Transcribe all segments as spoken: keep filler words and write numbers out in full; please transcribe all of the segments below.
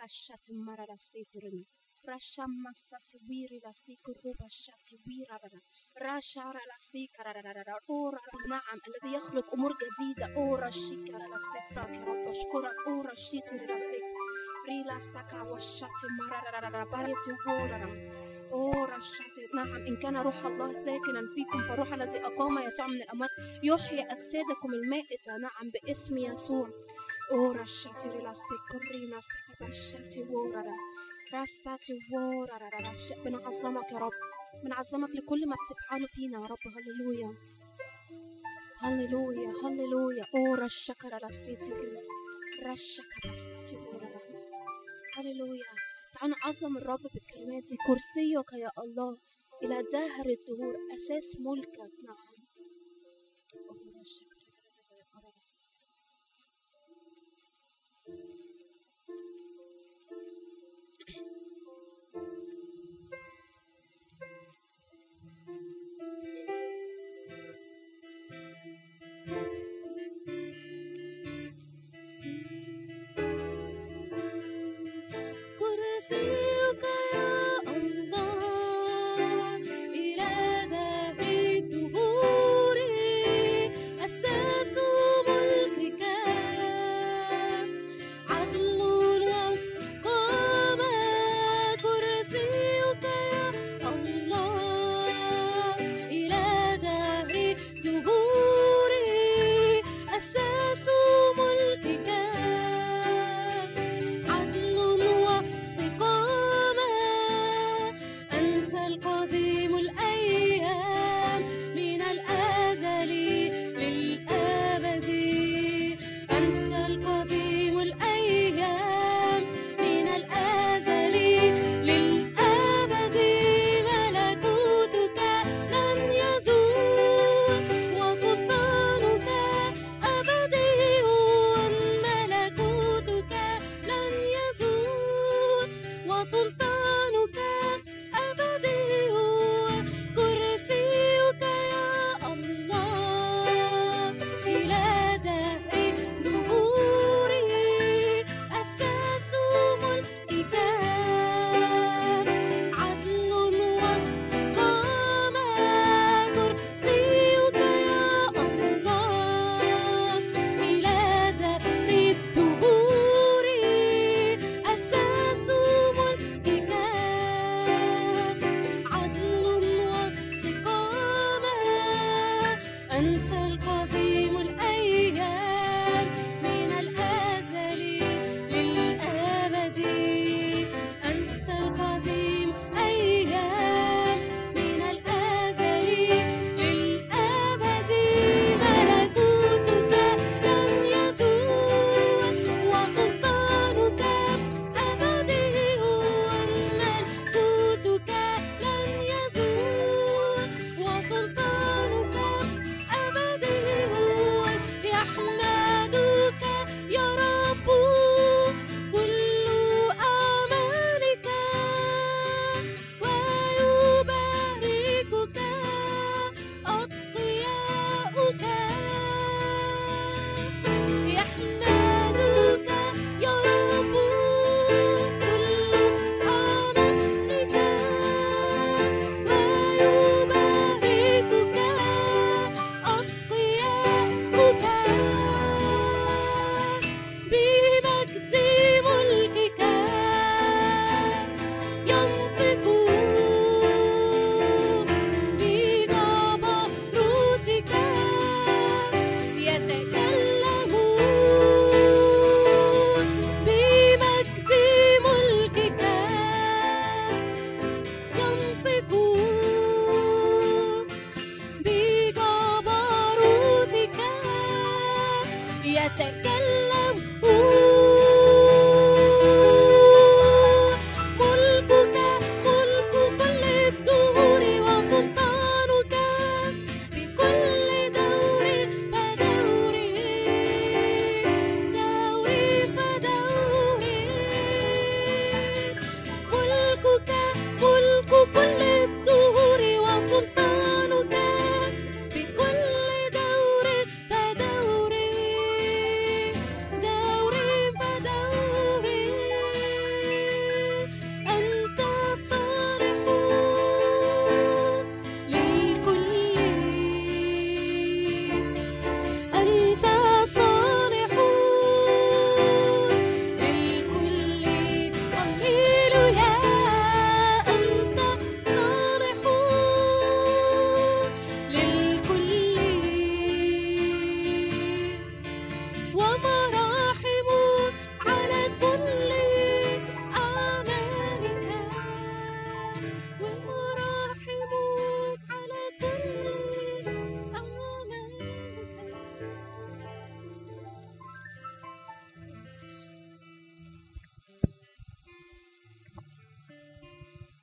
hashati marara sitirin. Rashama satwiri la sikuruba shatwira rashara la sikara أورا نعم الذي يخلق أمور جديدة أورا الشكر لفكرك يا رب أشكرك أورا الشتر لفك ريلا سكا والشتر مرارا بريت أورا أورا الشتر نعم إن كان روح الله ساكنا فيكم فروح الذي أقام يسوع من الأموات يحيي أجسادكم المائتة نعم باسم يسوع أورا الشتر لفك رينا سكا والشتر أورا راساتي أورا بنعظمك يا رب بنعظمك لكل ما بتفعله فينا يا رب. هللويا هللويا هللويا أورا الشكر لسيتي رشك بسيتي أورا هللويا. تعالى نعظم الرب بالكلمات دي. كرسيك يا الله إلى دهر الدهور أساس ملكك نعم أورا الشكر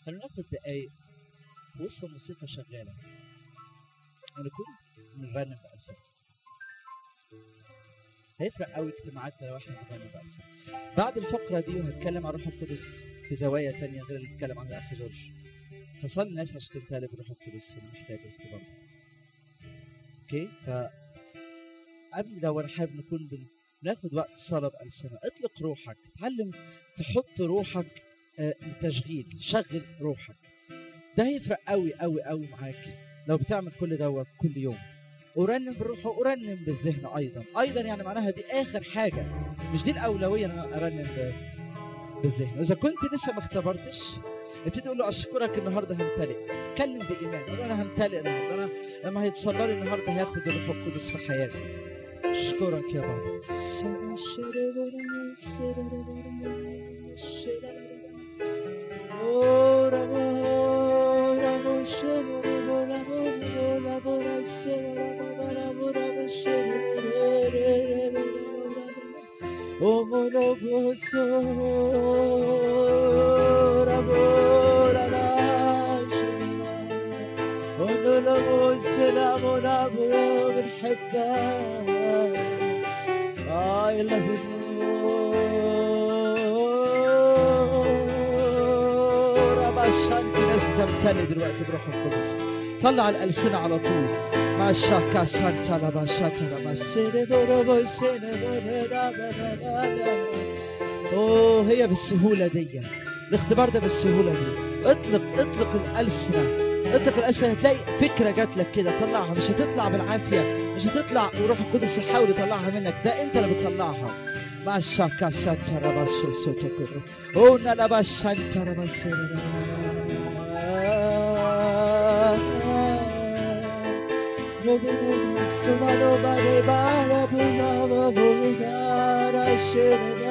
خلينا ناخد دقايق في وسط الموسيقى شغالة ونكون بنرنم بألسنة. هيفرق قوي اجتماعاتنا لو احنا بنرنم بألسنة. بعد الفقرة دي وهتكلم عن روح القدس في زوايا تانية غير اللي اتكلم عنها الأخ جورج. هصلي الناس عشان تمتلئ بالروح القدس اللي محتاجة الاختبار. اوكي؟ ف قبل ده وانا حابب نكون بناخد وقت صلاة بألسنة. اطلق روحك، اتعلم تحط روحك لتشغيل، شغل روحك. ده هيفرق قوي قوي قوي معاك لو بتعمل كل دوت كل يوم. ارنم بالروح وارنم بالذهن ايضا. ايضا يعني معناها دي اخر حاجه، مش دي الاولويه ان انا ارنم بالذهن. واذا كنت لسه ما اختبرتش ابتدي تقول له اشكرك النهارده همتلئ. اتكلم بايمان، قول انا همتلئ النهارده، انا لما هيتصلى لي النهارده هاخد الروح القدس في حياتي. اشكرك يا بابا. I love you. رباشانتي لازم تمتلئ دلوقتي بروح القدس. طلع الألسنة على طول. ما شاكا سانتا رباشاتا رباسيني بروبوسيني بروبوسيني. اوه هي بالسهولة دي. الاختبار ده بالسهولة دي. اطلق اطلق الألسنة. اطلق الألسنة هتلاقي فكرة جات لك كده طلعها. مش هتطلع بالعافية، مش هتطلع وروح القدس يحاول يطلعها منك، ده انت اللي بتطلعها. ما شاكا سانتا رباشو سوتوكو او نلبا سانتا رباسيني. سمانو باري بارا بونا بونا راشيني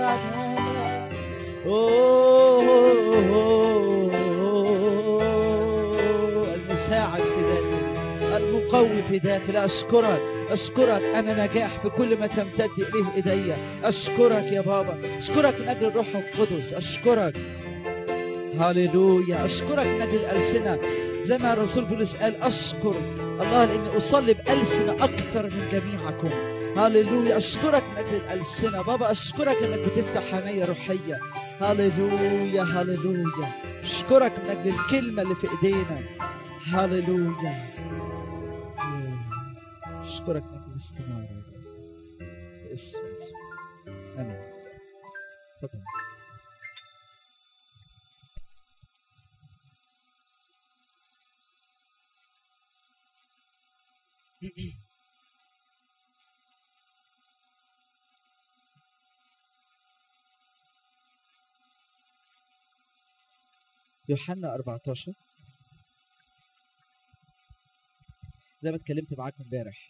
المساعد في داخل، المقوي في داخل. أشكرك أشكرك أنا نجاح في كل ما تمتد إليه إيدي. أشكرك يا بابا، أشكرك من أجل الروح القدس. أشكرك هاليلويا. أشكرك من أجل الألسنة زي ما الرسول بولس قال أشكر الله لأني أصلي بألسنة أكثر من جميعكم. هاليلويا. أشكرك من أجل الألسنة بابا. أشكرك أنك بتفتح عيني روحية. هاليلويا هاليلويا. أشكرك من أجل الكلمة اللي في إيدينا. هاليلويا. أشكرك من أجل الاستماع باسم يسوع. آمين. تفضل. يوحنا أربعة عشر زي ما اتكلمت معاكم امبارح.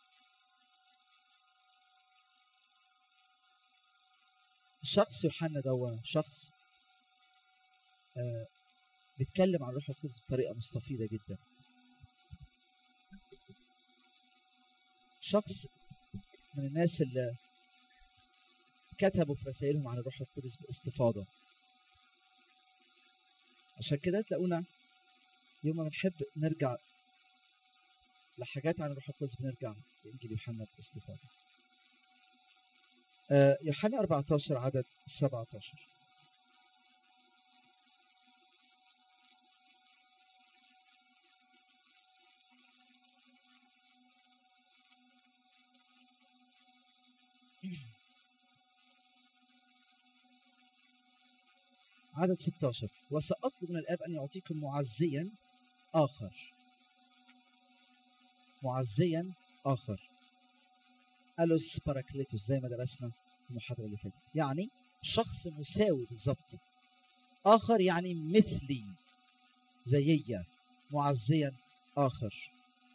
الشخص يوحنا ده شخص آه بيتكلم عن الروح القدس بطريقه مستفيضه جدا. شخص من الناس اللي كتبوا في رسائلهم عن الروح القدس باستفاضه. عشان كده تلاقونا يوم ما بنحب نرجع لحاجات عن الروح القدس بنرجع لإنجيل يوحنا باستفاضه. آه يوحنا أربعة عشر عدد سبعة عشر. عدد ستة عشر. وسأطلب من الآب أن يعطيكم معزيا آخر. معزيا آخر. ألوس باراكليتوس زي ما درسنا في المحاضرة اللي فاتت. يعني شخص مساوي بالظبط. آخر يعني مثلي زيي. معزيا آخر.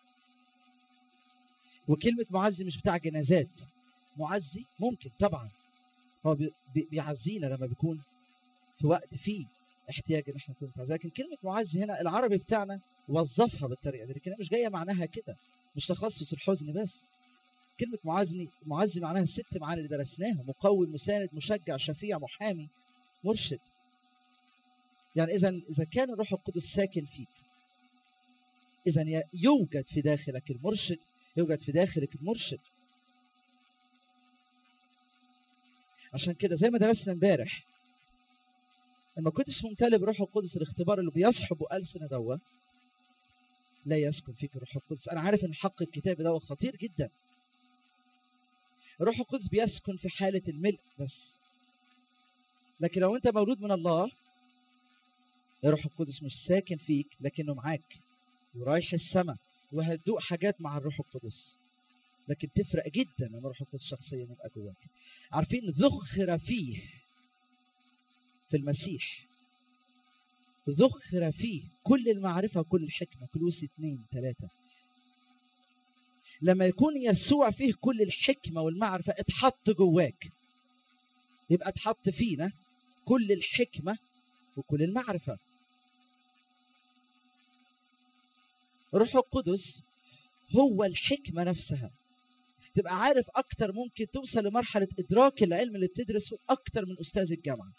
وكلمة معزي مش بتاع جنازات. معزي ممكن طبعا هو بيعزينا لما بيكون في وقت فيه احتياج ان احنا نكون متعزين. لكن كلمة معزي هنا العربي بتاعنا وظفها بالطريقة دي، لكن مش جاية معناها كده. مش تخصص الحزن بس. كلمة معزي معزي معناها الست معاني اللي درسناها: مقوي، مساند، مشجع، شفيع، محامي، مرشد. يعني إذا إذا كان الروح القدس ساكن فيك، إذا يوجد في داخلك المرشد، يوجد في داخلك المرشد. عشان كده زي ما درسنا امبارح، لما كنتش ممتلئ بروح القدس، الاختبار اللي بيصحب ألسنة دوت لا يسكن فيك الروح القدس. أنا عارف إن الحق الكتابي دوت خطير جدا. الروح القدس بيسكن في حالة الملء بس، لكن لو أنت مولود من الله، الروح القدس مش ساكن فيك لكنه معاك ورايح السماء، وهتدوق حاجات مع الروح القدس. لكن تفرق جدا لما الروح القدس شخصيا يبقى جواك. عارفين ذخر فيه في المسيح، ذخر فيه كل المعرفة وكل الحكمة، كلوسي اثنين ثلاثة. لما يكون يسوع فيه كل الحكمة والمعرفة اتحط جواك، يبقى اتحط فينا كل الحكمة وكل المعرفة. روح القدس هو الحكمة نفسها. تبقى عارف أكتر، ممكن توصل لمرحلة إدراك العلم اللي بتدرسه أكتر من أستاذ الجامعة.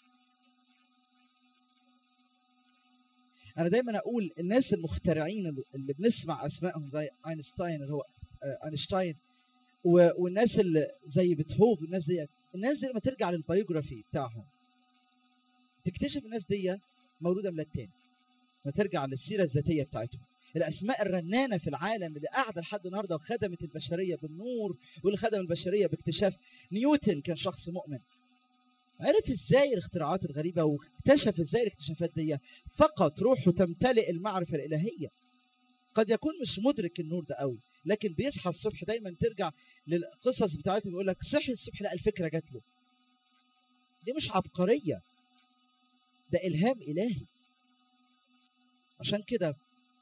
أنا دايما أقول الناس المخترعين اللي بنسمع أسمائهم زي أينشتاين، اللي هو أينشتاين، والناس اللي زي بيتهوفن، الناس دي الناس دي لما ترجع للبيوجرافي بتاعهم تكتشف الناس دي مولودة ملتين. لما ترجع للسيرة الذاتية بتاعتهم، الأسماء الرنانة في العالم اللي قاعدة لحد النهاردة وخدمت البشرية بالنور، واللي خدم البشرية باكتشاف. نيوتن كان شخص مؤمن، عرف ازاي الاختراعات الغريبة واكتشف ازاي الاكتشافات دي. فقط روحه تمتلئ المعرفة الإلهية. قد يكون مش مدرك النور ده قوي، لكن بيصحى الصبح دايما ترجع للقصص بتاعته بيقول لك صحي الصبح لقى الفكرة جات له. دي مش عبقرية، ده إلهام إلهي. عشان كده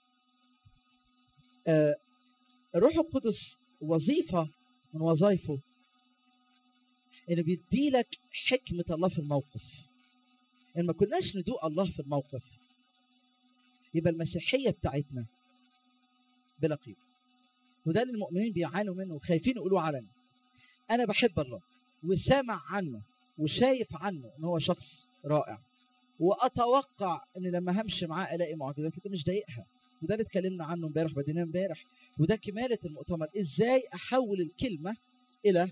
آه الروح القدس وظيفة من وظائفه إنه بيدي لك حكمة الله في الموقف. إن ما كناش ندوق الله في الموقف يبقى المسيحية بتاعتنا بلا قيمة. وده اللي المؤمنين بيعانوا منه وخايفين يقولوا علنا. أنا بحب الله وسامع عنه وشايف عنه إن هو شخص رائع، وأتوقع إن لما همشي معاه ألاقي معجزات، لكن مش ضايقها. وده اللي اتكلمنا عنه امبارح، بديناه امبارح، وده كمالة المؤتمر. إزاي أحول الكلمة إلى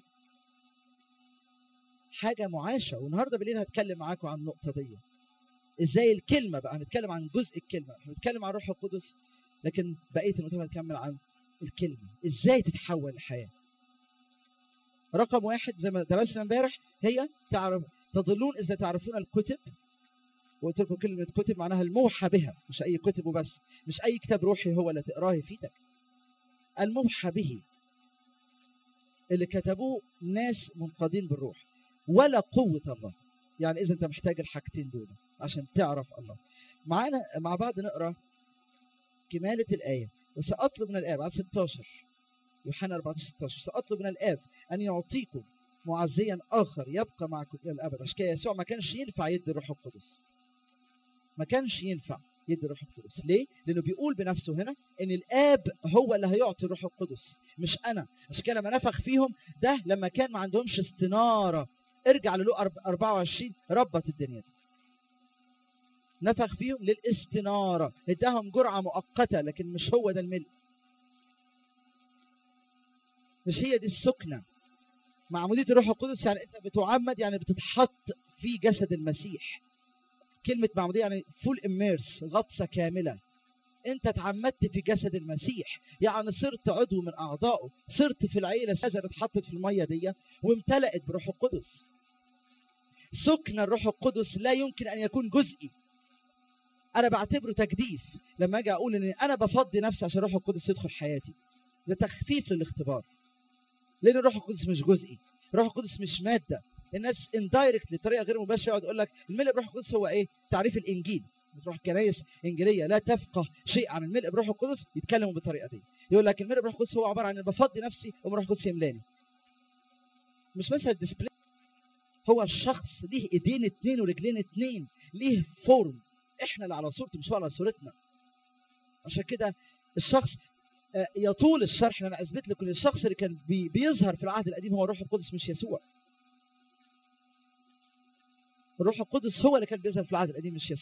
حاجة معاشة. والنهاردة بالليل هتكلم معاكم عن النقطة دي. إزاي الكلمة بقى، هنتكلم عن جزء الكلمة، هنتكلم عن روح القدس، لكن بقية المؤتمر هنكمل عن الكلمة إزاي تتحول الحياة. رقم واحد زي ما درسنا امبارح هي تعرف تضلون إذا تعرفون الكتب. وقلت لكم كلمة كتب معناها الموحى بها، مش أي كتب وبس، مش أي كتاب روحي هو اللي تقراه يفيدك. الموحى به اللي كتبوه ناس منقادين بالروح، ولا قوة الله. يعني إذا أنت محتاج الحاجتين دول عشان تعرف الله. معانا مع بعض نقرأ كمالة الآية. وسأطلب من الآب، عدد ستة عشر، يوحنا أربعة عشر ستة عشر، سأطلب من الآب أن يعطيكم معزيا آخر يبقى معكم إلى الأبد. عشان كده يسوع ما كانش ينفع يدي الروح القدس، ما كانش ينفع يدي الروح القدس. ليه؟ لأنه بيقول بنفسه هنا إن الآب هو اللي هيعطي الروح القدس مش أنا. عشان كده لما نفخ فيهم ده لما كان ما عندهمش استنارة. ارجع للوقا أربعة وعشرين، ربط الدنيا دي. نفخ فيهم للاستنارة، اداهم جرعة مؤقتة، لكن مش هو ده الملء، مش هي دي السكنة. معمودية الروح القدس يعني انت بتعمد، يعني بتتحط في جسد المسيح. كلمة معمودية يعني فول اميرس، غطسة كاملة. انت اتعمدت في جسد المسيح، يعني صرت عضو من اعضائه، صرت في العيلة السازر، اتحطت في المية دي وامتلأت بروح القدس. سكن الروح القدس لا يمكن ان يكون جزئي. انا بعتبره تجديف لما اجي اقول ان انا بفضي نفسي عشان الروح القدس يدخل حياتي. ده تخفيف للاختبار، لان الروح القدس مش جزئي، الروح القدس مش ماده. الناس اندايركت بطريقه غير مباشره يقعد يقول لك الملء بروح القدس هو ايه؟ تعريف الانجيل. تروح كنايس انجيليه لا تفقه شيء عن الملء بروح القدس يتكلموا بالطريقه دي، يقول لك الملء بروح القدس هو عباره عن بفضي نفسي وروح القدس يملاني. مش مثلا ديسبلاي، هو الشخص ليه ايدين اتنين ورجلين اتنين، ليه فورم، احنا اللي على صورته مش هو على صورتنا. عشان كده الشخص يطول الشرح ان انا اثبت لكم ان الشخص اللي كان بي بيظهر في العهد القديم هو الروح القدس مش يسوع. الروح القدس هو اللي كان بيظهر في العهد القديم مش يسوع.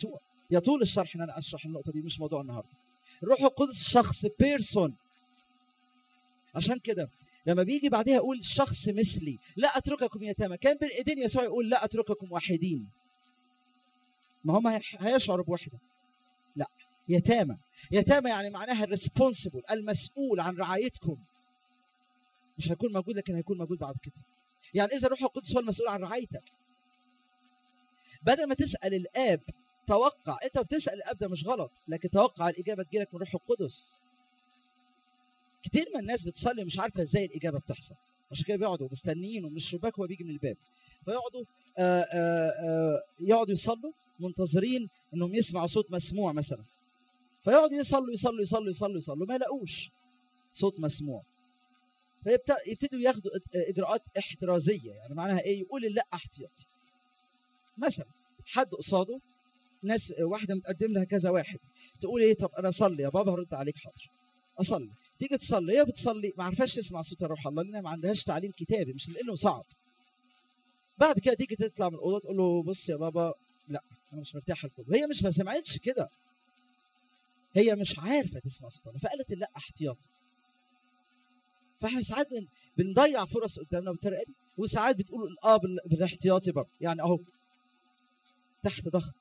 يطول الشرح ان انا اشرح النقطه دي، مش موضوع النهارده. الروح القدس شخص، بيرسون. عشان كده لما بيجي بعدها يقول شخص مثلي، لا اترككم يتامى، كان بين ايدين يسوع يقول لا اترككم وحيدين. ما هم هيشعروا بوحده؟ لا، يتامى. يتامى يعني معناها الريسبونسبل، المسؤول عن رعايتكم. مش هيكون موجود لكن هيكون موجود بعد كده. يعني اذا الروح القدس هو المسؤول عن رعايتك، بدل ما تسال الاب توقع، انت بتسال الاب ده مش غلط، لكن توقع الاجابه تجيلك من الروح القدس. كتير من الناس بتصلي مش عارفه ازاي الاجابه بتحصل، عشان كده بيقعدوا مستنيين ومن الشباك هو بيجي من الباب، فيقعدوا آآ آآ يقعدوا يصلوا منتظرين انهم يسمعوا صوت مسموع مثلا، فيقعدوا يصلوا يصلوا يصلوا يصلوا يصلوا ما يلاقوش صوت مسموع، فيبتدوا ياخدوا اجراءات احترازيه. يعني معناها ايه؟ يقول لا احتياطي. مثلا حد قصاده ناس، واحده متقدم لها كذا واحد، تقول ايه؟ طب انا اصلي يا بابا، هرد عليك حاضر اصلي. تيجي تصلي، هي بتصلي ما عرفاش تسمع صوت الروح الله لانها ما عندهاش تعليم كتابي، مش لانه صعب. بعد كده تيجي تطلع من الاوضه تقول له بص يا بابا لا انا مش مرتاحه الكل. هي مش ما سمعتش كده، هي مش عارفه تسمع صوت الله، فقالت لا احتياطي. فاحنا ساعات بنضيع فرص قدامنا بالطريقه دي، وساعات بتقولوا اه بالاحتياطي برضه، يعني اهو تحت ضغط.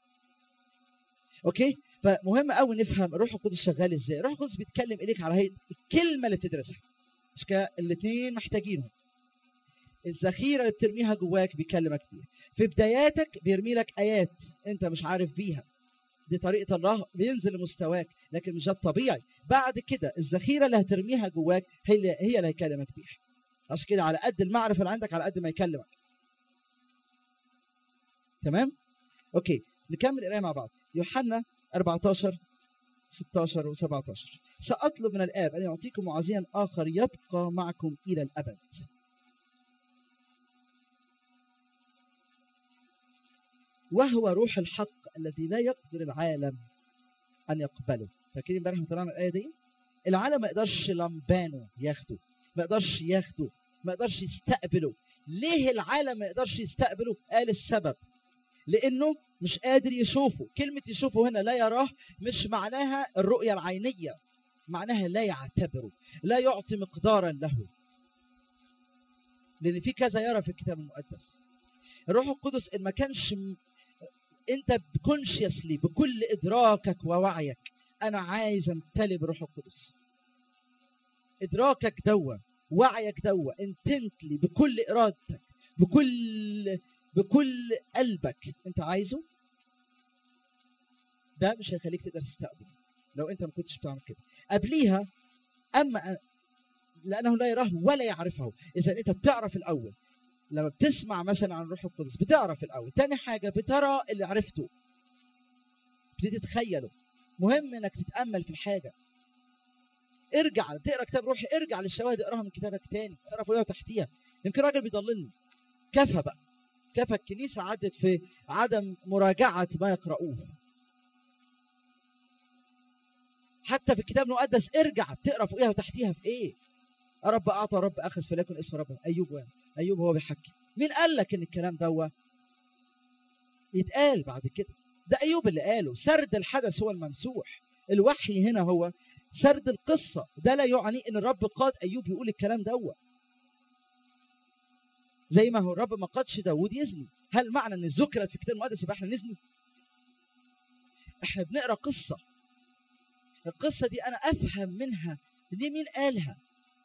اوكي؟ فمهم قوي نفهم الروح القدس شغال ازاي. الروح القدس بيتكلم اليك على هيئه الكلمه اللي بتدرسها، مش كده؟ الاثنين محتاجينهم. الذخيره اللي بترميها جواك بيكلمك بيها. في بداياتك بيرمي لك ايات انت مش عارف بيها، دي طريقه الله، بينزل لمستواك، لكن مش ده الطبيعي. بعد كده الذخيره اللي هترميها جواك هي هي اللي هيكلمك بيها. عشان كده على قد المعرفه اللي عندك على قد ما يكلمك. تمام؟ اوكي، نكمل القرايه مع بعض. يوحنا أربعتاشر ستاشر وسبعتاشر. سأطلب من الآب أن يعطيكم معزيا آخر يبقى معكم إلى الأبد، وهو روح الحق الذي لا يقدر العالم أن يقبله. فاكرين امبارح ما طلعنا الآية دي؟ العالم ما يقدرش لمبانه ياخده، ما يقدرش ياخده، ما يقدرش يستقبله. ليه العالم ما يقدرش يستقبله؟ قال السبب لأنه مش قادر يشوفه. كلمة يشوفه هنا لا يراه، مش معناها الرؤية العينية، معناها لا يعتبره، لا يعطي مقدارا له. لأن في كذا يرى في الكتاب المقدس. الروح القدس إن ما كانش م... أنت بكونشيسلي بكل إدراكك ووعيك أنا عايز أمتلي بالروح القدس، إدراكك دوا، وعيك دوا، انتنتلي بكل إرادتك، بكل بكل قلبك انت عايزه، ده مش هيخليك تقدر تستقبل لو انت ما كنتش بتعمل كده قبليها. اما لانه لا يراه ولا يعرفه. اذا انت بتعرف الاول، لما بتسمع مثلا عن الروح القدس بتعرف الاول. تاني حاجه بترى اللي عرفته، بتبتدي تتخيله. مهم انك تتامل في الحاجه. ارجع تقرا كتاب روحي، ارجع للشواهد اقراها من كتابك تاني، اقرا فوقها وتحتيها. يمكن راجل بيضللني، كفى بقى، كفى. الكنيسة عدت في عدم مراجعة ما يقرؤوه. حتى في الكتاب المقدس ارجع تقرأ فوقها وتحتيها في ايه. رب أعطى رب أخذ فليكن اسم ربه. أيوب وين؟ أيوب هو بيحكي. مين قال لك إن الكلام ده يتقال بعد كده؟ ده أيوب اللي قاله. سرد الحدث هو الممسوح. الوحي هنا هو سرد القصة. ده لا يعني إن الرب قاد أيوب يقول الكلام ده، زي ما هو الرب ما قادش داود يزني. هل معنى ان ذكرت في الكتاب المقدس يبقى احنا نزني؟ احنا بنقرا قصه، القصه دي انا افهم منها دي مين قالها.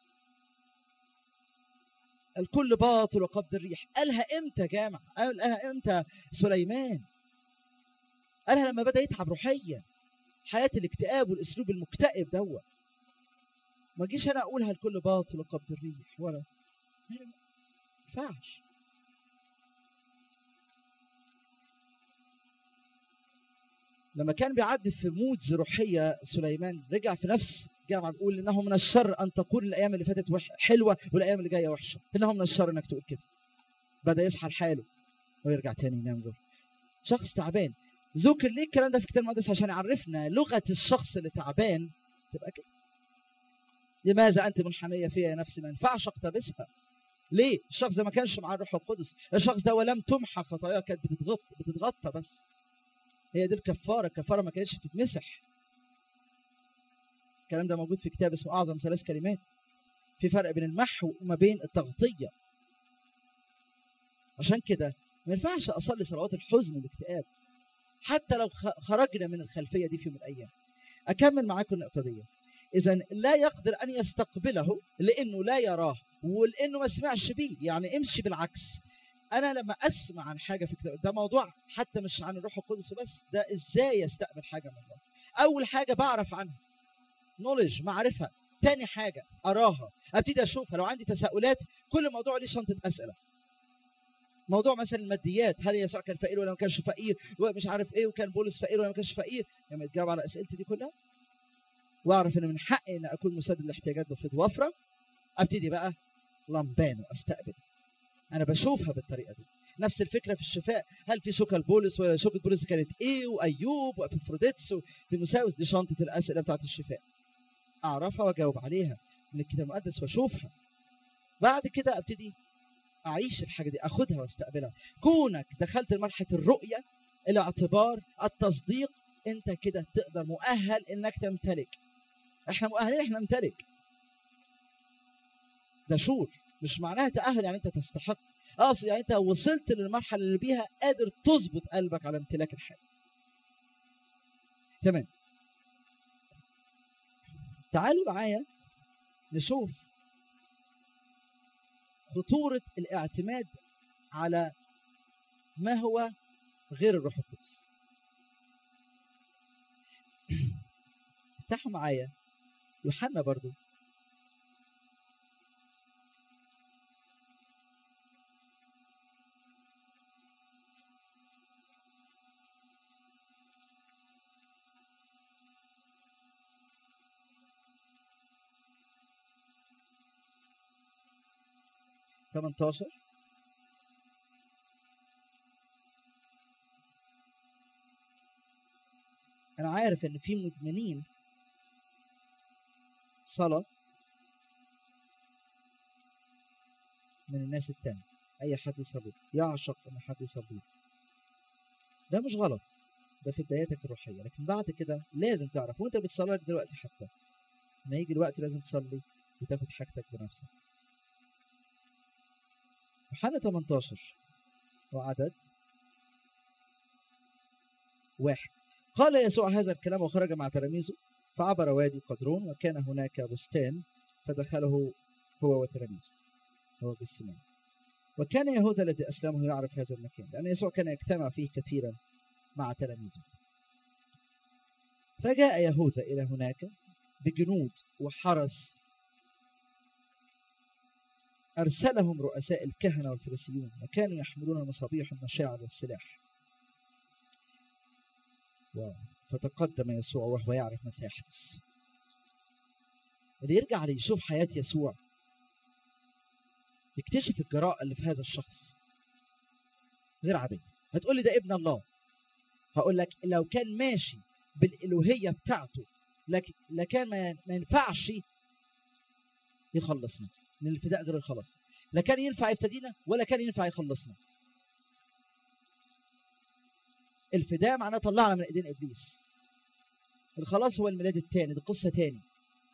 الكل باطل وقبض الريح، قالها امتى جامع؟ قالها امتى سليمان؟ قالها لما بدا يتعب روحيا، حياه الاكتئاب والاسلوب المكتئب دوت. ما جيش انا اقولها الكل باطل وقبض الريح ولا ما ينفعش. لما كان بيعدي في مودز روحيه سليمان رجع في نفس جامعه بيقول انه من الشر ان تقول الايام اللي فاتت وح... حلوه والايام اللي جايه وحشه. انه من الشر انك تقول كده. بدا يصحى لحاله ويرجع تاني ينام دور. شخص تعبان. ذكر ليه الكلام ده في الكتاب المقدس؟ عشان يعرفنا لغه الشخص اللي تعبان تبقى كده. لماذا انت منحنيه فيها يا نفسي؟ ما ينفعش اقتبسها. ليه؟ الشخص ده ما كانش معاه الروح القدس. الشخص ده ولم تمحى خطاياه، كانت بتتغطى بتتغطى بس. هي دي الكفاره. الكفاره ما كانتش بتتمسح. الكلام ده موجود في كتاب اسمه اعظم ثلاث كلمات. في فرق بين المحو وما بين التغطيه. عشان كده ما ينفعش اصلي صلوات الحزن والاكتئاب حتى لو خرجنا من الخلفيه دي في يوم من الايام. اكمل معاكم النقطه دي. اذا لا يقدر ان يستقبله لانه لا يراه ولانه ما سمعش بيه. يعني امشي بالعكس. انا لما اسمع عن حاجه في كتاب، ده موضوع حتى مش عن الروح القدس بس، ده ازاي يستقبل حاجه من الله. اول حاجه بعرف عنها، نولج، معرفه. تاني حاجه اراها، ابتدي اشوفها. لو عندي تساؤلات، كل موضوع ليه شنطه اسئله. موضوع مثلا الماديات، هل يسوع كان فقير ولا ما كانش فقير، ومش عارف ايه، وكان بولس فقير ولا ما كانش فقير، لما اتجاوب على اسئلتي دي كلها واعرف ان من حقي ان اكون مسدد لاحتياجات بفيض وفره، ابتدي بقى لمبان واستقبل. انا بشوفها بالطريقه دي. نفس الفكره في الشفاء. هل في شوكه لبولس وشوكه بولس كانت ايه، وايوب وابيفروديتس وتيموساوس؟ دي شنطه الاسئله بتاعت الشفاء. اعرفها واجاوب عليها من الكتاب المقدس واشوفها. بعد كده ابتدي اعيش الحاجه دي، اخدها واستقبلها. كونك دخلت لمرحله الرؤيه، الاعتبار، التصديق، انت كده تقدر مؤهل انك تمتلك. احنا مؤهلين احنا نمتلك. ده شور، مش معناها تأهل يعني انت تستحق. اقصد يعني انت وصلت للمرحله اللي بيها قادر تظبط قلبك على امتلاك الحاجه. تمام. تعالوا معايا نشوف خطوره الاعتماد على ما هو غير الروح القدس. افتحوا معايا يوحنا برضو ثمانية عشر. انا عارف ان في مدمنين صلاة من الناس التانية. اي حد يصلي يعشق ان حد يصلي، ده مش غلط، ده في بداياتك الروحية. لكن بعد كده لازم تعرف وانت بتصلي دلوقتي حتى ان هيجي الوقت لازم تصلي وتاخد حاجتك بنفسك. يوحنا ثمانية عشر وعدد واحد. قال يسوع هذا الكلام وخرج مع تلاميذه فعبر وادي قدرون، وكان هناك بستان فدخله هو وتلاميذه، هو بالسمان. وكان يهوذا الذي أسلمه يعرف هذا المكان لأن يسوع كان يجتمع فيه كثيرا مع تلاميذه. فجاء يهوذا إلى هناك بجنود وحرس، أرسلهم رؤساء الكهنة والفريسيون، وكانوا يحملون المصابيح والمشاعل والسلاح. واو. فتقدم يسوع وهو يعرف ما سيحدث. اللي يرجع ليشوف حياة يسوع يكتشف الجراءة اللي في هذا الشخص غير عادية. هتقول لي ده ابن الله، هقول لك لو كان ماشي بالإلوهية بتاعته لكان ما ينفعش يخلصنا، لأن الفداء غير الخلاص. لا كان ينفع يفتدينا ولا كان ينفع يخلصنا. الفداء معناه طلعنا من ايدين ابليس. الخلاص هو الميلاد الثاني، دي قصه ثاني.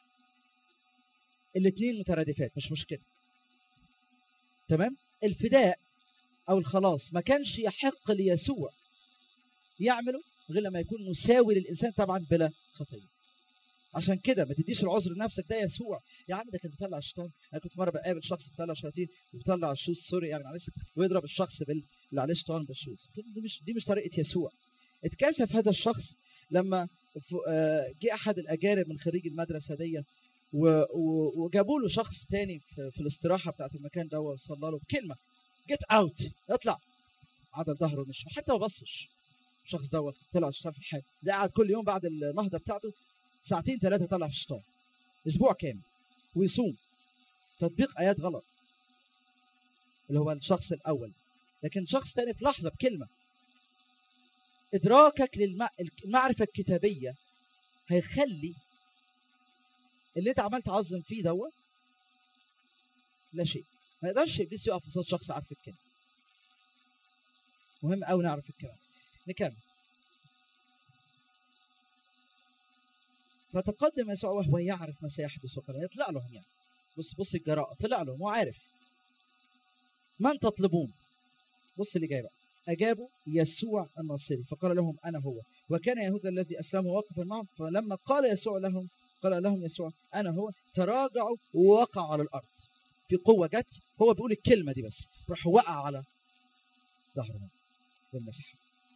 الاثنين مترادفات مش مشكله. تمام. الفداء او الخلاص ما كانش يحق ليسوع يعمله غير لما يكون مساوي للانسان طبعا بلا خطيه. عشان كده ما تديش العذر لنفسك، ده يسوع يا عم ده كان بيطلع الشيطان. انا كنت مره بقابل شخص بيطلع شياطين وبيطلع الشوز، سوري يعني معلش، ويضرب الشخص بال اللي عليه شيطان بالشوز. دي مش دي مش طريقه يسوع. اتكسف هذا الشخص لما جه احد الاجانب من خريج المدرسه دي وجابوا له شخص تاني في, في الاستراحه بتاعت المكان ده وصلى له بكلمه جيت اوت، اطلع. عدل ظهره مش حتى ما بصش. الشخص ده طلع الشيطان في الحال ده، قعد كل يوم بعد النهضه بتاعته ساعتين ثلاثه طلع في الشيطان اسبوع كامل ويصوم. تطبيق ايات غلط اللي هو الشخص الاول. لكن شخص تاني في لحظه بكلمه، ادراكك للمعرفه الكتابيه هيخلي اللي انت عمال تعظم فيه دوت لا شيء. ما يقدرش ابليس يقف قصاد شخص عارف الكلام. مهم قوي نعرف الكلام. نكمل. فتقدم يسوع وهو يعرف ما سيحدث وقال يطلع لهم يعني بص بص الجراءة طلع لهم وعارف من تطلبون. بص اللي جاي بقى. أجابوا يسوع الناصري فقال لهم أنا هو. وكان يهوذا الذي أسلمه واقفا معهم فلما قال يسوع لهم قال لهم يسوع أنا هو تراجعوا ووقعوا على الأرض. في قوة جت هو بيقول الكلمة دي بس راح وقع على ظهرهم بالمسح.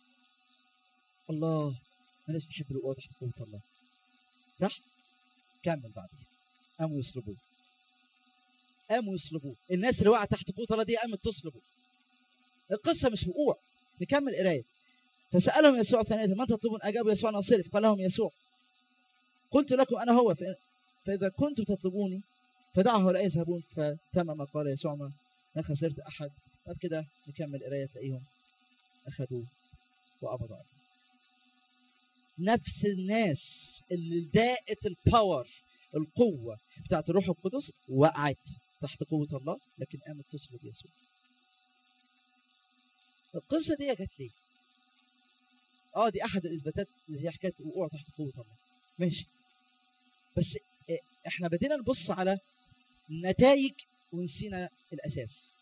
الله الناس تحب الوقوع تحت قوة الله صح؟ كمل بعد كده قاموا يصلبوه قاموا يصلبوه. الناس اللي وقعت تحت قوة الله دي قامت تصلبه. القصة مش وقوع. نكمل قراية. فسألهم يسوع ثانية من تطلبون؟ أجابوا يسوع الناصري فقال لهم يسوع قلت لكم أنا هو فإذا كنتم تطلبوني فدعه لا يذهبون. فتم ما قال يسوع ما خسرت أحد. بعد كده نكمل قراية تلاقيهم أخذوه وقبضوا عليه. نفس الناس اللي داءت الباور القوة بتاعت الروح القدس وقعت تحت قوة الله لكن قامت تصلب يسوع. القصة دي جت ليه؟ اه دي أحد الإثباتات اللي هي حكاية وقوع تحت قوة الله ماشي. بس احنا بدينا نبص على النتائج ونسينا الأساس.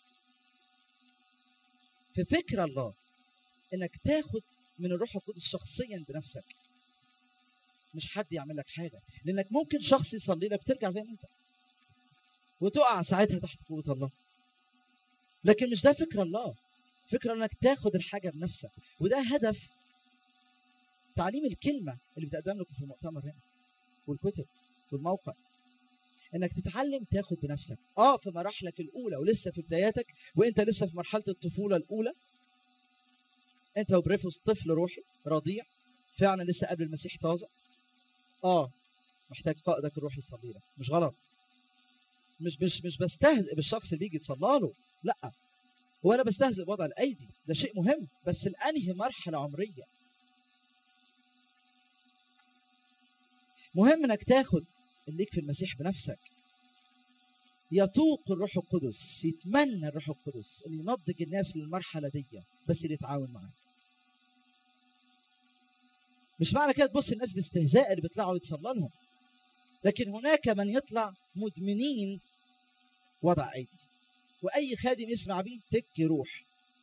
في فكر الله انك تاخد من الروح القدس شخصيا بنفسك مش حد يعمل لك حاجة. لانك ممكن شخص يصلي لك ترجع زي ما انت وتقع ساعتها تحت قوة الله. لكن مش ده فكر الله. فكرة انك تاخد الحاجة بنفسك. وده هدف تعليم الكلمة اللي بتقدم لكم في المؤتمر هنا والكتب والموقع. انك تتعلم تاخد بنفسك اه في مراحلك الاولى ولسه في بداياتك وانت لسه في مرحلة الطفولة الاولى. انت وبريفوس طفل روحي رضيع فعلا لسه قبل المسيح طازة. اه محتاج قائدك الروحي يصلي لك مش غلط. مش مش مش بستهزئ بالشخص اللي بيجي تصلى له لا. وانا بستهزئ بوضع الايدي ده شيء مهم بس الانهي مرحلة عمرية. مهم انك تاخد اللي ليك في المسيح بنفسك. يطوق الروح القدس يتمنى الروح القدس اللي ينضج الناس للمرحلة دي بس اللي يتعاون معاك. مش معنى كده تبص الناس باستهزاء اللي بيطلعوا يتصلى لهم. لكن هناك من يطلع مدمنين وضع ايدي واي خادم يسمع بيه تك يروح.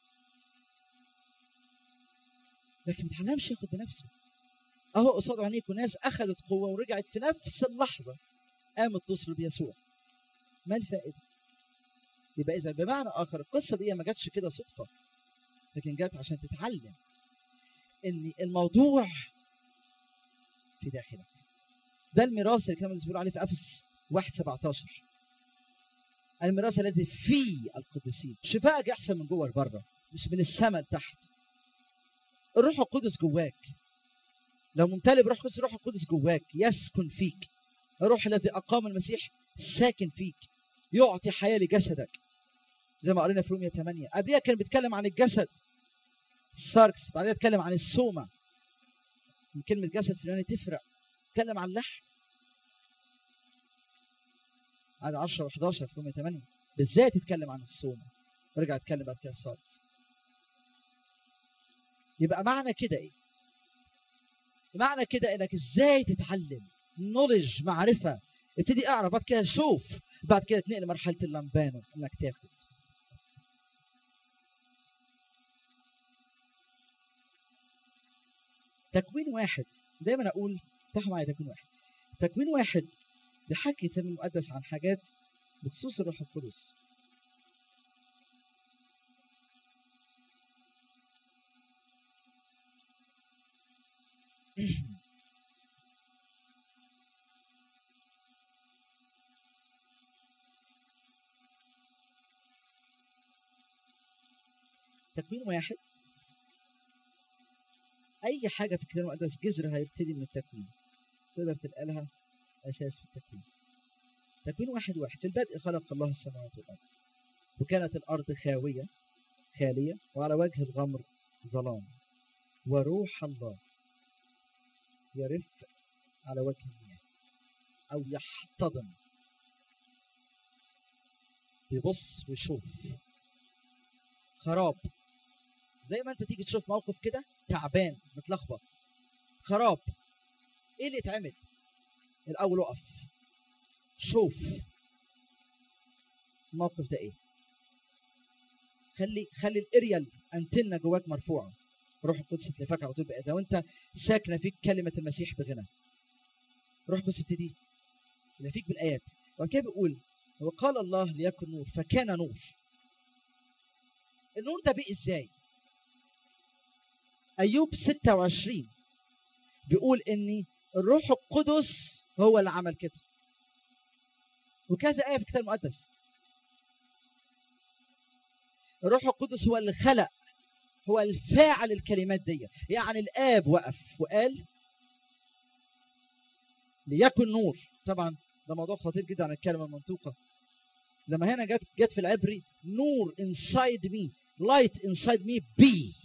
لكن ما تعلمش ياخد بنفسه. اهو قصاد عينيكم ناس اخذت قوة ورجعت في نفس اللحظة قامت تصلب يسوع. ما الفائدة؟ يبقى اذا بمعنى اخر القصة دي ما جاتش كده صدفة لكن جات عشان تتعلم ان الموضوع في داخلك. ده الميراث اللي كانوا بيقولوا عليه في افس واحد سبعتاشر. الميراث الذي فيه القديسين. شفائك يحصل من جوه لبره مش من السماء لتحت. الروح القدس جواك. لو ممتلئ بروح القدس الروح القدس جواك يسكن فيك. الروح الذي اقام المسيح ساكن فيك يعطي حياة لجسدك زي ما قرينا في رومية ثمانية. قبلها كان بيتكلم عن الجسد الساركس بعدها اتكلم عن السومة. من كلمة جسد في اليوناني تفرق. اتكلم عن اللحم عدد عشرة وحداشر في رومية ثمانية بالذات يتكلم عن السومة ورجع يتكلم بعد كده الساركس. يبقى معنى كده ايه؟ معنى كده انك ازاي تتعلم نولج معرفة. ابتدي اعرف بعد كده شوف بعد كده تنقل لمرحلة اللامبانو انك تاخد. تكوين واحد دايما اقول افتحوا معايا تكوين واحد. تكوين واحد بيحكي الكتاب المقدس عن حاجات بخصوص الروح القدس. تكوين واحد اي حاجة في الكتاب المقدس جذرها هيبتدي من التكوين. تقدر تلقى لها اساس في التكوين. تكوين واحد واحد في البدء خلق الله السماوات والارض وكانت الارض خاوية خالية وعلى وجه الغمر ظلام وروح الله يرف على وجه المياه او يحتضن. بيبص ويشوف خراب. زي ما انت تيجي تشوف موقف كده تعبان متلخبط خراب. ايه اللي اتعمل؟ الاول اقف شوف الموقف ده ايه. خلي خلي الاريال انتنه جواك مرفوعه، روح القدس تلفاك على طول بقى. لو انت ساكنه فيك كلمه المسيح بغنى، روح القدس ابتدي يلفيك بالايات. وبعد كده بيقول وقال الله ليكن نور فكان نور. النور ده بقى ازاي؟ ايوب ستة وعشرين بيقول ان الروح القدس هو اللي عمل كده، وكذا ايه في الكتاب المقدس. الروح القدس هو اللي خلق، هو الفاعل الكلمات دي. يعني الآب وقف وقال ليكن نور. طبعا ده موضوع خطير جدا عن الكلمة المنطوقة. لما هنا جت جت في العبري نور inside me light inside me be.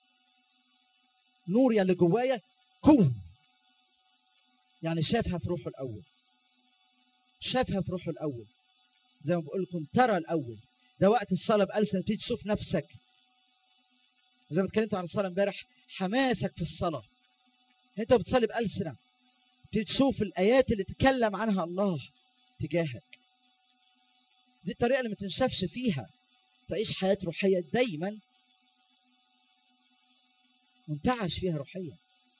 نور يعني جوايا كون، يعني شافها في روحه الأول، شافها في روحه الأول. زي ما بقول لكم ترى الأول. ده وقت الصلاة بألسنة تيجي تشوف نفسك. زي ما اتكلمت عن الصلاة امبارح، حماسك في الصلاة. انت بتصلي بألسنة تيجي تشوف الآيات اللي تكلم عنها الله تجاهك. دي الطريقة اللي ما تنشفش فيها، تعيش حياة روحية دايما منتعش فيها روحيا.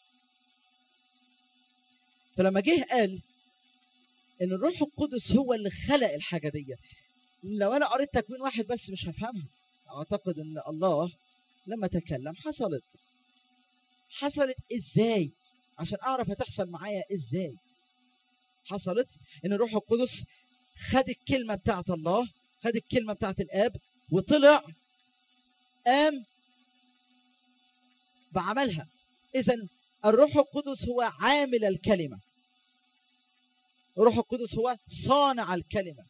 فلما جه قال ان الروح القدس هو اللي خلق الحاجة دي، لو انا قريت تكوين واحد بس مش هفهمها. اعتقد ان الله لما تكلم حصلت حصلت ازاي؟ عشان اعرف هتحصل معايا ازاي. حصلت ان الروح القدس خد الكلمة بتاعت الله، خد الكلمة بتاعت الاب وطلع قام بعملها. اذا الروح القدس هو عامل الكلمة، الروح القدس هو صانع الكلمة.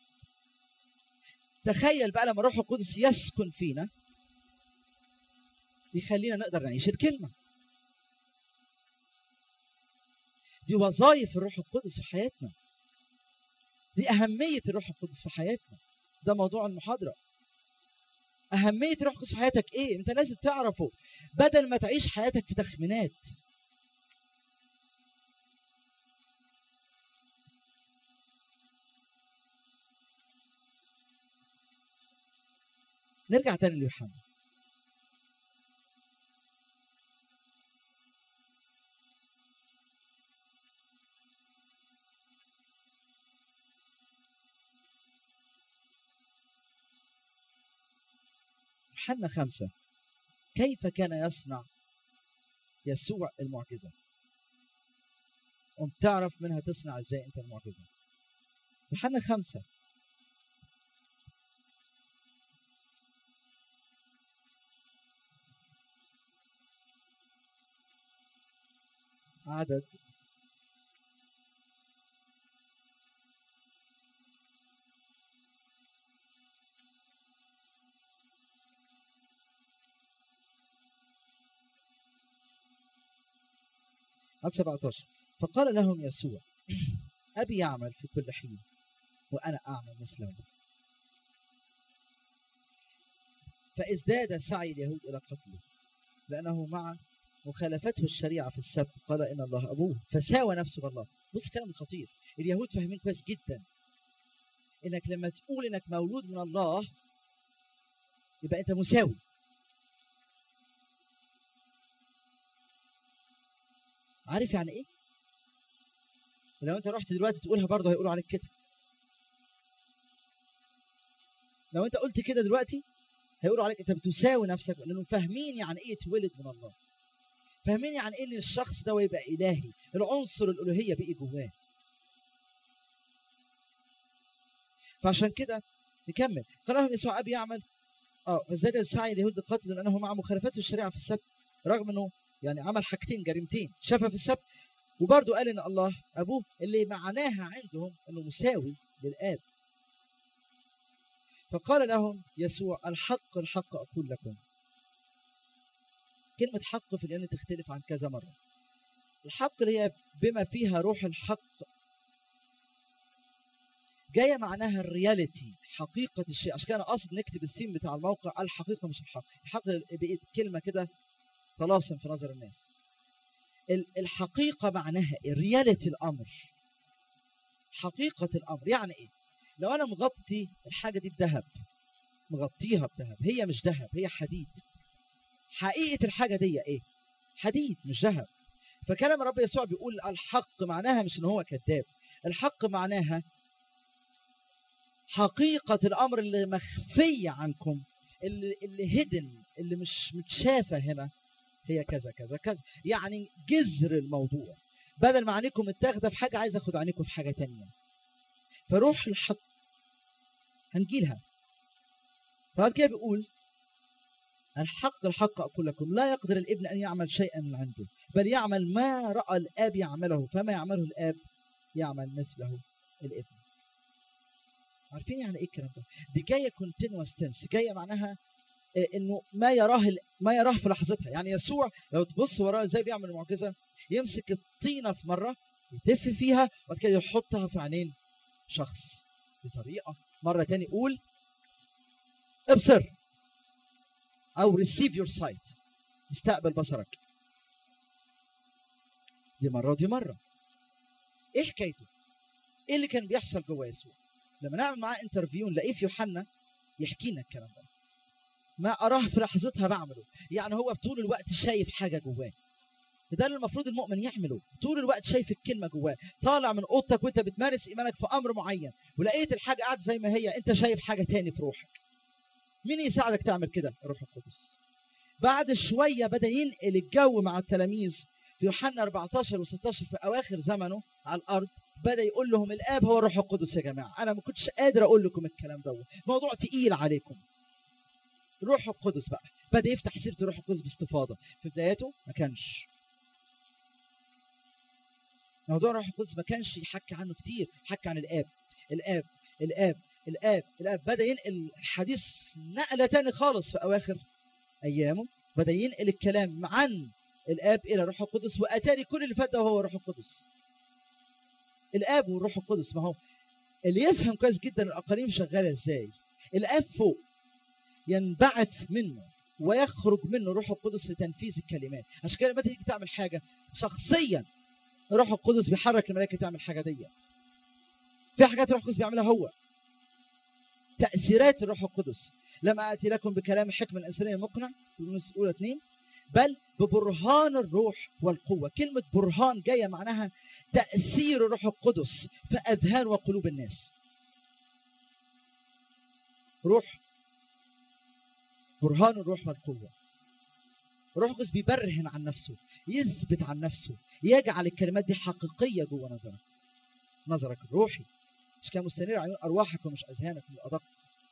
تخيل بقى لما الروح القدس يسكن فينا يخلينا نقدر نعيش الكلمة. دي وظائف الروح القدس في حياتنا، دي أهمية الروح القدس في حياتنا. ده موضوع المحاضرة. أهمية الروح القدس في حياتك إيه؟ أنت لازم تعرفه بدل ما تعيش حياتك في تخمينات. نرجع تاني ليوحنا. يوحنا خمسة. كيف كان يصنع يسوع المعجزة؟ قمت تعرف منها تصنع ازاي انت المعجزة. يوحنا خمسة عدد عدد سبعة عشر. فقال لهم يسوع أبي يعمل في كل حين وأنا أعمل مثله. فازداد سعي اليهود إلى قتله لأنه مع مخالفته الشريعة في السبت قال إن الله أبوه فساوى نفسه بالله. بص كلام خطير. اليهود فاهمين كويس جدا إنك لما تقول إنك مولود من الله يبقى أنت مساوي. عارف يعني إيه؟ لو أنت رحت دلوقتي تقولها برضه هيقولوا عليك كده. لو أنت قلت كده دلوقتي هيقولوا عليك أنت بتساوي نفسك، لأنهم فاهمين يعني إيه تولد من الله. فاهمين يعني إيه إن الشخص ده يبقى إلهي، العنصر الألوهية بقي جواه. فعشان كده نكمل. قال لهم يسوع أبي يعمل اه فازداد السعي اليهود للقتل لأنه مع مخالفته الشريعة في السبت، رغم إنه يعني عمل حاجتين جريمتين، شافها في السبت وبرضه قال إن الله أبوه، اللي معناها عندهم إنه مساوي للآب. فقال لهم يسوع الحق الحق أقول لكم. كلمة حق في اليونان تختلف عن كذا مرة. الحق اللي هي بما فيها روح الحق جاية معناها الرياليتي، حقيقة الشيء. عشان كده أنا قصد نكتب السين بتاع الموقع الحقيقة مش الحق. الحق بقيت كلمة كده طلاسم في نظر الناس. الحقيقة معناها الرياليتي الأمر. حقيقة الأمر يعني إيه؟ لو أنا مغطي الحاجة دي بذهب، مغطيها بذهب، هي مش ذهب، هي حديد. حقيقة الحاجة دي إيه؟ حديد مش ذهب. فكلام رب يسوع بيقول الحق معناها مش إن هو كذاب، الحق معناها حقيقة الأمر اللي مخفية عنكم، اللي اللي هدن، اللي مش متشافة هنا، هي كذا كذا كذا. يعني جذر الموضوع، بدل ما عينيكم متاخده في حاجه، عايز اخد عينيكم في حاجه تانية. فروح الحق هنجيلها. فبعد كده بيقول الحق الحق اقول لكم لا يقدر الابن ان يعمل شيئا من عنده، بل يعمل ما راى الاب يعمله، فما يعمله الاب يعمل مثله الابن. عارفين يعني ايه الكلام ده؟ دي جايه كونتينوس تنس، جايه معناها انه ما يراه ما يراه في لحظتها. يعني يسوع لو تبص وراه ازاي بيعمل المعجزه، يمسك الطينه في مره يتف فيها وبعد كده يحطها في عينين شخص بطريقه، مره تاني يقول ابصر او receive your sight، استقبل بصرك. دي مره ودي مره. ايه حكايته؟ ايه اللي كان بيحصل جوه يسوع؟ لما نعمل معاه انترفيو نلاقيه في يوحنا يحكي لنا الكلام ده. ما أراه في لحظتها بعمله. يعني هو طول الوقت شايف حاجة جواه. ده اللي المفروض المؤمن يعمله، طول الوقت شايف الكلمة جواه. طالع من أوضتك وأنت بتمارس إيمانك في أمر معين ولقيت الحاجة قاعدة زي ما هي، أنت شايف حاجة تاني في روحك. مين يساعدك تعمل كده؟ الروح القدس. بعد شوية بدأ ينقل الجو مع التلاميذ في يوحنا أربعتاشر وستاشر في أواخر زمنه على الأرض. بدأ يقول لهم الآب هو الروح القدس. يا جماعة أنا ما كنتش قادر أقول لكم الكلام ده، موضوع تقيل عليكم. الروح القدس بقى بدأ يفتح سيرة الروح القدس باستفاضة. في بدايته ما كانش موضوع الروح القدس، ما كانش يحكي عنه كتير، حكى عن الآب الآب الآب الآب الآب. بدأ ينقل الحديث نقلة تاني خالص في أواخر أيامه. بدأ ينقل الكلام عن الآب إلى الروح القدس، وأتاري كل اللي فات ده هو الروح القدس. الآب والروح القدس، ما هو اللي يفهم كويس جدا الأقاليم شغالة إزاي. الآب فوق ينبعث منه ويخرج منه روح القدس لتنفيذ الكلمات. عشان كده لما تيجي تعمل حاجة شخصيا، روح القدس بيحرك الملائكة تعمل حاجة دي. في حاجات روح القدس بيعملها هو. تأثيرات الروح القدس، لما آتي لكم بكلام حكمة الإنسانية مقنع في النص الأولى اثنين، بل ببرهان الروح والقوة. كلمة برهان جاية معناها تأثير الروح القدس في أذهان وقلوب الناس. روح برهان الروح والقوة. الروح القدس بيبرهن عن نفسه، يثبت عن نفسه، يجعل الكلمات دي حقيقية جوه نظرك، نظرك الروحي. مش كان مستنير عيون أرواحكم مش أذهانكم الأدق.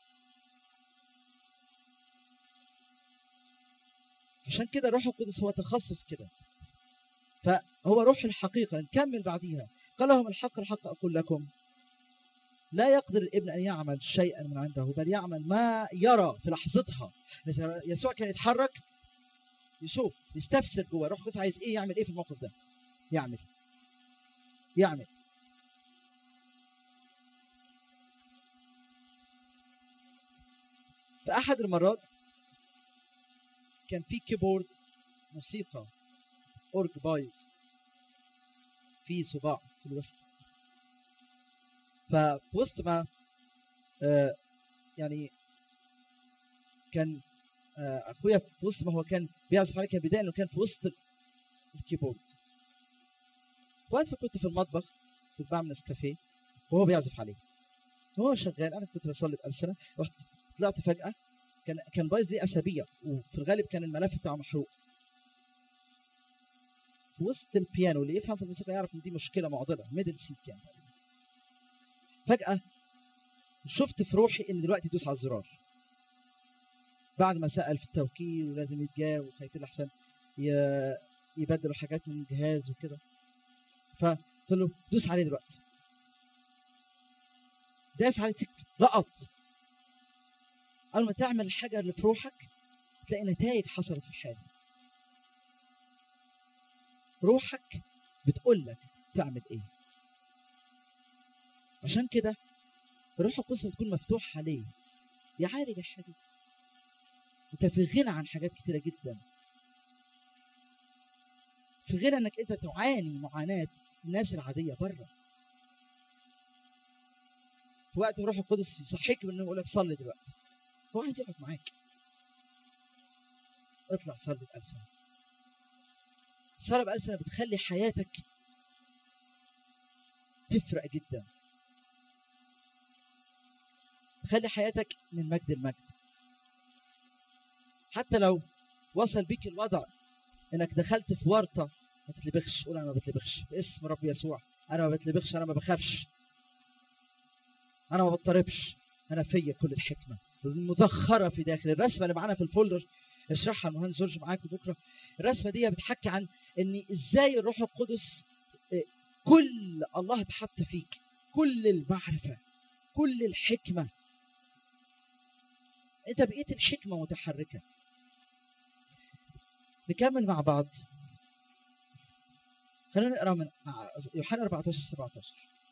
عشان كده الروح القدس هو تخصص كده، فهو روح الحقيقة. نكمل بعديها. قال لهم الحق الحق أقول لكم لا يقدر الابن أن يعمل شيئا من عنده، بل يعمل ما يرى في لحظتها. يسوع كان يتحرك يشوف يستفسر جوه الروح القدس عايز ايه، يعمل ايه في الموقف ده، يعمل يعمل في احد المرات كان في كيبورد موسيقى اورج بايظ في صباع في الوسط. ففي وسط ما آه يعني كان آه اخويا في وسط ما هو كان بيعزف عليه، كان بدايه انه كان في وسط الكيبورد. وقت كنت في المطبخ كنت بعمل نسكافيه وهو بيعزف عليه وهو شغال. انا كنت بصلي بألسنة، رحت طلعت فجأة، كان كان بايظ لي اسابيع، وفي الغالب كان الملف بتاعه محروق. في وسط البيانو، اللي يفهم في الموسيقى يعرف ان دي مشكله معضله، ميدل سي كان. فجأة شفت في روحي ان دلوقتي يدوس على الزرار، بعد ما سأل في التوكيل ولازم يتجاوب وخايفين احسن يبدلوا حاجات من الجهاز وكده. فقلت له دوس عليه دلوقتي. داس عليه تك لقط. اول ما تعمل الحاجه اللي في روحك تلاقي نتائج حصلت في حياتك. روحك بتقول لك تعمل ايه. عشان كده الروح القدس بتكون مفتوح عليه يعالج الحاجات. انت في غنى عن حاجات كتيره جدا، في غنى انك انت تعاني معاناه الناس العاديه بره. في وقت الروح القدس يصحيك من النوم يقول لك صلي دلوقتي، هو عايز يقعد معاك. اطلع صلي بألسنة. الصلاة بألسنة بتخلي حياتك تفرق جدا، تخلي حياتك من مجد المجد. حتى لو وصل بيك الوضع انك دخلت في ورطة ما تتلبخش، قول انا ما بتلبخش باسم رب يسوع، انا ما بتلبخش، انا ما بخافش، انا ما بضطربش، انا فيا كل الحكمة المذخرة في داخل. الرسمة اللي معانا في الفولدر اشرحها المهندس جورج معاكم بكرة. الرسمة دي بتحكي عن ان ازاي الروح القدس كل الله اتحط فيك، كل المعرفة، كل الحكمة، انت بقيت الحكمة متحركة. نكمل مع بعض. خلينا نقرأ من يوحنا أربعتاشر سبعتاشر.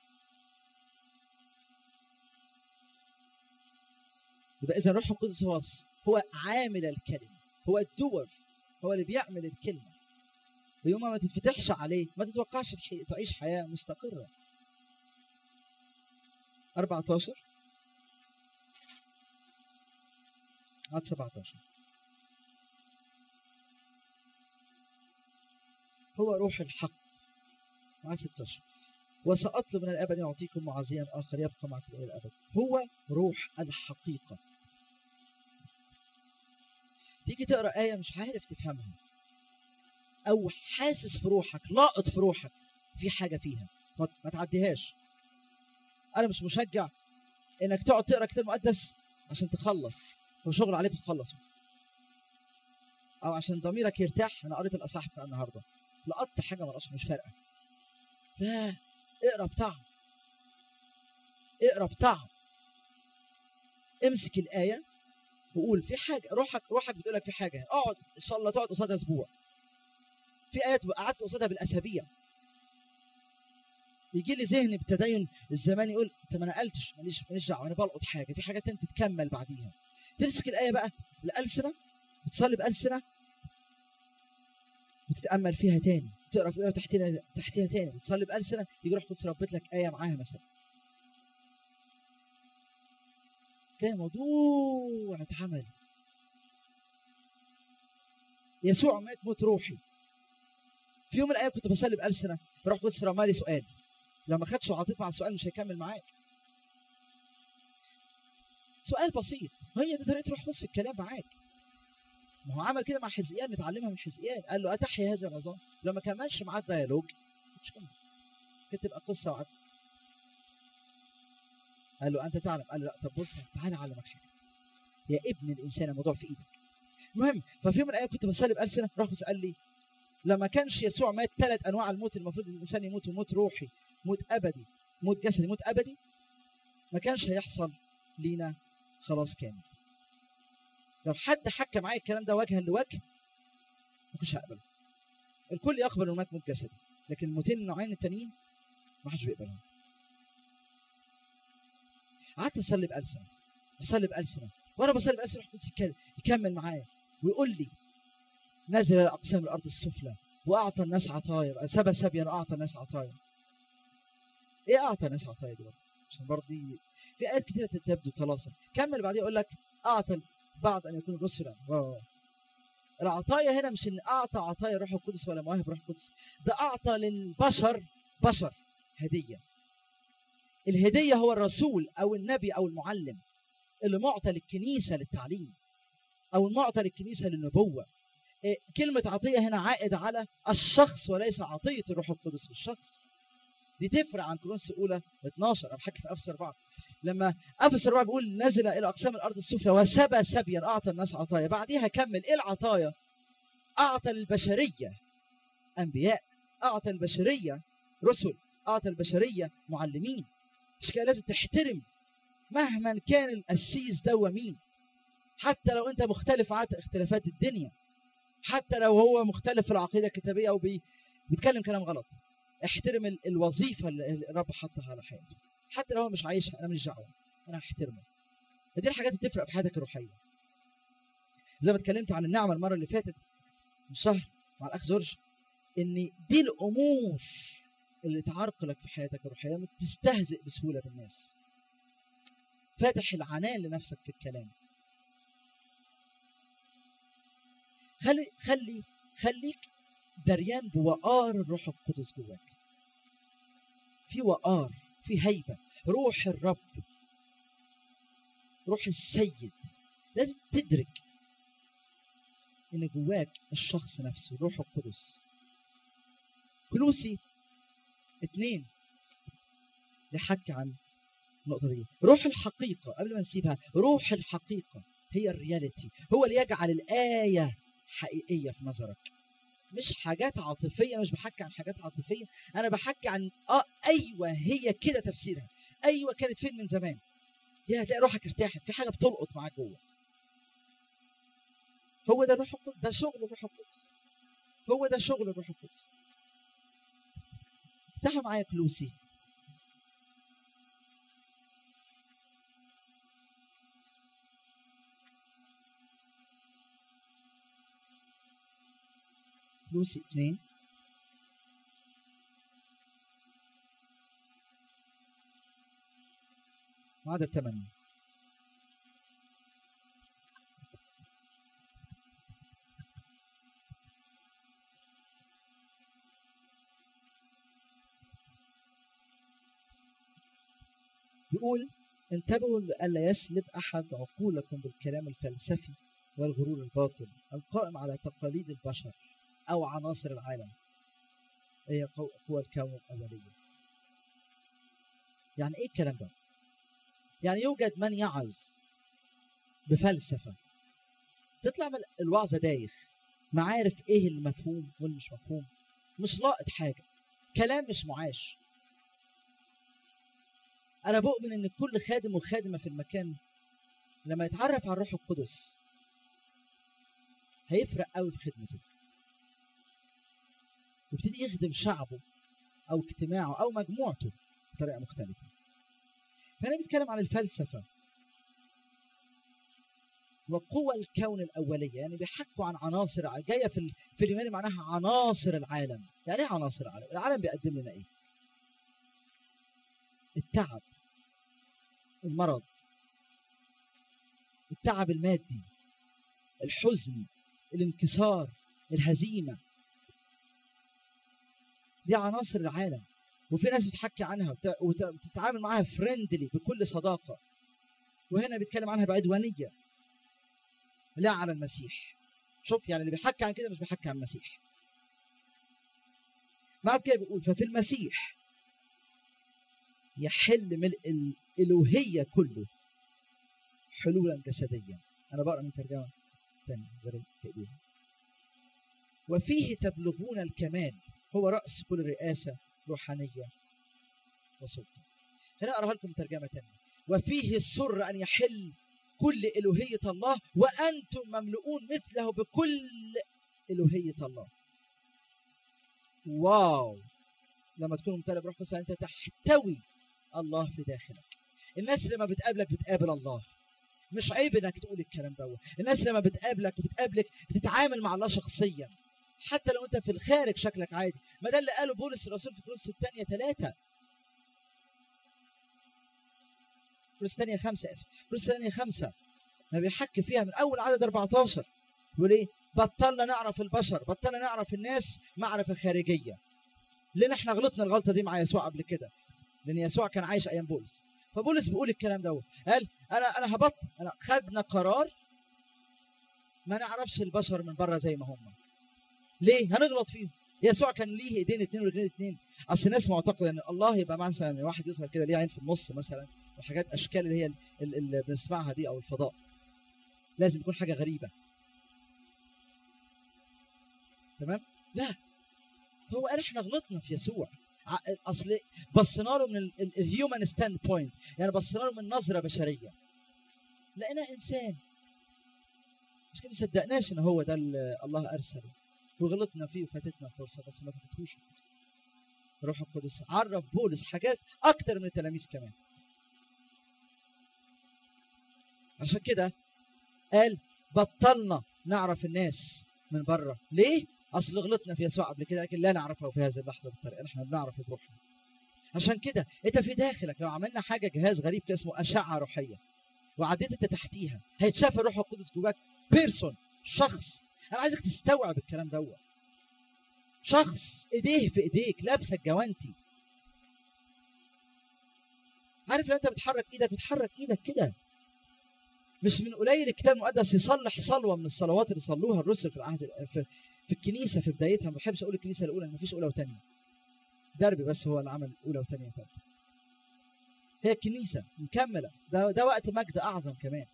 يبقى إذا الروح القدس هو هو عامل الكلمة، هو الدور، هو اللي بيعمل الكلمة. ويوم ما تتفتحش عليه ما تتوقعش تعيش حياة مستقرة. أربعتاشر عدد سبعتاشر. هو روح الحق. عدد ستاشر. وسأطلب من الأب أن يعطيكم معزيا آخر يبقى معكم إلى الأبد. هو روح الحقيقة. تيجي تقرأ آية مش عارف تفهمها، أو حاسس في روحك، لاقط في روحك في حاجة فيها، ما تعديهاش. أنا مش مشجع إنك تقعد تقرأ كتاب مقدس عشان تخلص، هو شغل عليك تخلصه، أو عشان ضميرك يرتاح. أنا قريت الأصحاح بتاع النهاردة، لقطت حاجة مرقص مش فارقة. لا، اقرأ بطعم، اقرأ بطعم. امسك الآية وقول في حاجة، روحك روحك بتقولك في حاجة، اقعد إن شاء الله تقعد قصادها أسبوع. في آيات قعدت قصادها بالأسابيع. يجي لي ذهني بالتدين الزمان يقول انت ما نقلتش، ماليش ماليش دعوه، انا بلقط حاجه، في حاجات انت تكمل بعديها. تمسك الايه بقى الالسنه، بتصلي بالسنه، وتتامل فيها تاني، تقرا في الايه تحتيها تحتيها تاني، وتصلي بالسنه، يجي روح قدس ربط لك ايه معاها مثلا، تلاقي موضوع اتعمل. يسوع مات موت روحي. في يوم من الايام كنت بصلي بالسنه، روح قدس رمالي سؤال، لو ما خدش وعطيت مع السؤال مش هيكمل معاك. سؤال بسيط، هي دي طريقه روح قدس في الكلام معاك. ما هو عمل كده مع حزقيان، نتعلمها من حزقيان. قال له أتحيا هذا النظام؟ لو ما كملش معاه ديالوج مش كمل، كانت تبقى قصة وعدت. قال له أنت تعلم؟ قال له لا. طب بص تعالى أعلمك حاجة يا ابن الإنسان، الموضوع في إيدك. المهم، ففي يوم من الأيام كنت بصلي بألسنة، راح قال لي لما كانش يسوع مات ثلاث أنواع الموت المفروض الإنسان يموت، موت روحي، موت أبدي، موت جسدي، موت أبدي، ما كانش هيحصل لينا خلاص كامل. لو حد حكى معايا الكلام ده وجها لوجه ما كنتش هقبله. الكل يقبل الموت موت جسدي، لكن الموتين النوعين التانيين ما حدش بيقبلهم. قعدت اصلي بألسنة، اصلي بألسنة، وانا بصلي بألسنة روح يكمل معايا ويقول لي نزل الى اقسام الارض السفلى واعطى الناس عطايا، سبى سبيا واعطى الناس عطايا. ايه اعطى الناس عطايا دي برضه؟ عشان برضه في ايات كتيره تبدو طلاسم. كمل بعدين يقول لك اعطى بعض ان يكونوا رسلا. العطايا هنا مش ان اعطى عطايا روح القدس ولا مواهب روح القدس، ده اعطى للبشر بشر هديه. الهديه هو الرسول او النبي او المعلم اللي معطى للكنيسه للتعليم، او المعطى للكنيسه للنبوه. إيه كلمه عطيه هنا عائد على الشخص وليس عطيه الروح القدس بالشخص. دي تفرق عن كورنثوس الاولى اتناشر. انا بحكي في افسس أربعة، لما افسس أربعة بيقول نزل الى اقسام الارض السفلى وسبى سبيا اعطى الناس عطايا. بعديها كمل ايه العطايا؟ اعطى البشريه انبياء، اعطى البشريه رسل، اعطى البشريه معلمين. مش كده لازم تحترم مهما كان القسيس ده مين، حتى لو انت مختلف عن اختلافات الدنيا، حتى لو هو مختلف في العقيده الكتابيه او بيتكلم كلام غلط، احترم الوظيفه اللي الرب حطها على حياته، حتى لو هو مش عايشها. انا مش دعوه، انا هحترمه. دي الحاجات اللي تفرق في حياتك الروحيه. زي ما اتكلمت عن النعمه المره اللي فاتت من شهر مع الاخ جورج، ان دي الامور اللي تعرقلك في حياتك الروحيه، ما تستهزئ بسهوله بالناس. فاتح العنان لنفسك في الكلام. خلي خلي خليك دريان بوقار الروح القدس جواك. في وقار، في هيبة، روح الرب، روح السيد. لازم تدرك ان جواك الشخص نفسه الروح القدس. كلوسي اتنين يحكي عن النقطة دي. روح الحقيقة، قبل ما نسيبها، روح الحقيقة هي الرياليتي، هو اللي يجعل الآية حقيقية في نظرك، مش حاجات عاطفية. أنا مش بحكي عن حاجات عاطفية، أنا بحكي عن آه أيوة هي كده تفسيرها، أيوة كانت فين من زمان، دي هتلاقي روحك ارتاحت، في حاجة بتلقط معاك جوه. هو ده الروح القدس، ده شغل الروح القدس، هو ده شغل الروح القدس. افتحوا معايا كلوسي كلوسي اثنين وعدد ثمانية. يقول انتبهوا لئلا يسلب أحد عقولكم بالكلام الفلسفي والغرور الباطل القائم على تقاليد البشر أو عناصر العالم، هي قوى الكون الأولية. يعني إيه الكلام ده؟ يعني يوجد من يعظ بفلسفة، تطلع من الوعظة دايخ، ما عارف إيه المفهوم واللي مش مفهوم، مش لاقط حاجة، كلام مش معاش. أنا بؤمن إن كل خادم وخادمة في المكان لما يتعرف على الروح القدس هيفرق قوي في خدمته، يبتدي يخدم شعبه أو اجتماعه أو مجموعته بطريقة مختلفة. فأنا بتكلم عن الفلسفة وقوى الكون الأولية، يعني بيحكوا عن عناصر جاية في في اليوناني معناها عناصر العالم. يعني إيه عناصر العالم؟ العالم بيقدم لنا إيه؟ التعب، المرض، التعب المادي، الحزن، الانكسار، الهزيمة، دي عناصر العالم. وفي ناس بتحكي عنها وتتعامل معها فريندلي بكل صداقة، وهنا بيتكلم عنها بعدوانية لا على المسيح. شوف يعني اللي بيحكي عن كده مش بيحكي عن المسيح. بعد كده بيقول ففي المسيح يحل ملء الألوهية كله حلولا جسديا. أنا بقرأ من ترجمة ثانية غير كده. وفيه تبلغون الكمال، هو رأس كل رئاسة روحانية وسلطة. هنا أقرأها لكم ترجمة ثانية. وفيه السر أن يحل كل إلوهية الله وأنتم مملؤون مثله بكل إلوهية الله. واو، لما تكون ممتلئ بروح القدس أنت تحتوي الله في داخلك. الناس لما بتقابلك بتقابل الله، مش عيب انك تقول الكلام ده. الناس لما بتقابلك بتقابلك بتتعامل مع الله شخصيا، حتى لو انت في الخارج شكلك عادي. ما ده اللي قاله بولس الرسول في كورنثوس الثانية ثلاثة، كورنثوس الثانية خمسة اسف كورنثوس الثانية خمسة ما بيحكي فيها من أول عدد أربعة عشر. يقول إيه؟ بطلنا نعرف البشر، بطلنا نعرف الناس معرفة خارجية. لأن احنا غلطنا الغلطة دي مع يسوع قبل كده، لأن يسوع كان عايش أيام بولس. فبولس بيقول الكلام ده، قال أنا أنا هبطل، أنا خدنا قرار ما نعرفش البشر من بره زي ما هم. ليه؟ هنغلط فيهم. يسوع كان ليه ايدين اتنين ورجلين اتنين. اصل الناس معتقده ان الله يبقى مثلا واحد يظهر كده ليه عين في النص مثلا، وحاجات اشكال اللي هي اللي بنسمعها دي، او الفضاء لازم يكون حاجه غريبه. تمام؟ لا، هو قال احنا غلطنا في يسوع. اصل بصينا له من الهيومن ستاند بوينت، يعني بصينا له من نظره بشريه، لقينا انسان، مش كده صدقناش ان هو ده الله ارسله، وغلطنا فيه وفاتتنا فرصه، بس ما فاتتهوش فرصه. الروح القدس عرف بولس حاجات اكتر من التلاميذ كمان. عشان كده قال بطلنا نعرف الناس من بره. ليه؟ اصل غلطنا في يسوع قبل كده، لكن لا نعرفه في هذه اللحظه بالطريقه اللي احنا بنعرف بروحنا. عشان كده انت في داخلك لو عملنا حاجه جهاز غريب كده اسمه اشعه روحيه وعديت انت تحتيها هيتشاف الروح القدس جواك بيرسون، شخص. انا عايزك تستوعب الكلام دوت. شخص ايديه في ايديك لابسه الجوانتي. عارف لو انت بتحرك ايدك بتحرك ايدك كده. مش من قليل الكتاب المقدس يصلح صلوه من الصلوات اللي صلوها الرسل في العهد في, في الكنيسه في بدايتها. ما بحبش اقول الكنيسه الاولى، ما فيش اولى وثانيه. دربي بس هو اللي عمل اولى وثانيه وثالثه. هي الكنيسه مكمله. ده ده وقت مجد اعظم كمان.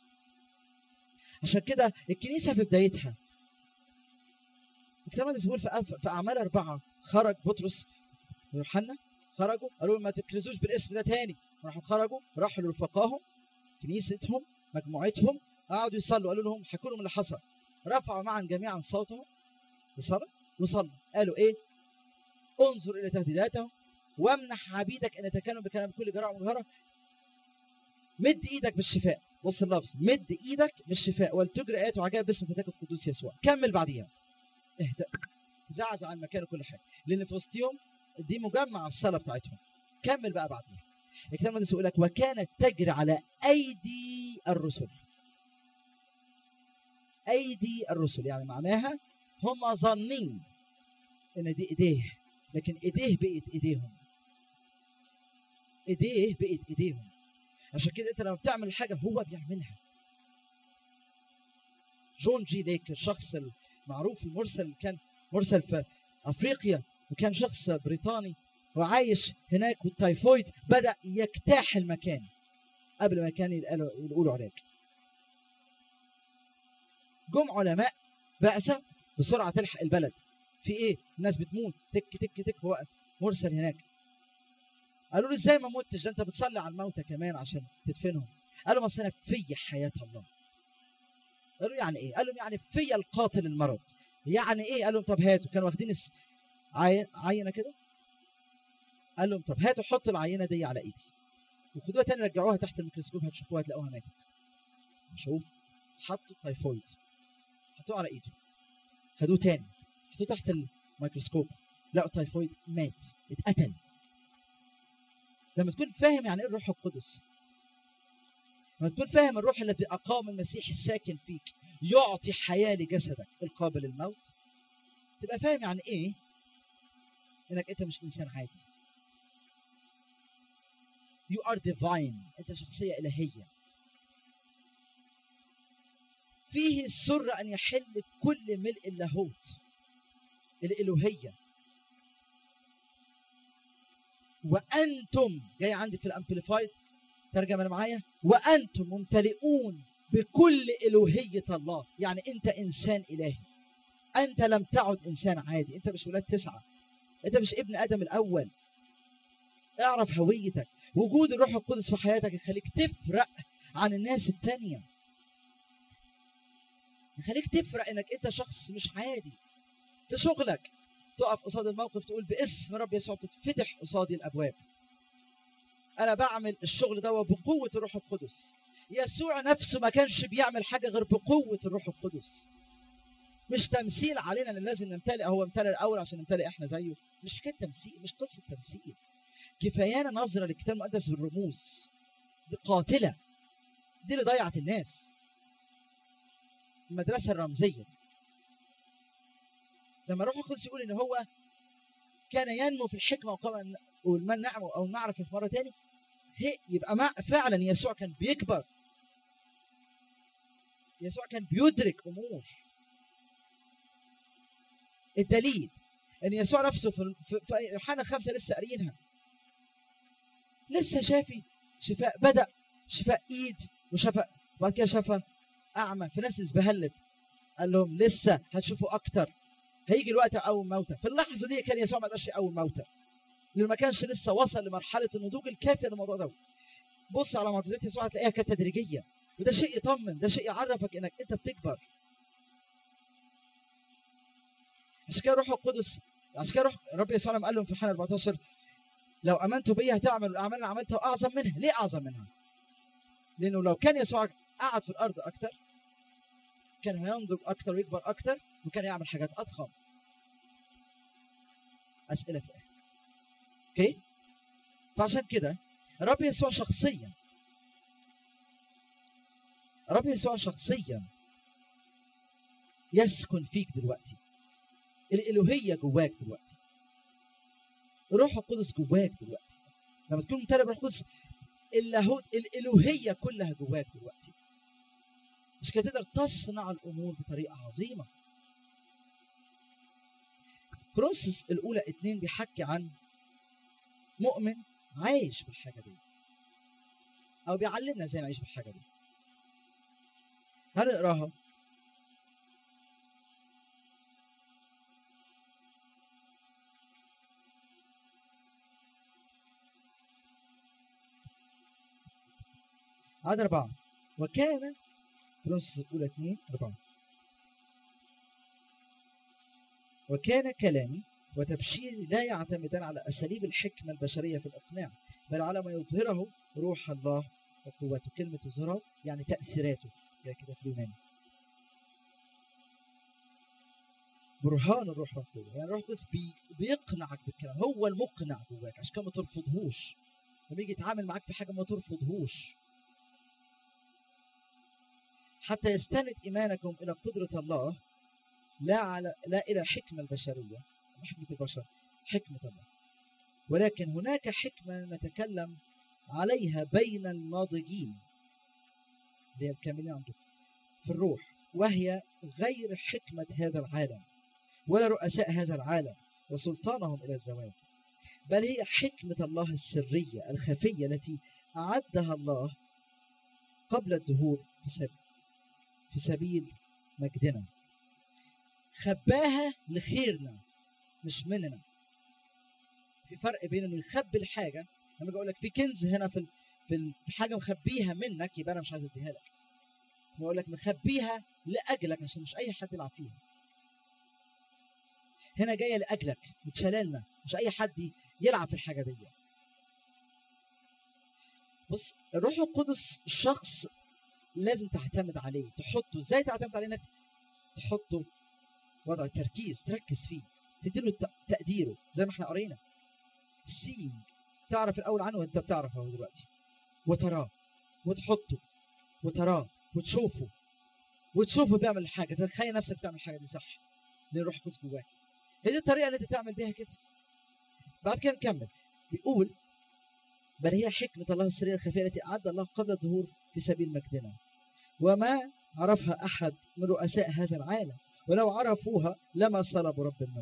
عشان كده الكنيسه في بدايتها الكتاب المقدس بيقول في في اعمال اربعه خرج بطرس ويوحنا، خرجوا قالوا ما تكرزوش بالاسم ده تاني. راحوا خرجوا راحوا لرفقائهم كنيستهم مجموعتهم قعدوا يصلوا. قالوا لهم حكوا لهم اللي حصل. رفعوا معا جميعا صوتهم بصلاة وصلوا. قالوا ايه؟ انظر الى تهديداتهم وامنح عبيدك ان يتكلموا بكلام بكل جراء ومجهرة. مد ايدك بالشفاء. بص اللفظ، مد ايدك بالشفاء ولتجري ايات وعجائب باسم فتاك القدوس يسوع. كمل بعديها. اهدأ. زعزع عن مكان كل حاجه لان في وسطهم دي مجمع الصلاه بتاعتهم. كمل بقى بعديها. الكتاب المقدس يقول لك وكانت تجري على ايدي الرسل. ايدي الرسل يعني معناها هم ظانين ان دي ايديه، لكن ايديه بقت ايديهم. ايديه بقت ايديهم. عشان كده انت لما بتعمل حاجه هو بيعملها. جون جي ليك الشخص المعروف المرسل كان مرسل في افريقيا وكان شخص بريطاني وعايش هناك، والتايفويد بدأ يجتاح المكان قبل ما كان يقولوا علاج. جم علماء بعثة بسرعة تلحق البلد. في ايه؟ الناس بتموت تك تك تك. هو مرسل هناك. قالوا له ازاي ما متش؟ ده انت بتصلي على الموتى كمان عشان تدفنهم. قالوا ما انا في حياة الله. قالوا يعني ايه؟ قالوا يعني في القاتل المرض. يعني ايه؟ قالوا طب هاتوا. كانوا واخدين عينة كده. قال لهم طب هاتوا حطوا العينة دي على ايدي وخدوها تاني رجعوها تحت الميكروسكوب هتشوفوها تلاقوها ماتت. شوف حطوا تايفويد حطوه على ايده. خدوه تاني حطوه تحت الميكروسكوب لقوا تايفويد مات اتقتل. لما تكون فاهم يعني ايه الروح القدس، لما تكون فاهم الروح الذي اقام المسيح الساكن فيك يعطي حياة لجسدك القابل للموت، تبقى فاهم يعني ايه انك انت مش انسان عادي. You are divine. انت شخصية الهية. فيه السر ان يحل كل ملء اللاهوت الالوهية. وانتم جاي عندي في الامبليفايد ترجمة انا معايا. وانتم ممتلئون بكل الوهية الله. يعني انت انسان الهي. انت لم تعد انسان عادي. انت مش ولاد تسعة. انت مش ابن ادم الاول. اعرف هويتك. وجود الروح القدس في حياتك يخليك تفرق عن الناس التانية. يخليك تفرق انك انت شخص مش عادي. في شغلك تقف قصاد الموقف تقول باسم رب يسوع تتفتح قصادي الابواب. انا بعمل الشغل ده بقوة الروح القدس. يسوع نفسه ما كانش بيعمل حاجة غير بقوة الروح القدس. مش تمثيل علينا ان لازم نمتلئ. هو امتلئ الاول عشان نمتلئ احنا زيه. مش حكاية تمثيل، مش قصة تمثيل. كفايانا نظرة للكتاب المقدس بالرموز. دي قاتلة. دي اللي ضيعت الناس. المدرسة الرمزية. لما الروح القدس يقول ان هو كان ينمو في الحكمة وقام والمن نعمه او المعرفة في مرة تاني، هي يبقى مع فعلا يسوع كان بيكبر. يسوع كان بيدرك امور. الدليل ان يسوع نفسه في يوحنا خمسة لسه قاريينها. لسه شافي شفاء. بدأ شفاء ايد وشفاء بعد كده شفاء اعمى. في ناس ازبهلت. قال لهم لسه هتشوفوا اكتر. هيجي الوقت اقوم موتى. في اللحظه دي كان يسوع ما قدرش يقوم موتى لانه ما كانش لسه وصل لمرحله النضوج الكافيه للموضوع ده. بص على معجزات يسوع هتلاقيها كانت تدريجيه. وده شيء يطمن. ده شيء يعرفك انك انت بتكبر. عشان كده روح القدس عشان كده روح رب يسوع لما قال لهم في يوحنا أربعتاشر لو امنتوا بي هتعملوا الاعمال اللي عملتها واعظم منها. ليه اعظم منها؟ لانه لو كان يسوع قعد في الارض اكتر كان هينضج اكتر ويكبر اكتر وكان يعمل حاجات اضخم. اسئله في الاخر. اوكي فعشان كده الرب يسوع شخصيا الرب يسوع شخصيا يسكن فيك دلوقتي. الالوهيه جواك دلوقتي، الروح القدس جواك دلوقتي. لما تكون ممتلئ بالروح القدس اللاهوت الالوهيه كلها جواك دلوقتي. مش كده تقدر تصنع الامور بطريقه عظيمه. كورنثوس الاولى اتنين بيحكي عن مؤمن عايش بالحاجه دي، او بيعلمنا ازاي نعيش بالحاجه دي. هنقراها. عدد أربعة. وكان كورنثوس الأولى اتنين أربعة. وكان كلامي وتبشيري لا يعتمدان على أساليب الحكمة البشرية في الإقناع، بل على ما يظهره روح الله وقوته. كلمة يظهره يعني تأثيراته، يعني كده في اليوناني. برهان الروح والقوة، يعني الروح القدس بي بيقنعك بالكلام، هو المقنع جواك، عشان كده ما ترفضهوش. لما يجي يتعامل معاك في حاجة ما ترفضهوش، حتى يستند إيمانكم إلى قدرة الله، لا على لا إلى الحكمة البشرية، حكمة البشر، حكمة الله. ولكن هناك حكمة نتكلم عليها بين الناضجين، اللي هي الكاملين عندكم في الروح، وهي غير حكمة هذا العالم ولا رؤساء هذا العالم وسلطانهم إلى الزواج، بل هي حكمة الله السرية الخفية التي أعدها الله قبل الدهور في سبيل مجدنا. خباها لخيرنا مش مننا. في فرق بين انه يخبي الحاجه، لما اجي اقول لك في كنز هنا في في حاجه مخبيها منك، يبقى انا مش عايز اديها لك. بقول لك مخبيها لاجلك عشان مش اي حد يلعب فيها. هنا جايه لاجلك، متشاللنا، مش اي حد يلعب في الحاجه دي. بص، الروح القدس الشخص لازم تعتمد عليه، تحطه. ازاي تعتمد عليه؟ انك تحطه وضع التركيز، تركز فيه، تديله تقديره زي ما احنا قرينا. سينج، تعرف الاول عنه وانت بتعرف اهو دلوقتي، وتراه وتحطه وتراه وتشوفه وتشوفه بيعمل الحاجه، تتخيل نفسك بتعمل الحاجه دي صح، لان الروح القدس جواك. هي دي الطريقه اللي انت تعمل بيها كده. بعد كده نكمل، بيقول بل هي حكمه الله السريه الخفيه التي اعد الله قبل الظهور في سبيل مجدنا، وما عرفها احد من رؤساء هذا العالم، ولو عرفوها لما صلبوا رب المجد.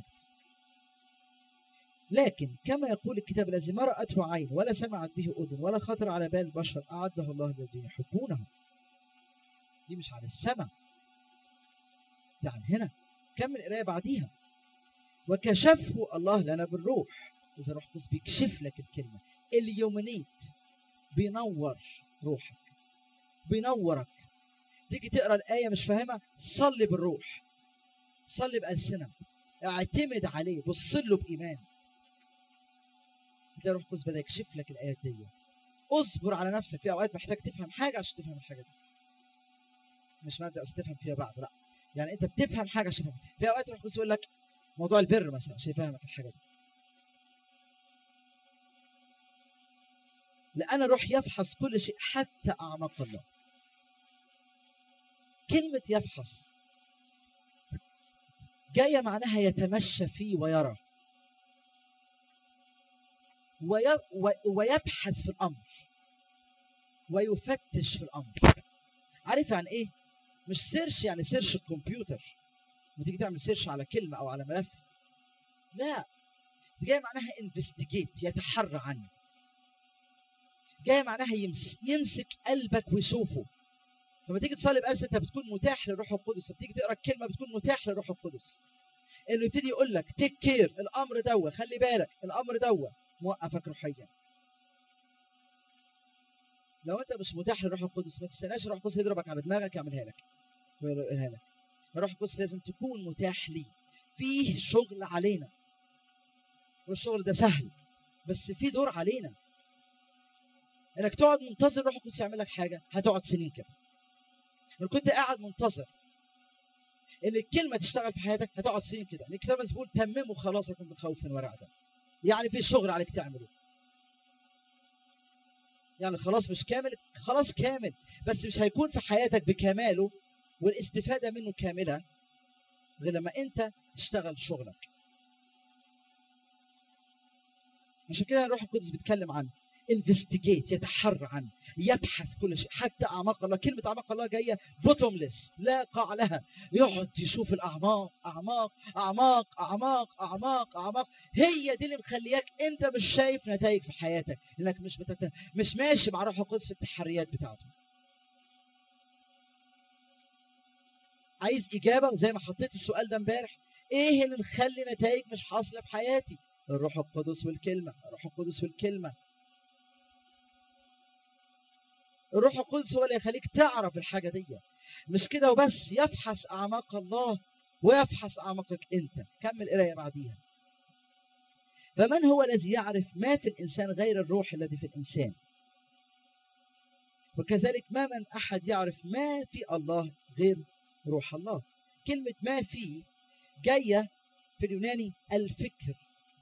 لكن كما يقول الكتاب الذي ما رأته عين ولا سمعت به أذن ولا خطر على بال البشر أعده الله للذين يحبونه. دي مش على السماء، ده عن هنا. كمل القراية بعديها. وكشفه الله لنا بالروح. إذا روح القدس بيكشف لك الكلمة، اليومنيت بينور روحك، بينورك. تيجي تقرأ الآية مش فاهمة، صلي بالروح، صلي بألسنة، اعتمد عليه، بص له بإيمان. تلاقي روح القدس بدأ يكشف لك الآيات دي. اصبر على نفسك، في أوقات محتاج تفهم حاجة عشان تفهم الحاجة دي، مش مادة عشان تفهم فيها بعد، لا، يعني أنت بتفهم حاجة عشان تفهم. في أوقات روح القدس يقول لك موضوع البر مثلا عشان يفهمك الحاجة دي، لأن الروح يفحص كل شيء حتى أعماق الله. كلمة يفحص جاية معناها يتمشى فيه ويرى ويبحث في الأمر ويفتش في الأمر. عارف عن إيه؟ مش سيرش يعني سيرش الكمبيوتر، ما تيجي تعمل سيرش على كلمة أو على ملف، لا، دي جاية معناها investigate، يتحرى عنه. جاية معناها يمس يمسك قلبك ويشوفه. لما تيجي تصلي بقلبك انت بتكون متاح للروح القدس، بتيجي تقرا الكلمه بتكون متاح للروح القدس انه يبتدي يقول لك تيك كير، الامر دوه، خلي بالك، الامر دوه موقفك روحيا. لو انت مش متاح للروح القدس ما تستناش الروح القدس يضربك على دماغك يعملها لك ويقولها لك. الروح القدس لازم تكون متاح ليه. فيه شغل علينا، والشغل ده سهل بس فيه دور علينا. انك تقعد منتظر الروح القدس يعمل لك حاجه هتقعد سنين كده. لو كنت قاعد منتظر ان الكلمه تشتغل في حياتك هتقعد سنين كده. الكتاب بيقول تمموا خلاصكم بخوف ورعدة، يعني في شغل عليك تعمله. يعني خلاص مش كامل، خلاص كامل، بس مش هيكون في حياتك بكماله والاستفادة منه كاملة غير لما انت تشتغل شغلك. عشان كده الروح القدس بيتكلم عن investigate، يتحرى عنه، يبحث كل شيء حتى أعماق الله. كلمة أعماق الله جاية bottomless، لا قاع لها. يقعد يشوف الأعماق، أعماق أعماق أعماق أعماق أعماق. هي دي اللي مخلياك أنت مش شايف نتائج في حياتك، لأنك مش بتت... مش ماشي مع روح القدس في التحريات بتاعته. عايز إجابة؟ وزي ما حطيت السؤال ده امبارح، إيه اللي مخلي نتائج مش حاصلة في حياتي؟ الروح القدس والكلمة، الروح القدس والكلمة. الروح القدس هو اللي يخليك تعرف الحاجة دي. مش كده وبس، يفحص أعماق الله ويفحص أعماقك أنت. كمل قراية بعديها. فمن هو الذي يعرف ما في الإنسان غير الروح الذي في الإنسان؟ وكذلك ما من أحد يعرف ما في الله غير روح الله. كلمة ما في جاية في اليوناني الفكر.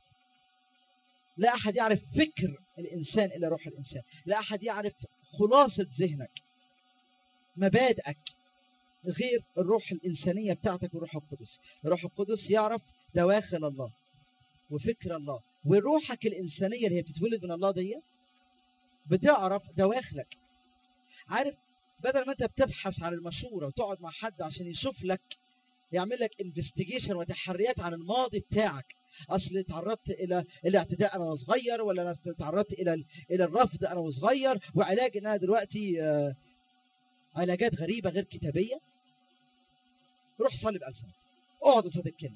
لا أحد يعرف فكر الإنسان إلا روح الإنسان. لا أحد يعرف خلاصة ذهنك، مبادئك، غير الروح الإنسانية بتاعتك والروح القدس. الروح القدس يعرف دواخل الله وفكر الله، وروحك الإنسانية اللي هي بتتولد من الله دي بتعرف دواخلك. عارف، بدل ما أنت بتبحث عن المشورة وتقعد مع حد عشان يشوف لك، يعمل لك انفستيجيشن وتحريات عن الماضي بتاعك، اصل تعرضت الى الاعتداء انا صغير، ولا انا تعرضت الى الى الرفض انا صغير، وعلاج ان انا دلوقتي علاجات غريبه غير كتابيه. روح صلي بألسنة، اقعد قصاد الكلمه،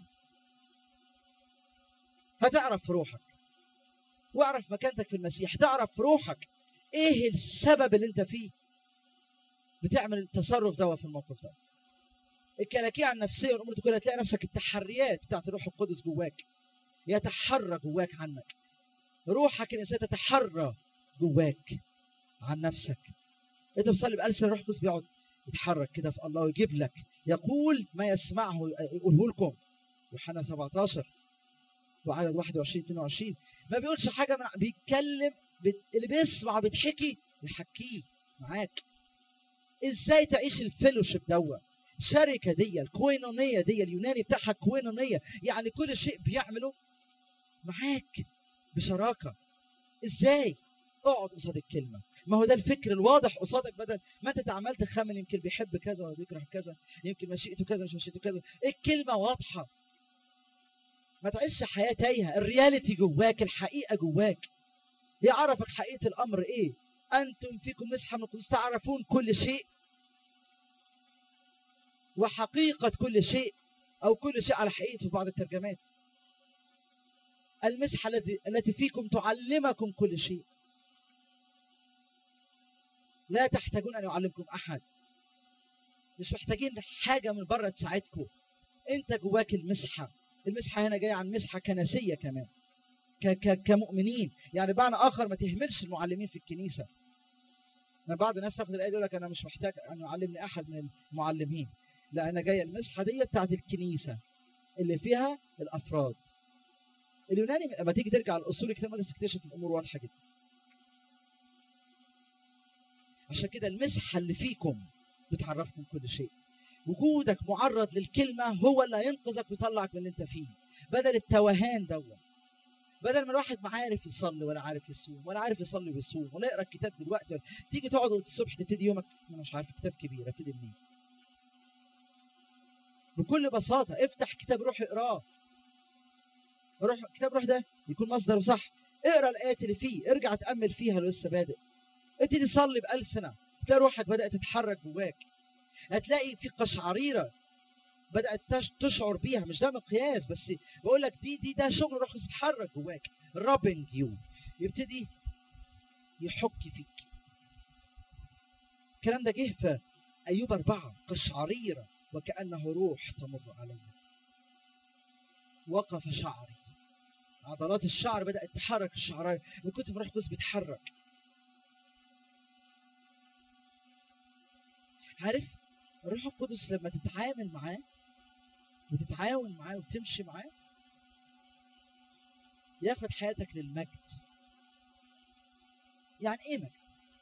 هتعرف روحك واعرف مكانتك في المسيح. تعرف روحك ايه السبب اللي انت فيه بتعمل التصرف ده في الموقف ده. الكلاكيع النفسيه والامور دي كلها تلاقي نفسك التحريات بتاعت الروح القدس جواك يتحرى جواك عنك. روحك الانسان تتحرى جواك عن نفسك. انت بتصلي بألسنة، الروح القدس بيقعد يتحرك كده في الله ويجيب لك، يقول ما يسمعه يقوله لكم. يوحنا سبعتاشر وعدد واحد وعشرين اثنين وعشرين. ما بيقولش حاجه، من بيتكلم، اللي بيسمع بيتحكي يحكيه معاك. ازاي تعيش الفيلوشيب دوت، الشركه دي، الكوينونيه دي، اليوناني بتاعها كوينونيه، يعني كل شيء بيعمله معاك بشراكه. ازاي؟ اقعد قصاد الكلمه. ما هو ده الفكر الواضح قصادك، بدل ما انت عمال تخمن يمكن بيحب كذا ولا بيكره كذا، يمكن مشيئته كذا مش مشيئته كذا. الكلمه واضحه، ما تعيش حياه تايهه. الرياليتي جواك، الحقيقه جواك. يعرفك حقيقه الامر ايه. انتم فيكم مسحه من القدوس تعرفون كل شيء، وحقيقه كل شيء، او كل شيء على حقيقته في بعض الترجمات. المسحه التي فيكم تعلمكم كل شيء. لا تحتاجون أن يعلمكم أحد، مش محتاجين حاجة من بره تساعدكم. أنت جواك المسحة. المسحة هنا جاية عن مسحة كنسية كمان، ك ك كمؤمنين. يعني بمعنى آخر ما تهملش المعلمين في الكنيسة. أنا بعض الناس تاخد الآية يقول لك أنا مش محتاج أن يعلمني أحد من المعلمين. لا، أنا جاية المسحة دي بتاعت الكنيسة اللي فيها الأفراد. اليوناني لما تيجي ترجع للأصول الكتاب تكتشف الأمور واضحة جدا. عشان كده المسحة اللي فيكم بتعرفكم كل شيء. وجودك معرض للكلمة هو اللي هينقذك ويطلعك من اللي انت فيه، بدل التوهان دوت. بدل ما الواحد ما عارف يصلي ولا عارف يصوم ولا عارف يصلي ويصوم ولا يقرا الكتاب دلوقتي، ولا تيجي تقعد الصبح تبتدي يومك انا مش عارف كتاب كبير ابتدي منين. بكل بساطة افتح كتاب روح اقراه. روح كتاب روح ده يكون مصدره صح. اقرا الآيات اللي فيه، ارجع تأمل فيها لو لسه بادئ. ابتدي تصلي بألسنة، تلاقي روحك بدأت تتحرك جواك. هتلاقي في قشعريرة بدأت تشعر بيها. مش ده مقياس، بس بقول لك دي دي ده شغل روح بيتحرك جواك. رابنج يو، يبتدي يحك فيك. الكلام ده جه في أيوب أربعة. قشعريرة وكأنه روح تمر علي، وقف شعري. عضلات الشعر بدأت تحرك الشعرايه من كتر ما روح القدس بيتحرك. عارف الروح القدس لما تتعامل معاه وتتعاون معاه وتمشي معاه ياخد حياتك للمجد. يعني ايه مجد؟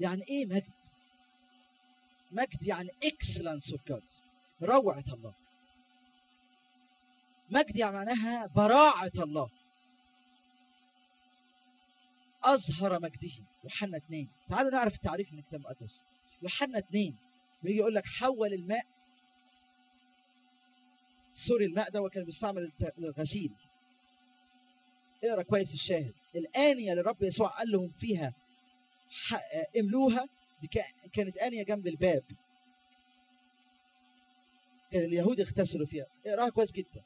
يعني ايه مجد؟ مجد يعني excellence of God، روعة الله. مجد يعني معناها براعة الله، أظهر مجده. يوحنا اثنين، تعالوا نعرف التعريف من الكتاب المقدس. يوحنا اثنين بيجي يقول لك حول الماء، سوري الماء ده وكان بيستعمل للغسيل. اقرا كويس الشاهد. الآنية اللي الرب يسوع قال لهم فيها املوها، دي كانت آنية جنب الباب، كان اليهود يغتسلوا فيها. اقراها كويس جدا.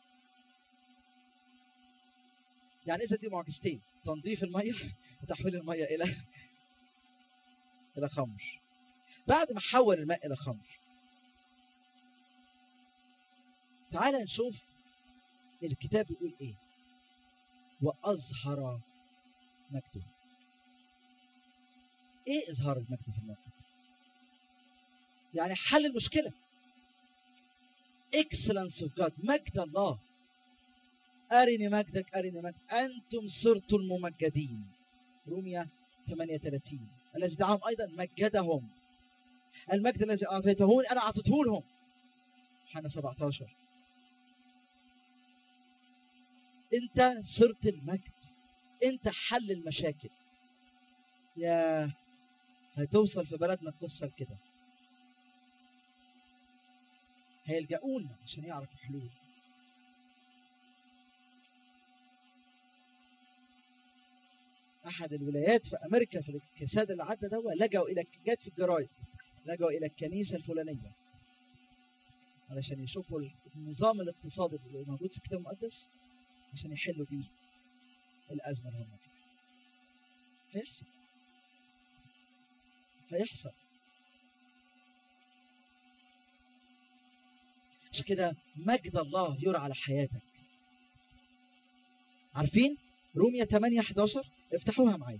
يعني اذا دي معجزتين، تنظيف الميه وتحويل الميه الى الى خمر. بعد ما حول الماء الى خمر، تعال نشوف الكتاب بيقول ايه. واظهر مجده. ايه اظهار المجد في الموقف؟ يعني حل المشكله. excellence of God، مجد الله. أرني مجدك أرني مجدك أنتم صرتم الممجدين. رومية ثمانية وثلاثين. الذي دعاهم أيضا مجدهم. المجد الذي أعطيته أنا أعطيته لهم. يوحنا سبعة عشر. أنت صرت المجد، أنت حل المشاكل. يا هتوصل في بلدنا القصة كده، هيلجأونا عشان يعرفوا حلول. أحد الولايات في أمريكا في الكساد اللي عدى ده لجأوا إلى، جت في الجرايد، لجأوا إلى الكنيسة الفلانية علشان يشوفوا النظام الاقتصادي اللي موجود في الكتاب المقدس عشان يحلوا بيه الأزمة اللي هم فيها. هيحصل هيحصل عشان كده مجد الله يرى على حياتك. عارفين رومية ثمانية أحد عشر؟ افتحوها معايا.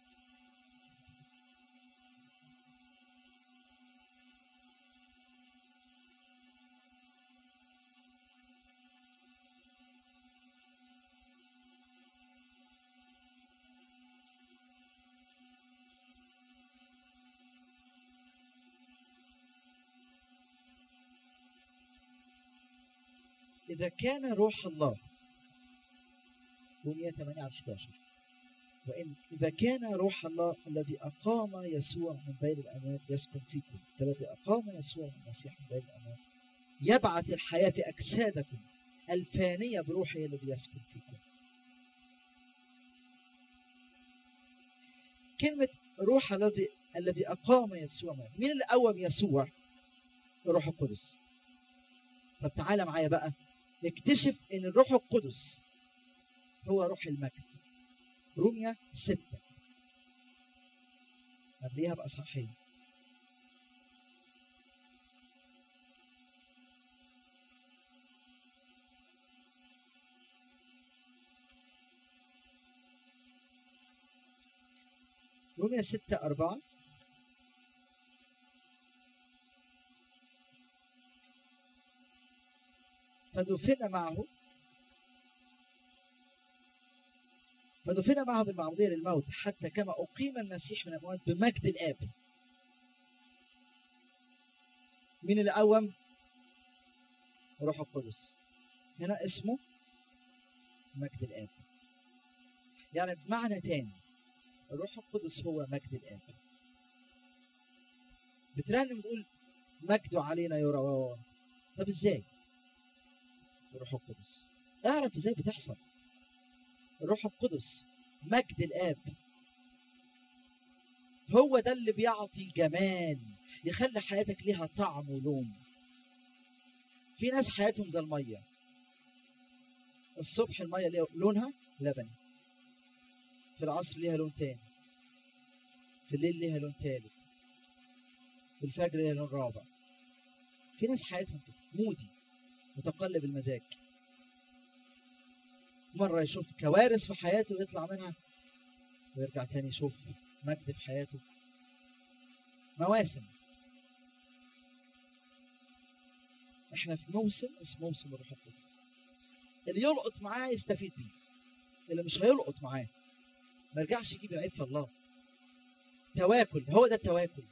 إذا كان روح الله، رومية ثمانية أحد عشر، وإن إذا كان روح الله الذي أقام يسوع من بين الأموات يسكن فيكم، الذي أقام يسوع المسيح من بين الأموات يبعث الحياة في أجسادكم الفانية بروحه الذي يسكن فيكم. كلمة روح الذي الذي أقام يسوع، مين اللي قوم يسوع؟ الروح القدس. طب تعالى معايا بقى نكتشف إن الروح القدس هو روح المجد. رومية ستة، قبليها بقى صحيح. رومية ستة أربعة. فدفن معه فدفن معه بالمعمودية للموت حتى كما أقيم المسيح من الأموات بمجد الآب. مين اللي قوم؟ روح القدس. هنا اسمه مجد الآب. يعني بمعنى تاني الروح القدس هو مجد الآب. بترنم بتقول مجده علينا يرى. طب ازاي؟ الروح القدس. اعرف ازاي بتحصل. الروح القدس مجد الآب هو ده اللي بيعطي جمال، يخلي حياتك ليها طعم ولون. في ناس حياتهم زي المية، الصبح المية لونها لبني، في العصر ليها لون تاني، في الليل ليها لون ثالث، في الفجر ليها لون رابع. في ناس حياتهم كده مودي، متقلب المزاج. مرة يشوف كوارث في حياته ويطلع منها، ويرجع تاني يشوف مجد في حياته. مواسم. احنا في موسم اسمه موسم الروح القدس. اللي يلقط معاه يستفيد بيه، اللي مش هيلقط معاه ما يرجعش يجيب العيب في الله. تواكل، هو ده التواكل،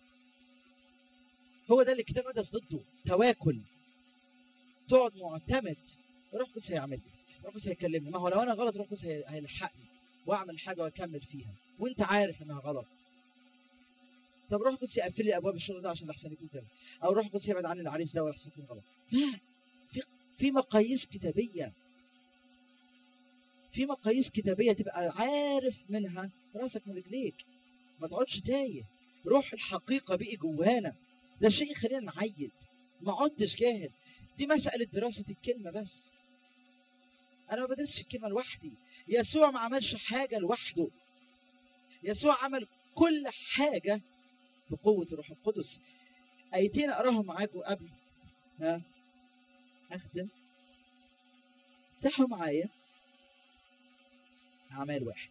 هو ده اللي الكتاب المقدس ضده، تواكل. تقعد معتمد روح القدس هيعمل لي، روح القدس هيكلمني، ما هو لو انا غلط روح القدس هيلحقني واعمل حاجه واكمل فيها وانت عارف انها غلط. طب روح القدس يقفل لي ابواب الشغل ده عشان احسن يكون كده، او روح القدس يبعد عني العريس ده ويحصل يكون غلط. لا، في في مقاييس كتابيه، في مقاييس كتابيه تبقى عارف منها راسك من رجليك، ما تقعدش تايه. روح الحقيقه بقي جوانا، ده شيء يخلينا نعيد، ما عدتش جاهل. دي مساله دراسه الكلمه بس، انا ما بدرسش الكلمه لوحدي. يسوع ما عملش حاجه لوحده، يسوع عمل كل حاجه بقوه الروح القدس. ايتين اقراهم معاكم قبل ها اختم. افتحوا معايا اعمال واحد.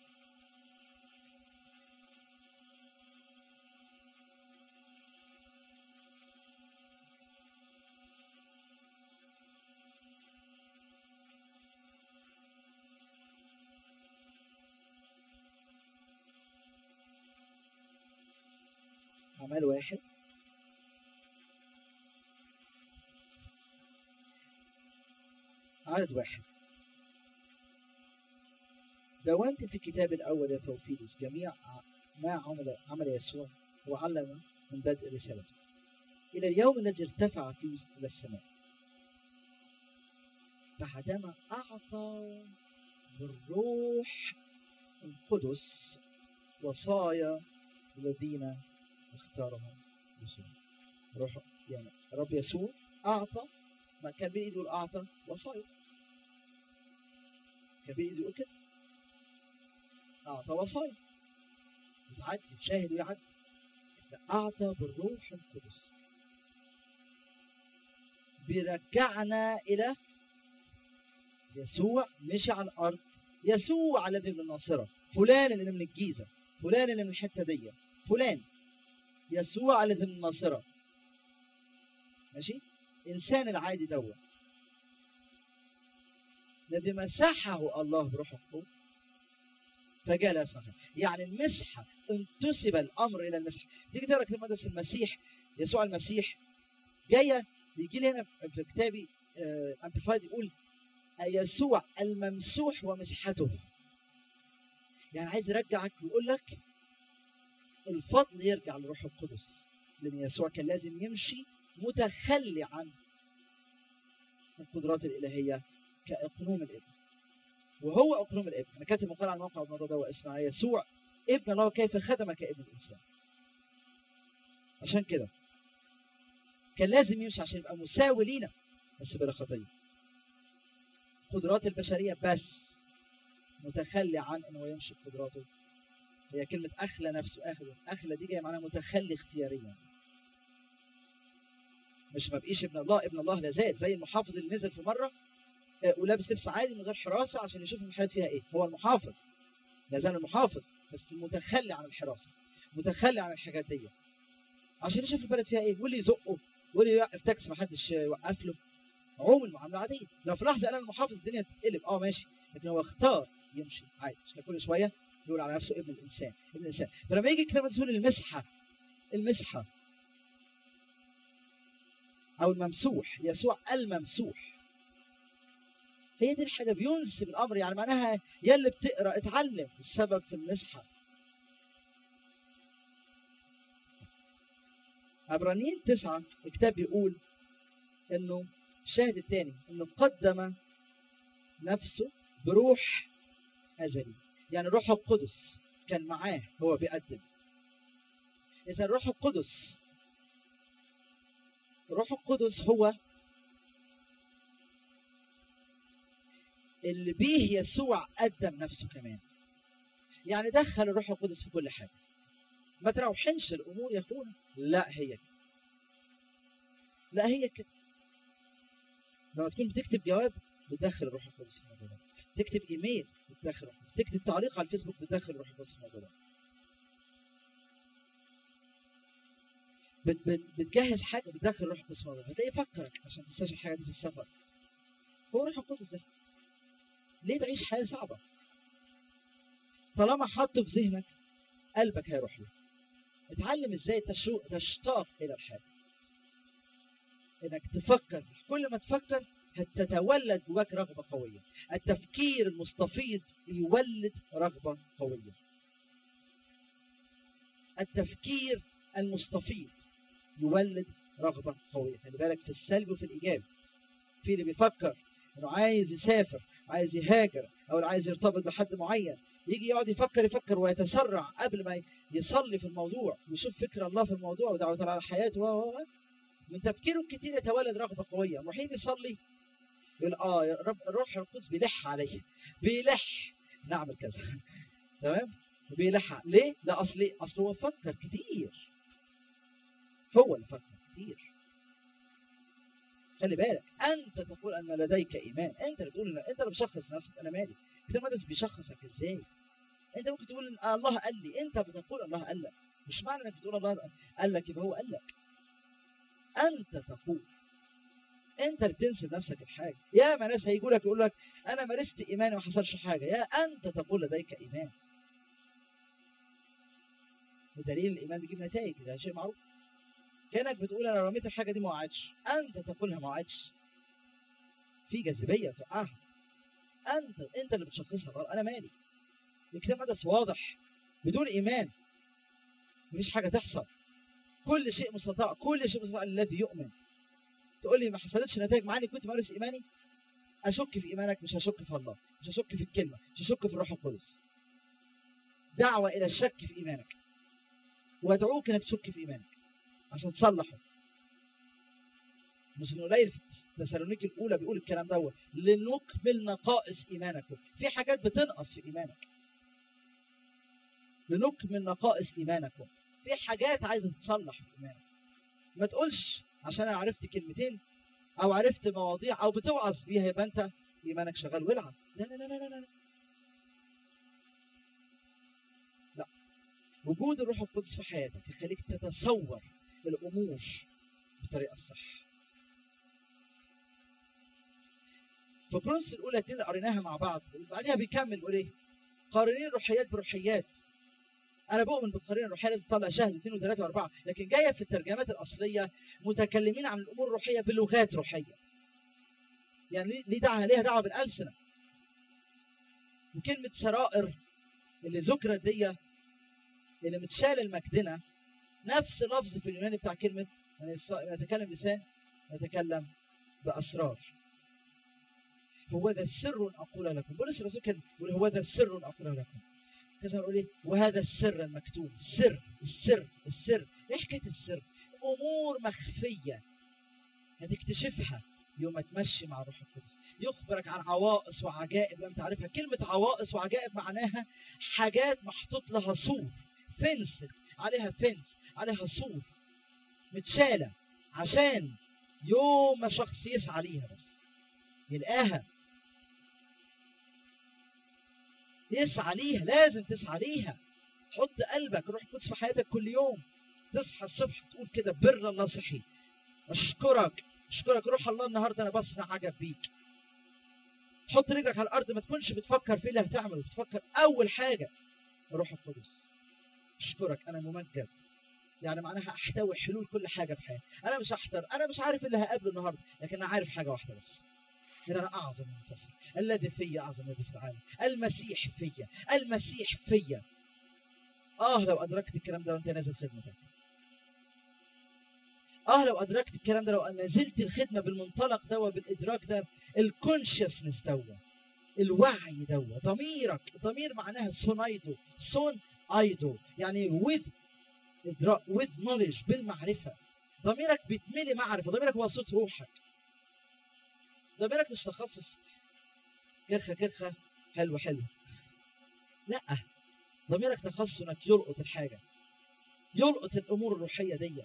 اعمال واحد عدد واحد. دونت في الكتاب الأول يا ثوفيلس جميع ما عمل عمل يسوع وعلم من بدء رسالته إلى اليوم الذي ارتفع فيه إلى السماء، بعدما أعطى بالروح القدس وصايا الذين اختارهم رسله. روح يعني رب يسوع أعطى، ما كان بإيده يقول أعطى وصايا، كان بإيده يقول كده أعطى وصايا، يتعدي يشاهد ويعدي. أعطى بالروح القدس، بيرجعنا إلى يسوع مشي على الأرض، يسوع الذي من الناصرة، فلان اللي من الجيزة، فلان اللي من الحتة دي، فلان يسوع الذي من الناصرة، ماشي؟ إنسان العادي دوت الذي مسحه الله بروحه فجلس. يعني المسحة انتسب الأمر إلى المسح. تيجي تقرأ كتاب مقدس المسيح يسوع المسيح جاية، بيجي لي هنا في كتابي أمبليفايد يقول يسوع الممسوح ومسحته. يعني عايز يرجعك ويقول لك الفضل يرجع لروح القدس، لأن يسوع كان لازم يمشي متخلي عن القدرات الإلهية كأقنوم الابن، وهو أقنوم الابن. أنا كاتب مقال على الموقع الموضوع ده واسمع يسوع ابن الله كيف خدم كابن الإنسان. عشان كده كان لازم يمشي عشان يبقى مساوي لينا بس بلا خطية. قدرات البشرية بس متخلي عن أنه يمشي بقدراته. هي كلمة أخلى نفسه، أخلى أخلى دي جاية معناها متخلي اختياريا، مش ما بقيش ابن الله. ابن الله لا زال زي المحافظ اللي نزل في مرة ولابس لبس عادي من غير حراسة عشان يشوف المحيط فيها ايه. هو المحافظ لا زال المحافظ بس متخلي عن الحراسة، متخلي عن الحاجات دي عشان يشوف البلد فيها ايه، واللي يزقه واللي يوقف تاكسي محدش يوقف له. عموم المعاملة عادية. لو في لحظة قال المحافظ الدنيا تتقلب اه ماشي، لكن هو اختار يمشي عادي. مش كل شوية يقول على نفسه ابن الإنسان ابن الإنسان. فلما يجي الكتاب يقول المسحة، المسحة أو الممسوح، يسوع الممسوح، هي دي الحاجة بينسب الأمر. يعني معناها يا اللي بتقرأ اتعلم السبب في المسحة. عبرانيين تسعة الكتاب بيقول إنه الشاهد الثاني إنه قدم نفسه بروح أزلي، يعني الروح القدس كان معاه هو بيقدم. إذا الروح القدس، الروح القدس هو اللي بيه يسوع قدم نفسه كمان. يعني دخل الروح القدس في كل حاجة. ما تروحنش الأمور يا أخونا، لا هي كده، لا هي كده. لما تكون بتكتب جواب بتدخل الروح القدس في الموضوع ده، تكتب إيميل بتدخل الروح القدس، تكتب تعليق على الفيسبوك بتدخل الروح القدس في الموضوع ده، بت بت بتجهز حاجة بتدخل الروح القدس في الموضوع ده. هتلاقيه يفكرك عشان ما تنساش الحاجة دي في السفر. هو الروح القدس ده ليه تعيش حياة صعبة؟ طالما حطه في ذهنك قلبك هيروح له. اتعلم ازاي تشتاق الى الحاجة، انك تفكر. كل ما تفكر هتتولد جواك رغبة قوية. التفكير المستفيض يولد رغبة قوية. التفكير المستفيض يولد رغبة قوية. خلي بالك في السلب وفي الإيجاب. في اللي بيفكر انه عايز يسافر، عايز يهاجر، او عايز يرتبط بحد معين، يجي يقعد يفكر يفكر ويتسرع قبل ما يصلي في الموضوع ويشوف فكر الله في الموضوع ودعوة على حياته. و من تفكيره الكتير يتولد رغبة قوية. وحين يصلي يقول اه يا رب الروح القدس بيلح عليه، بيلح نعمل كذا. تمام؟ بيلح ليه؟ لا اصلي اصل هو فكر كتير، هو اللي فكر كتير. خلي بالك انت تقول ان لديك ايمان، انت اللي بتقول، انت اللي بتشخص نفسك. انا مالي؟ كتير مدرس بيشخصك ازاي؟ انت ممكن تقول ان الله قال لي، انت بتقول الله قال لك. مش معنى انك بتقول الله قال لك يبقى هو قال لك. انت تقول، انت اللي بتنسب نفسك الحاجه. يا ما ناس هيجوا لك يقول لك انا مارست ايماني وما حصلش حاجه. يا انت تقول لديك ايمان. بدليل الايمان بيجيب نتائج، ده شيء معروف. كانك بتقول انا رميت الحاجه دي ما وقعتش، انت تقولها ما وقعتش. في جاذبيه توقعها. انت انت اللي بتشخصها. انا مالي؟ الكتاب مقدس واضح، بدون ايمان مفيش حاجه تحصل. كل شيء مستطاع، كل شيء مستطاع الذي يؤمن. تقول لي ما حصلتش نتائج معاني كنت مارس ايماني؟ اشك في ايمانك، مش هشك في الله، مش هشك في الكلمه، مش هشك في الروح القدس. دعوه الى الشك في ايمانك، وادعوك انك تشك في ايمانك عشان تصلحه. مش من قليل في تسالونيكي الاولى بيقول الكلام دوت لنكمل نقائص ايمانكم. في حاجات بتنقص في ايمانك، لنكمل نقائص ايمانكم. في حاجات عايزه تتصلح في ايمانك. ما تقولش عشان انا عرفت كلمتين او عرفت مواضيع او بتوعظ بيها يبقى انت ايمانك شغال ولعه. لا لا لا لا لا لا. وجود الروح القدس في حياتك يخليك تتصور الامور بالطريقه الصح. في كورنثوس الاولى اتنين اللي قريناها مع بعض، وبعديها بيكمل يقول ايه؟ قارنين روحيات بروحيات. انا بؤمن بالقرينه الروحيه لازم تطلع شهد واثنين وثلاثه واربعه، لكن جايه في الترجمات الاصليه متكلمين عن الامور الروحيه بلغات روحيه. يعني ليه دعوه، ليها دعوه بالالسنه. وكلمه سرائر اللي ذكرت دي اللي متشال المكدنه نفس لفظ في اليوناني بتاع كلمه يتكلم لسان يتكلم باسرار. هو ذا السر اقول لكم. بولس الرسول كان يقول هو ذا السر اقول لكم. كذا يقول ايه؟ وهذا السر المكتوب. السر السر السر. ايه حكايه السر؟ امور مخفيه هتكتشفها يوم تمشي مع الروح القدس. يخبرك عن عوائص وعجائب لم تعرفها. كلمه عوائص وعجائب معناها حاجات محطوط لها سور، فنس عليها، فنس عليها سور متشاله عشان يوم ما شخص يسعى ليها بس يلقاها. يسعى ليها، لازم تسعى ليها. حط قلبك روح القدس في حياتك كل يوم. تصحى الصبح تقول كده بر الله صحي، اشكرك اشكرك روح الله النهارده انا بصنع عجب بيك. تحط رجلك على الارض ما تكونش بتفكر في اللي هتعمله، بتفكر اول حاجه روح القدس. اشكرك انا ممجد، يعني معناها احتوي حلول كل حاجه في حياتي. انا مش هحتر، انا مش عارف اللي هقابله النهارده، لكن انا عارف حاجه واحده بس، إن أنا أعظم منتصر. الذي في أعظم الذي في العالم. المسيح في المسيح في. آه لو أدركت الكلام ده وأنت نازل خدمتك. آه لو أدركت الكلام ده، لو نزلت الخدمة بالمنطلق ده وبالإدراك ده، الكونشسنس ده، الوعي ده، ضميرك. ضمير معناها سونايدو، سون ايدو، يعني with إدراك، with knowledge، بالمعرفة. ضميرك بيتملي معرفة. ضميرك هو صوت روحك. ضميرك مش تخصص كرخة كرخة حلو حلو، لا. ضميرك تخصص انك يلقط الحاجة، يلقط الامور الروحية دي.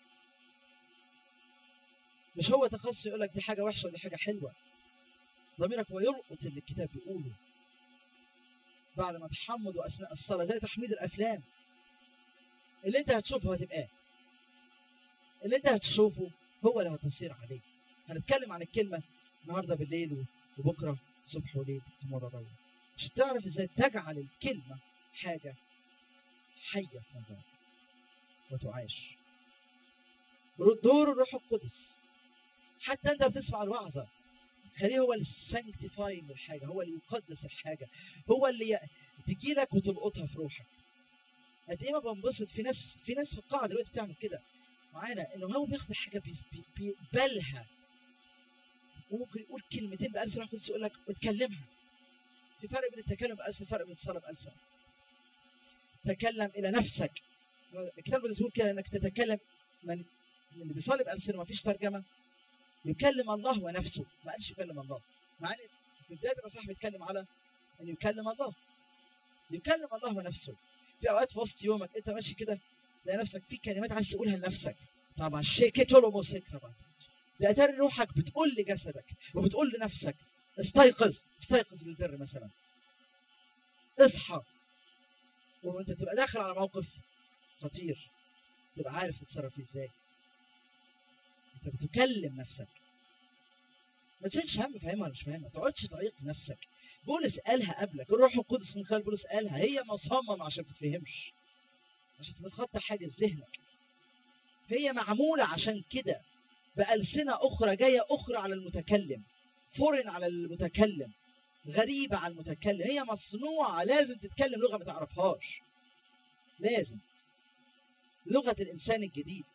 مش هو تخصص يقولك دي حاجة وحشة ودي حاجة حلوة. ضميرك هو يلقط اللي الكتاب بيقوله بعد ما تحمد واثناء الصلاة، زي تحميد الافلام. اللي انت هتشوفه هتبقى، اللي انت هتشوفه هو اللي هتصير عليه. هنتكلم عن الكلمة النهاردة بالليل وبكرة صبح وليل في الموضوع ده. مش تعرف ازاي تجعل الكلمة حاجة حية في نظرك. وتعاش. دور الروح القدس. حتى انت بتسمع الوعظه خليه هو السانكتيفاينج الحاجه، هو اللي يقدس الحاجه، هو اللي تجي لك وتلقطها في روحك. قد ايه ما بنبسط في ناس في ناس في القاعه دلوقتي بتعمل كده معانا، انه هو بياخد الحاجه بيقبلها وممكن يقول كلمتين بألسنة الروح القدس يقول لك اتكلمها. في فرق بين التكلم بألسنة، فرق بين الصلاه بألسنة. تكلم الى نفسك. الكتاب بيقول كده انك تتكلم، من اللي بيصلي بألسنة ما فيش ترجمه يكلم الله ونفسه، ما قالش يكلم الله. مع ان في بدايه المسيح بيتكلم على ان يكلم الله، يكلم الله ونفسه. في اوقات في وسط يومك انت ماشي كده تلاقي نفسك في كلمات عايز تقولها لنفسك، طبعا شيكتولو موسيقى بقى، ده اتاري روحك بتقول لجسدك وبتقول لنفسك استيقظ، استيقظ للبر مثلا، اصحى. وانت تبقى داخل على موقف خطير تبقى عارف تتصرف فيه ازاي. انت بتكلم نفسك. ما تشيلش هم فاهمها ولا مش فاهمها، ما تقعدش تعيق نفسك. بولس قالها قبلك، الروح القدس من خلال بولس قالها، هي مصمم عشان ما تتفهمش، عشان تتخطى حاجز ذهنك. هي معموله عشان كده بألسنة أخرى جاية أخرى على المتكلم، فورن على المتكلم، غريبة على المتكلم. هي مصنوعة لازم تتكلم لغة ما تعرفهاش، لازم لغة الإنسان الجديد.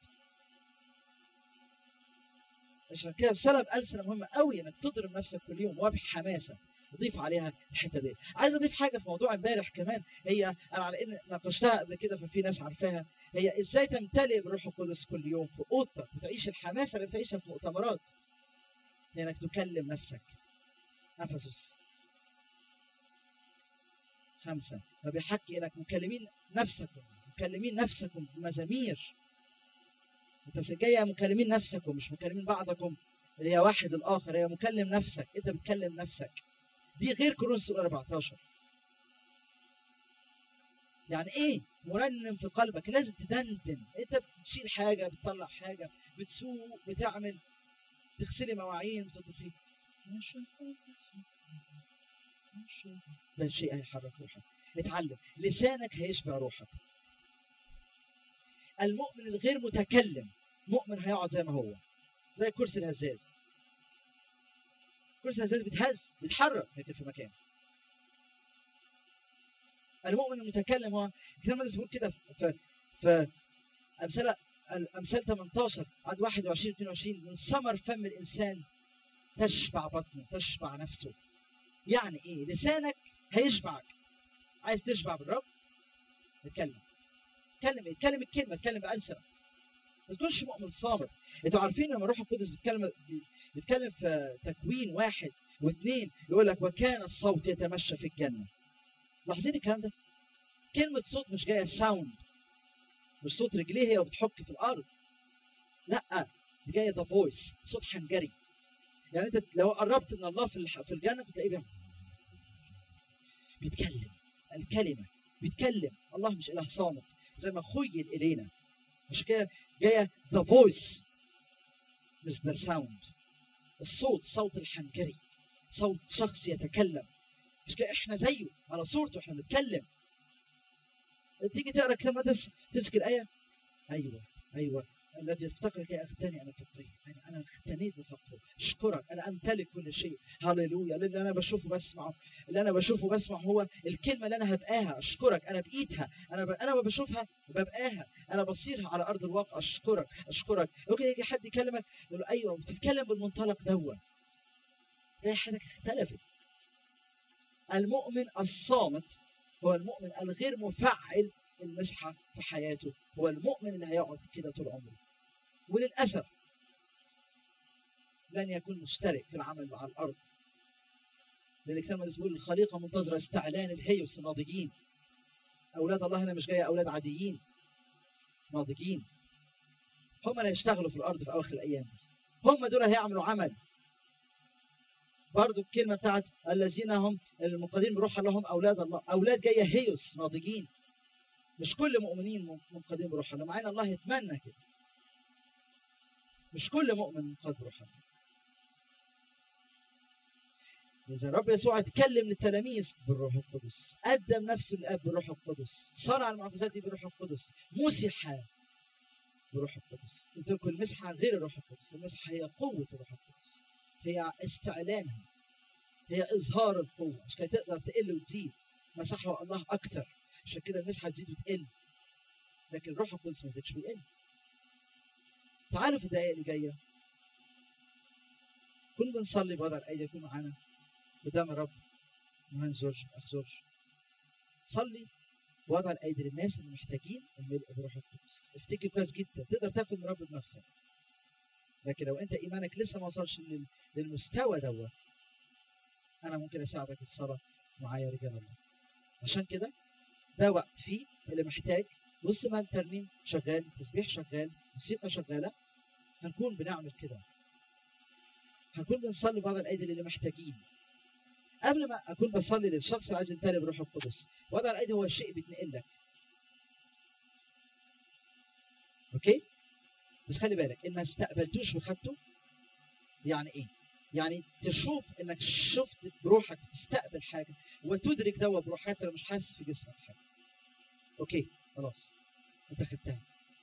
عشان كده الصلاة بألسنة مهمة قوي، انك تضرب نفسك كل يوم وبحماسة. اضيف عليها الحتة دي. عايز اضيف حاجة في موضوع امبارح كمان، هي انا على ان ناقشتها قبل كده ففي ناس عارفاها، هي ازاي تمتلئ بالروح القدس كل يوم في اوضتك وتعيش الحماسة اللي بتعيشها في مؤتمرات. هي انك تكلم نفسك. أفسس خمسة فبيحكي انك مكلمين نفسكم، مكلمين نفسكم بمزامير. انت جايه مكلمين نفسكم مش مكلمين بعضكم اللي هي واحد الاخر، هي مكلم نفسك، انت بتكلم نفسك. دي غير كورنثوس أربعتاشر. يعني ايه مرنم في قلبك؟ لازم تدندن. انت بتشيل حاجه، بتطلع حاجه، بتسوق، بتعمل، تغسلي مواعين، بتطبخي، ده شيء هيحرك روحك. اتعلم. لسانك هيشبع روحك. المؤمن الغير متكلم مؤمن هيقعد زي ما هو، زي كرسي الهزاز. كرسي الهزاز بيتهز، بيتحرك لكن في مكانه. المؤمن المتكلم هو الكتاب المقدس بيقول كده في في امثال امثال ثمانية عشر عدد واحد وعشرين اثنين وعشرين، من ثمر فم الانسان تشبع بطنه، تشبع نفسه. يعني ايه؟ لسانك هيشبعك. عايز تشبع بالرب؟ اتكلم. اتكلم اتكلم الكلمه، اتكلم بألسنة. ما تكونش مؤمن صامت. انتوا عارفين لما الروح القدس بيتكلم بيتكلم في تكوين واحد واثنين يقول لك وكان الصوت يتمشى في الجنه. لاحظين الكلام ده؟ كلمه صوت مش جايه ساوند، مش صوت رجليه هي وبتحك في الارض، لا دي جايه ذا فويس، صوت حنجري. يعني انت لو قربت من الله في في الجنه بتلاقيه بيتكلم الكلمه، بيتكلم. الله مش اله صامت زي ما خيل الينا، مش كده جايه ذا فويس مش ذا ساوند. الصوت صوت الحنجري، صوت شخص يتكلم. مش كده احنا زيه على صورته، احنا بنتكلم. تيجي تقرا كلمه تمسك الايه، ايوه ايوه الذي يفتقرك اغتني انا فقري، انا انا اغتنيت بفقره. اشكرك انا امتلك كل شيء. هللويا. اللي انا بشوفه بسمعه، اللي انا بشوفه بسمع هو الكلمه اللي انا هبقاها. اشكرك انا بقيتها، انا ب... انا بشوفها ببقاها، انا بصيرها على ارض الواقع. اشكرك اشكرك. ممكن يجي حد يكلمك يقول له ايوه بتتكلم بالمنطلق دوت، زي حياتك اختلفت. المؤمن الصامت هو المؤمن الغير مفعل المسحة في حياته، هو المؤمن اللي هيقعد كده طول عمره. وللأسف لن يكون مشترك في العمل على الأرض، لأن الكتاب بيقول الخليقة منتظرة استعلان الهيوس الناضجين. أولاد الله هنا مش جاية أولاد عاديين، ناضجين. هم اللي هيشتغلوا في الأرض في أواخر الأيام، هم دول هيعملوا عمل. برضو الكلمة بتاعت الذين هم المنقذين بروح الله هم أولاد الله، أولاد جاية هيوس ناضجين. مش كل مؤمنين منقذين بروح الله، مع ان الله يتمنى كده. مش كل مؤمن منقذ بروح الله. إذا الرب يسوع اتكلم للتلاميذ بالروح القدس، قدم نفسه للآب بالروح القدس، صنع المعجزات دي بالروح القدس، مسح بروح القدس. قلت لكم المسحه غير الروح القدس، المسحه هي قوه الروح القدس، هي استعلانها، هي اظهار القوه، عشان كده تقدر تقل وتزيد. مسحه الله اكثر، عشان كده المسحه تزيد وتقل، لكن الروح القدس ما يزيدش ويقل. تعالوا في الدقائق اللي جايه كنا بنصلي بوضع الايدي، يكون معانا قدام الرب. مهندس جورج، اخ جورج، صلي وضع الايدي للناس اللي محتاجين الملء بروح القدس. افتكر كويس جدا تقدر تاخد من رب بنفسك، لكن لو انت ايمانك لسه ما وصلش للمستوى دوت، انا ممكن اساعدك الصلاه معايا رجال الله. عشان كده ده وقت فيه اللي محتاج وسط ما الترنيم شغال، تسبيح شغال، موسيقى شغاله، هنكون بنعمل كده، هنكون بنصلي بعض الايدي اللي محتاجين. قبل ما اكون بصلي للشخص اللي عايز يمتلئ بروح القدس، وضع الايدي هو الشيء بيتنقل لك. اوكي؟ بس خلي بالك ان ما استقبلتوش وخدته يعني ايه؟ يعني تشوف انك شفت بروحك تستقبل حاجه وتدرك ده بروحك حتى لو مش حاسس في جسمك حاجه. اوكي خلاص انت خدتها.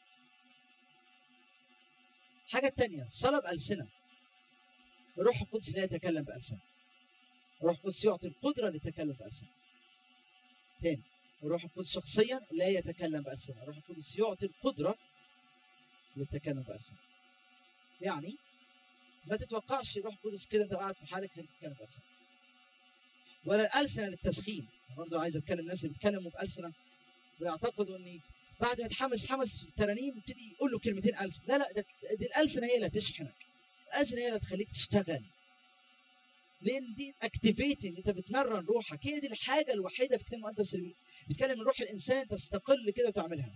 حاجه ثانيه، صلاه بألسنة. الروح القدس لا يتكلم بألسنة. الروح القدس يعطي القدره للتكلم بألسنة. ثاني، الروح القدس شخصيا لا يتكلم بألسنة، الروح القدس يعطي القدره للتكلم بألسنة. يعني ما تتوقعش الروح القدس كده انت قاعد في حالك تتكلم بألسنة. ولا الألسنة للتسخين. برضه عايز اتكلم الناس اللي بيتكلموا بألسنة ويعتقدوا اني بعد ما يتحمس حمس في الترانيم يبتدي يقول له كلمتين ألسنة. لا لا، دي الألسنة هي اللي تشحنك. الألسنة هي اللي تخليك تشتغل. لأن دي اكتيفيتنج، انت بتمرن روحك. هي دي الحاجة الوحيدة في الكتاب المقدس اللي بيتكلم من روح الإنسان تستقل كده وتعملها.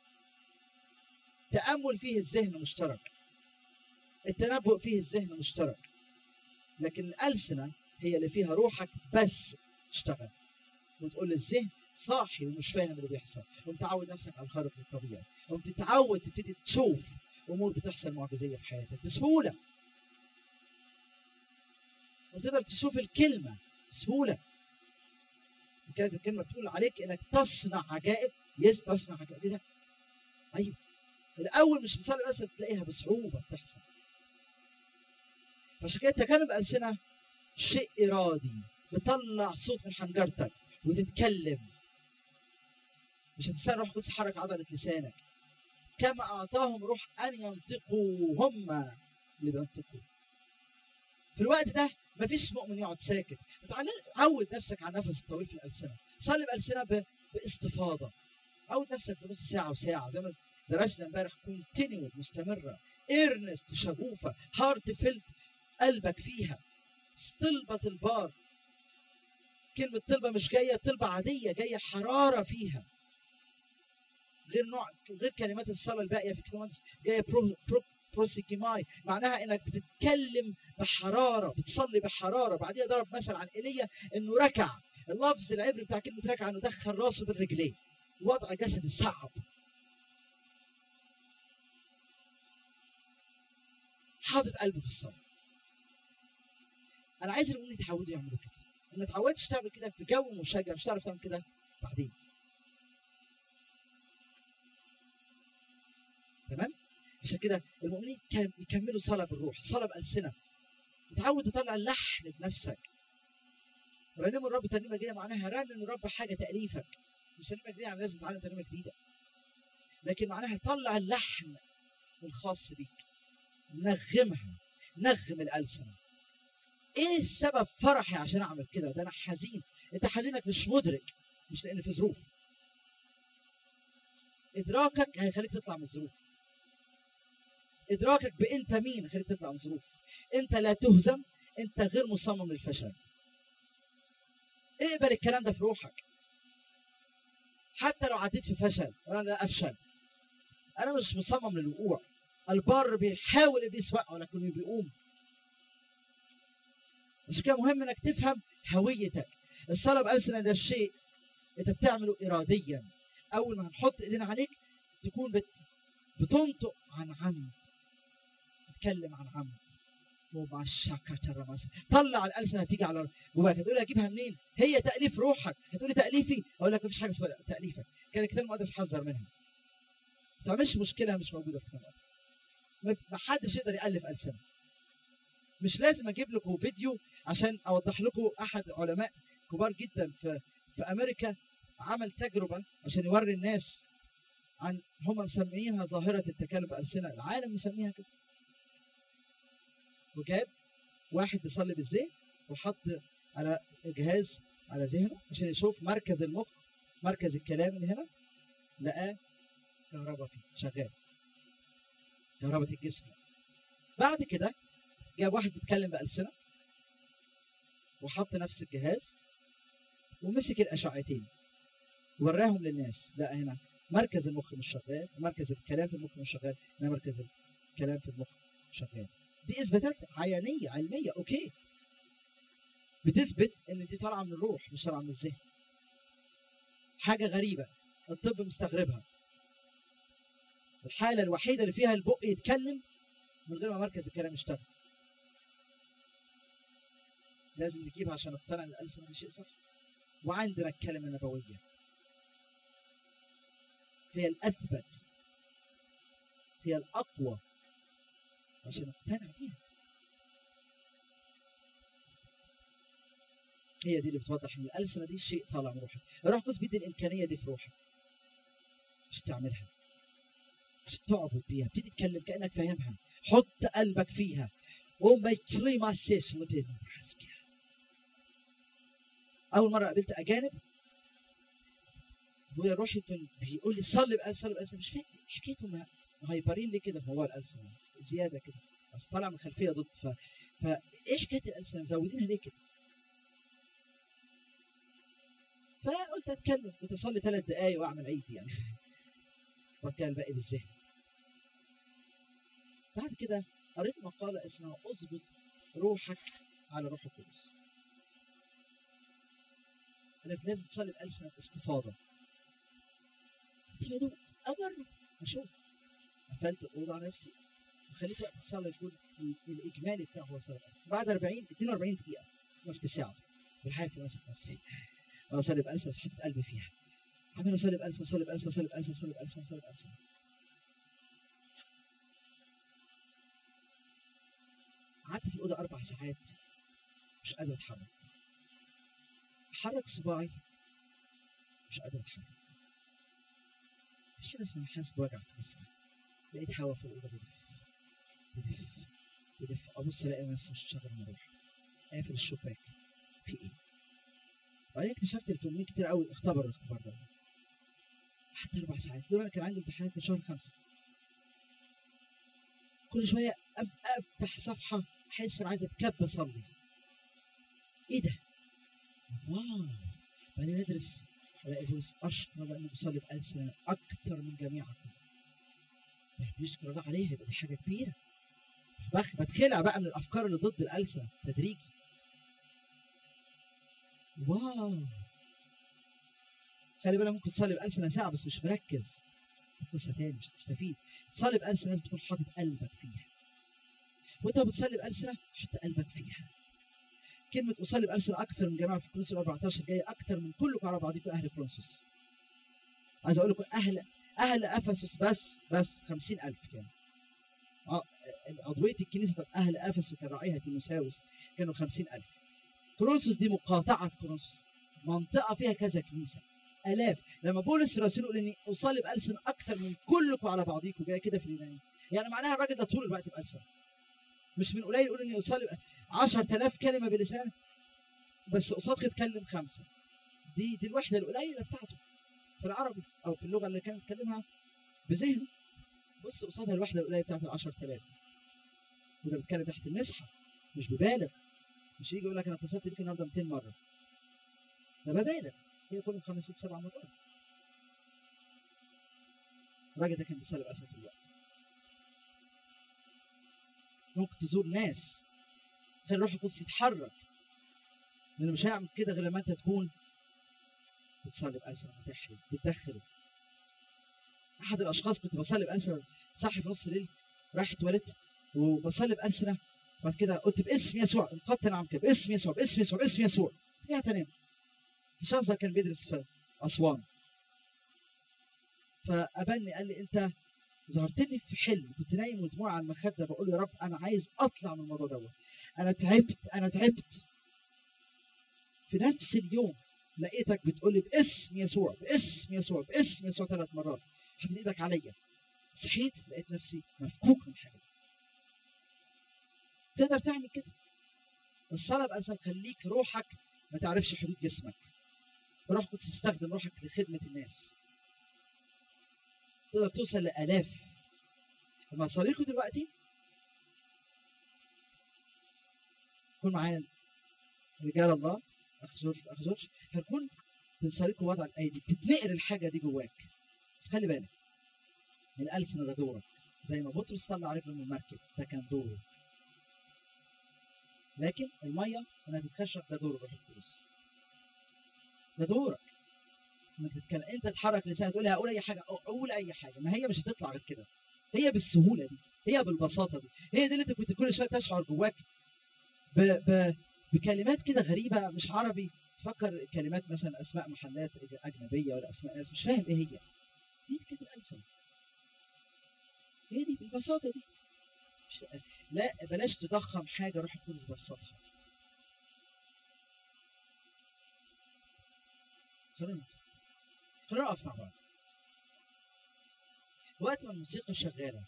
تأمل فيه الذهن مشترك، التنبؤ فيه الذهن مشترك، لكن الألسنة هي اللي فيها روحك بس تشتغل وتقول للذهن صاحي ومش فاهم اللي بيحصل، ومتعود نفسك على الخارق للطبيعي، ومتتعود تبتدي تشوف امور بتحصل معجزيه في حياتك بسهوله، وتقدر تشوف الكلمه بسهوله. كانت الكلمه بتقول عليك انك تصنع عجائب. يس تصنع عجائب. ايه ده؟ ايوه، الاول مش بتصلي بس بتلاقيها بصعوبه بتحصل. عشان كده التكلم بألسنة شيء إرادي، بتطلع صوت من حنجرتك وتتكلم. مش هتستنى روح القدس حرك عضلة لسانك. كما أعطاهم روح أن ينطقوا، هم اللي بينطقوا. في الوقت ده مفيش مؤمن يقعد ساكت. عود نفسك على النفس الطويل في الألسنة. صلي بألسنة باستفاضة. عود نفسك بنص ساعة وساعة زي ما درسنا امبارح. كونتينيو، مستمرة، ايرنست، شغوفة، هارت فيلت، قلبك فيها. طلبة البار. كلمة طلبة مش جاية طلبة عادية، جاية حرارة فيها. غير نوع غير كلمات الصلاة الباقية في كلمات جاية برو برو بروسيكيماي، معناها انك بتتكلم بحرارة، بتصلي بحرارة. بعديها ضرب مثل عن ايليا انه ركع. اللفظ العبري بتاع كلمة ركع انه دخل راسه بالرجلين، وضع جسدي صعب. حاطط قلبه في الصلاة. انا عايز المؤمنين يتعودوا يعملوا كده. ما تعودتش تعمل كده في جو مشجع مش هتعرف تعمل كده بعدين. تمام؟ عشان كده المؤمنين يكملوا صلاة بالروح، صلاة بألسنة. تتعود تطلع اللحن بنفسك. رنم الرب ترنيمة جديدة، معناها رنم الرب حاجة تأليفك. مش ترنيمة جديدة يعني لازم تتعلم ترنيمة جديدة، لكن معناها طلع اللحن الخاص بيك، نغمها، نغم الألسنة. ايه السبب فرحي عشان اعمل كده؟ ده انا حزين. انت حزينك مش مدرك، مش لان في ظروف. ادراكك هيخليك تطلع من الظروف. ادراكك بانت مين هيخليك تطلع من الظروف. انت لا تهزم، انت غير مصمم للفشل. اقبل الكلام ده في روحك. حتى لو عديت في فشل، انا لا افشل، انا مش مصمم للوقوع. البار بيحاول بيسوق ولكن بيقوم. عشان كده مهم انك تفهم هويتك. الصلاة بألسنة ده الشيء انت بتعمله اراديا. اول ما هنحط ايدينا عليك تكون بت... بتنطق عن عمد، تتكلم عن عمد. ومع الشاكة الرماس طلع الألسنة هتيجي على جواك. هتقول لي اجيبها منين؟ هي تأليف روحك. هتقول لي تأليفي؟ اقول لك مفيش حاجة اسمها تأليفك. كان الكتاب المقدس حذر منها. ما تعملش مشكله مش موجوده في الكتاب المقدس. ما حدش يقدر يالف ألسنة. مش لازم اجيب لكم فيديو عشان اوضح لكم. احد علماء كبار جدا في في امريكا عمل تجربه عشان يوري الناس عن، هم مسميينها ظاهره التكلم بألسنة، العالم مسميها كده. وجاب واحد بيصلي بالزيت وحط على جهاز على ذهنه عشان يشوف مركز المخ، مركز الكلام من هنا، لقاه كهرباء فيه شغال، كهرباء الجسم. بعد كده جاب واحد بيتكلم بألسنة وحط نفس الجهاز ومسك الأشعتين ووراهم للناس، لقى هنا مركز المخ مش شغال، ومركز الكلام في المخ مش شغال، هنا مركز الكلام في المخ شغال. دي إثباتات عيانية علمية، أوكي، بتثبت إن دي طالعة من الروح مش طالعة من الذهن. حاجة غريبة الطب مستغربها، الحالة الوحيدة اللي فيها البق يتكلم من غير ما مركز الكلام يشتغل. لازم نجيبها عشان نقتنع ان الألسنة دي شيء صح. وعندنا الكلمة النبوية هي الأثبت، هي الأقوى عشان نقتنع بيها. هي دي اللي بتوضح ان الألسنة دي شيء طالع من روحك. الروح القدس بيدي الإمكانية دي في روحك مش تعملها، مش تعبد بيها، بتدي تتكلم كأنك فاهمها. حط قلبك فيها وما يتري ما سيس متين. أول مرة قابلت أجانب أبويا روحي بيقول لي صلي بألسنة، صلي بألسنة، مش فاهم حكايتهم هايبرين ليه كده في موضوع الألسنة زيادة كده، بس طالع من خلفية ضد. ف... فإيه حكاية الألسنة مزودينها ليه كده؟ فقلت أتكلم، كنت أصلي ثلاث دقايق وأعمل عيد يعني، وكان الباقي بالذهن. بعد كده قريت مقالة اسمها أظبط روحك على روح القدس. أنا في لازم تصلي بألسنة استفاضة. قلت بدو أجرب أشوف. قفلت الأوضة على نفسي وخليت وقت الصلاة يكون الإجمالي بتاعه هو صلاة بألسنة. بعد أربعين اثنين وأربعين دقيقة ماسك الساعة بالحياة ماسك نفسي أنا أصلي بألسنة، حطيت قلبي فيها، عمال أصلي بألسنة، أصلي بألسنة، أصلي بألسنة، أصلي بألسنة، أصلي بألسنة. قعدت في الأوضة أربع ساعات مش قادر أتحرك، أحرك صباعي مش قادر أتحرك. مش كده اسمه حاسس بوجع في جسمي. لقيت هوا في الأوضة بيلف بيلف بيلف، أبص ألاقي نفسي مش شغال مروح، قافل الشباك، في إيه؟ وبعدين اكتشفت الفيلمين كتير قوي اختبروا الاختبار ده. حتى أربع ساعات. لولا أنا كان عندي امتحانات من شهر خمسة. كل شوية أفتح صفحة أحس أنا عايز أتكب أصلي. إيه ده؟ واو. بعدين ندرس ألاقي بولس أشكر لأنه بيصلي بألسنة أكثر من جميعكم. بيشكر الله عليها، يبقى دي حاجة كبيرة. بتخلع بقى من الأفكار اللي ضد الألسنة تدريجي. واو. خلي بالك ممكن تصلي بألسنة ساعة بس مش مركز. قصة تاني مش هتستفيد. تصلي بألسنة لازم تكون حاطط قلبك فيها. وأنت بتصلي بألسنة حط قلبك فيها. كلمة أصلي بألسنة أكثر من جماعة في كورنثوس أربعتاشر جاية أكثر من كلكم على بعضكم أهل كورنثوس. عايز أقول لكم أهل أهل أفسس بس بس خمسين ألف كانوا. عضوية الكنيسة أهل أفسس كان راعيها تيموثاوس كانوا خمسين ألف. كورنثوس دي مقاطعة كورنثوس، منطقة فيها كذا كنيسة، آلاف. لما بولس الرسول يقول إني أصلي بألسنة أكثر من كلكم على بعضكم جاية كده في اليوناني، يعني معناها الراجل ده طول الوقت بألسنة. مش من قليل يقول إني أصلي عشرة آلاف كلمة بلسانه بس قصادك يتكلم خمسة. دي دي الوحدة القليلة بتاعته في العربي أو في اللغة اللي كان يتكلمها بذهنه. بص قصادها الوحدة القليلة بتاعته عشرة آلاف. وده بيتكلم تحت المسحة، مش ببالغ. مش يجي يقول لك أنا اتصلت بيك النهارده مئتين مرة، ده ببالغ. هي كل خمس ست سبع مرات. الراجل ده كان بيصلي بألسنة طول الوقت. ممكن تزور ناس خلي الروح القدس يتحرك، لأنه مش هيعمل كده غير لما أنت تكون بتصلي بألسنة بتحرك بتدخله. أحد الأشخاص كنت بصلي بألسنة، صاحي في نص الليل رايح اتولدت وبصلي بألسنة، بعد كده قلت باسم يسوع، انقضت نعم كده باسم يسوع باسم يسوع باسم يسوع. رجعت انام. الشخص ده كان بيدرس في أسوان، فقابلني قال لي أنت ظهرت لي في حلم، كنت نايم ودموع على المخده بقول يا رب انا عايز اطلع من الموضوع دوت، انا تعبت انا تعبت. في نفس اليوم لقيتك بتقول لي باسم يسوع باسم يسوع باسم يسوع ثلاث مرات، حطيت ايدك عليا. صحيت لقيت نفسي مفكوك من حاجه. تقدر تعمل كده. الصلاه بقى تخليك روحك ما تعرفش حدود جسمك. روحك تستخدم روحك لخدمه الناس. تقدر توصل لالاف. لما اصلي لكم دلوقتي كون معايا رجال الله اخ جورج اخ جورج هنكون بنصلي لكم وضع الايدي، بتتنقل الحاجه دي جواك. بس خلي بالك الألسنة ده دورك، زي ما بطرس صلى عليك من المركب ده كان دوره. لكن الميه انها تتخشب ده دور الروح القدس. ده دورك انك تتكلم، انت تحرك لسانك تقول هقول اي حاجه، اقول اي حاجه، ما هي مش هتطلع غير كده. هي بالسهوله دي، هي بالبساطه دي، هي دي اللي انت كنت كل شويه تشعر جواك ب... ب... بكلمات كده غريبه مش عربي، تفكر كلمات مثلا اسماء محلات اجنبيه ولا اسماء ناس مش فاهم ايه هي. دي كده الألسنة. هي دي بالبساطه دي. مش... لا بلاش تضخم حاجه روح القدس بسطها. خلينا خلينا نقف مع بعض. وقت ما الموسيقى شغاله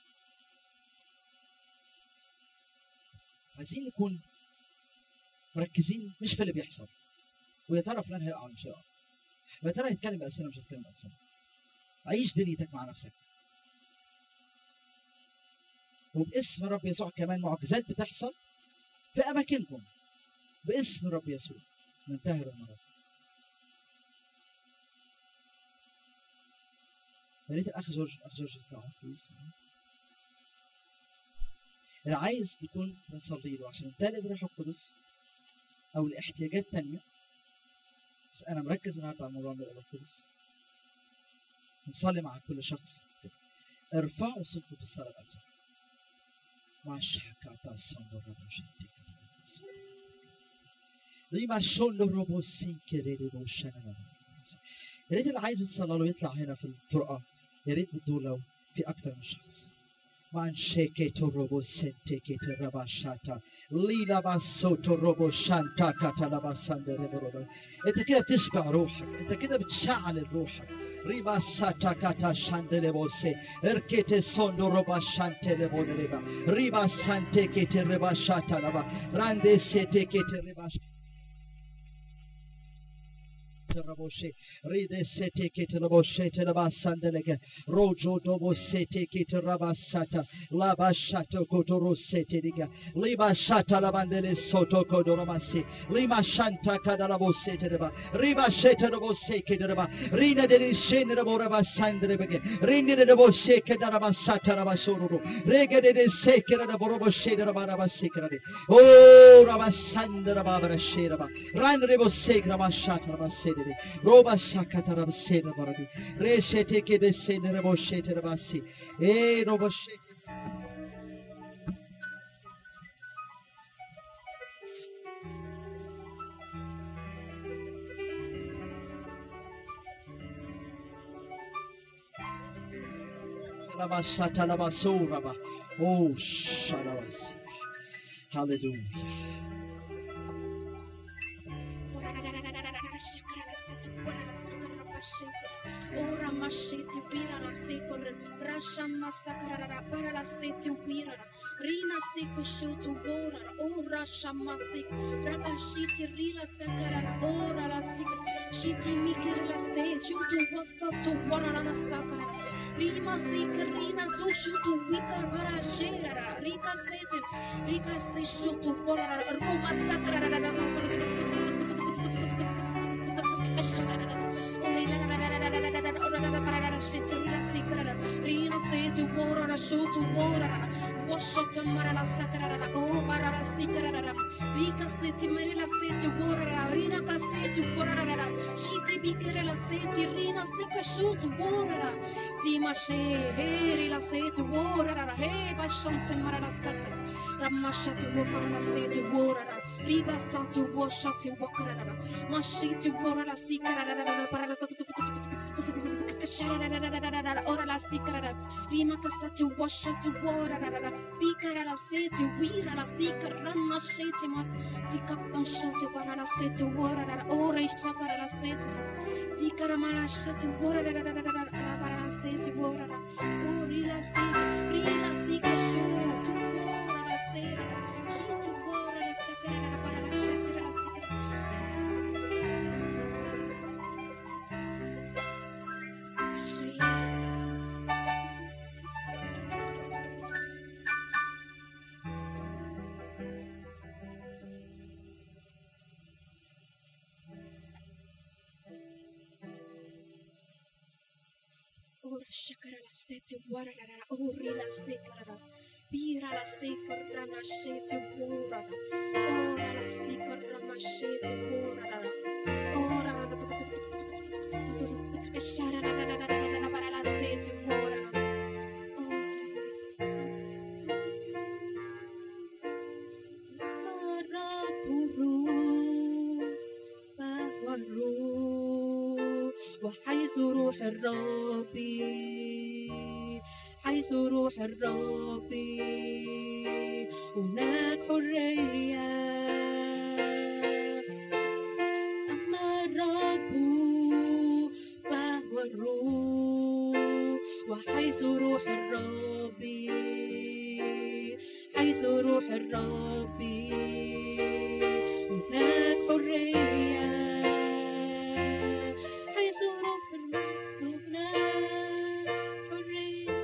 عايزين نكون مركزين مش في اللي بيحصل، ويا ترى فلان هيقع مش هيقع، ويا ترى هيتكلم بألسنة مش هيتكلم بألسنة. عيش دنيتك مع نفسك. وباسم رب يسوع كمان معجزات بتحصل في أماكنكم باسم رب يسوع. ننتهر المرض. يا ريت الأخ جورج الأخ جورج يطلع بليز. اللي عايز يكون بنصلي له عشان يمتلئ بالروح القدس أو لاحتياجات تانية، بس أنا مركز النهارده على موضوع الروح القدس. نصلي مع كل شخص. ارفعوا صوتكم في الصلاة الألسنة. ما شكاتا صندوق ربوشنتي لما شون ربوسين كده ربوشنا. يا ريت اللي عايز يتصلى له يطلع هنا في الطرقة. يا ريت بتدور لو في أكثر من شخص. Man shake robo sente kete rabashata lila basoto robo shanta katala basande reboro. انت كده بتشبع روحك، انت كده بتشعل روحك. ريبا ساتا كاتا شاندele بوسي اركيتي سوندو روبا شانتele بودريبا ريبا سانتي كete ريبا شاتا لبا راندي سيتي كete ريبا Raboshe, Ride Sete Kit Raboshe, Telebasandelega, Rojo Dobo Sete Kit Rabasata, Labashato Kotoro Seteliga, Liba Shata Labandele Soto Kodoromasi, Lima Shanta Kadalabo Seteba, Riba Sheta Rabo Sekedaba, Rina de Shin Raboraba Sandrebege, Rina de Boshe Kadarabasata Rabasoro, Rega de Sekera de Borobo Sheda Baraba Secret, Oh Rabasandra Barbara Shedaba, Randrebo Sekra Mashata Rabased. Roba shakatara sena baradi reshete ke de sena rebo shete rabasi e roba shete lama shata lama suraba. Oh shalawasi. Hallelujah. Ora mashiti vira la seko rasha masakara para la seti vira rina seko shutu ora ora shamasi rabashiti rila sakara ora la seko shiti mikir la se shutu wasato ora la sakara rima seko rina so shutu wika para shera rika sete rika se shutu ora roma sakara Rina seju bora na shutu bora washa mara la sakara oh mara la sikara Rika seti mari la seju bora Rina ka seju bora shiti bikere la seti Rina sika shutu bora Sima she heri la seju bora he bashante mara la sakara Ramashati bora la seju bora Riba satu washati wakara Mashiti bora la sikara para la Ora la sikara Rima kasati washati wara ra ra ra. Bikara la seti wira la sika ranna sheti mat. Dikappan shati wara la seti wara ra ra. Ore shakara la seti. Dikara mara shati wara ra ra ra ra ra ra ra ra seti wara ra. Ore la seti rila sika shu tu wara la seti. Shiti wara la sakara ra ra ra shati ra la seti. Ora shakara la seti wara ra ra. Ore la sika ra. Bira la sika rana sheti wara ra. Ora la sika rana sheti wara ra. Ora la shara ra ra ra ra ra ra para la seti wara ra. وحيث روح الرب حيث روح الرب هناك حرية أما الرب فهو الروح وحيث روح الرب حيث روح الرب هناك حرية حيث روح الرب هناك حرية.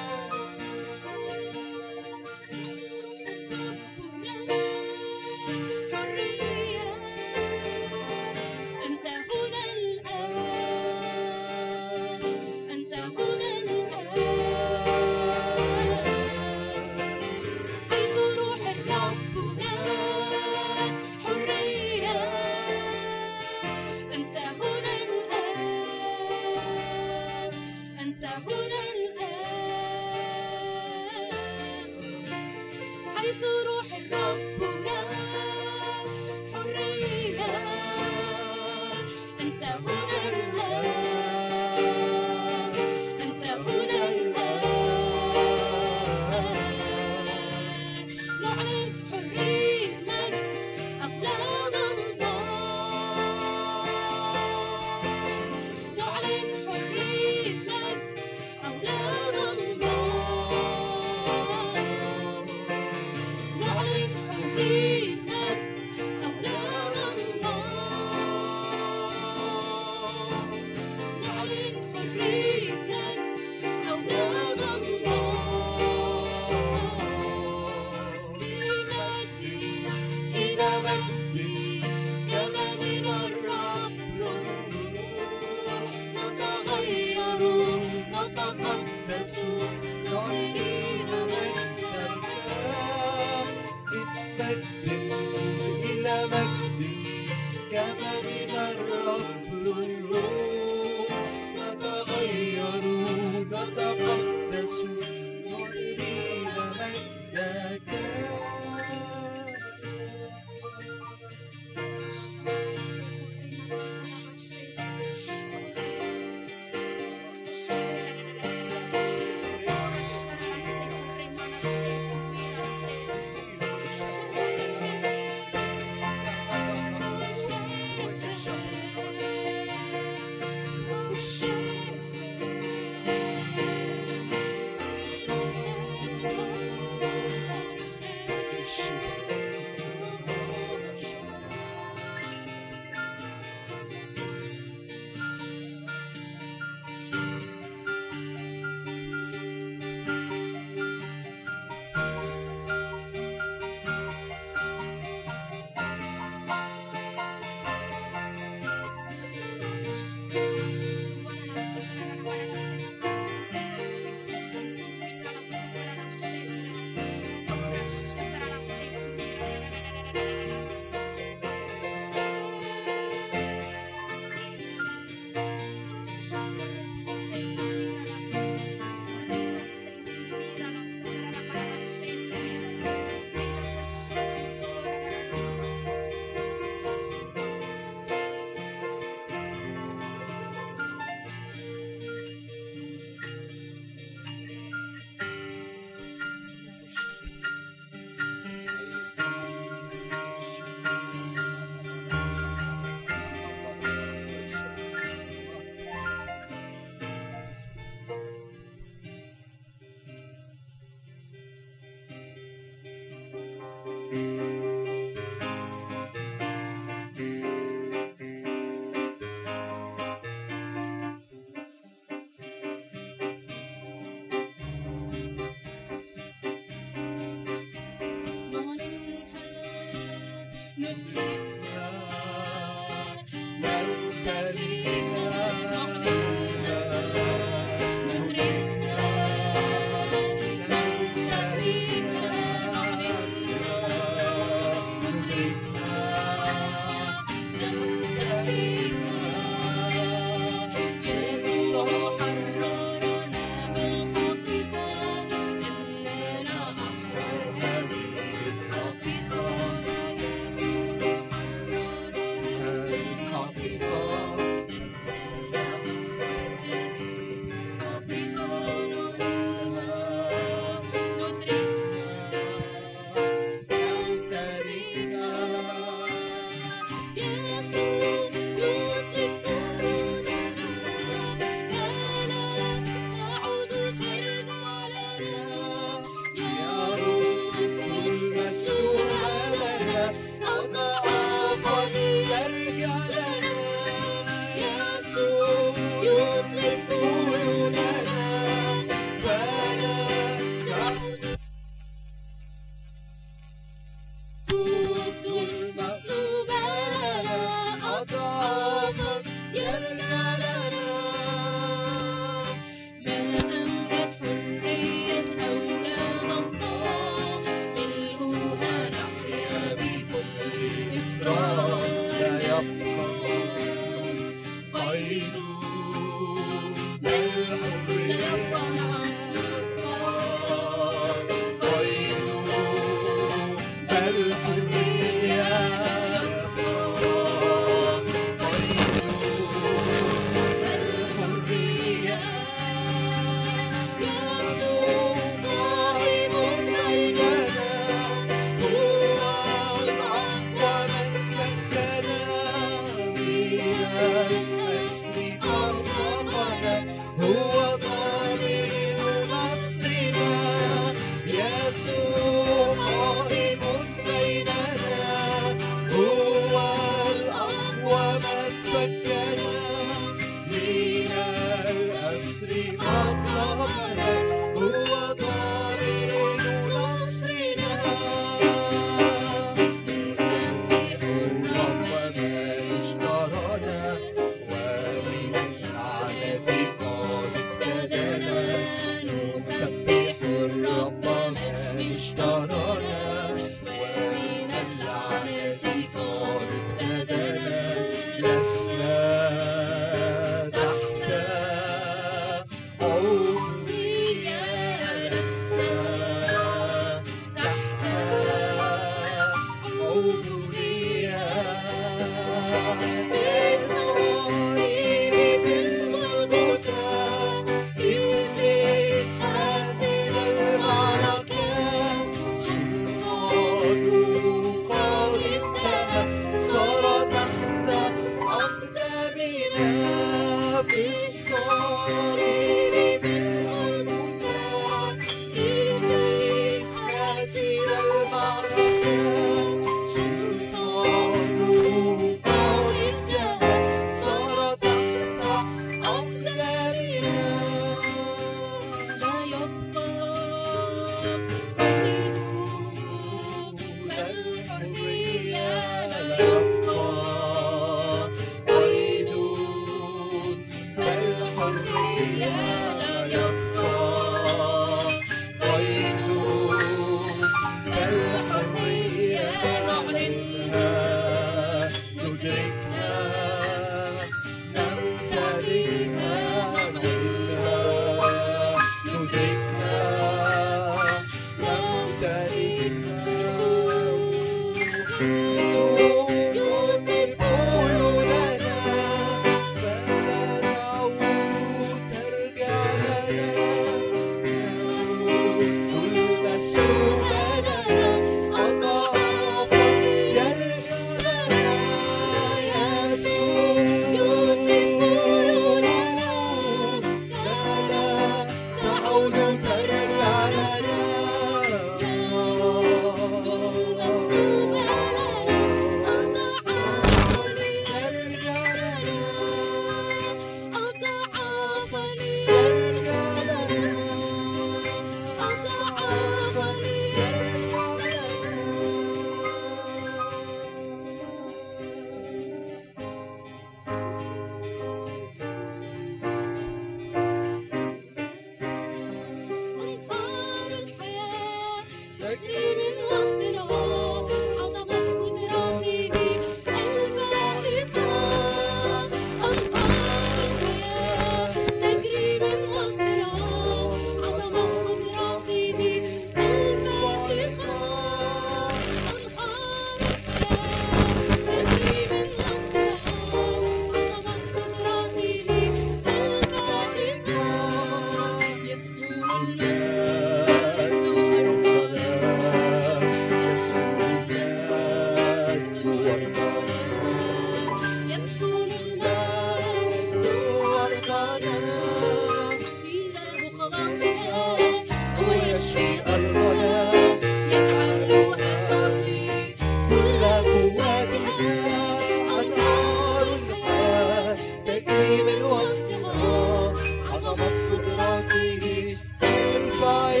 تكريم الوصف عظمة قدراته الفاعل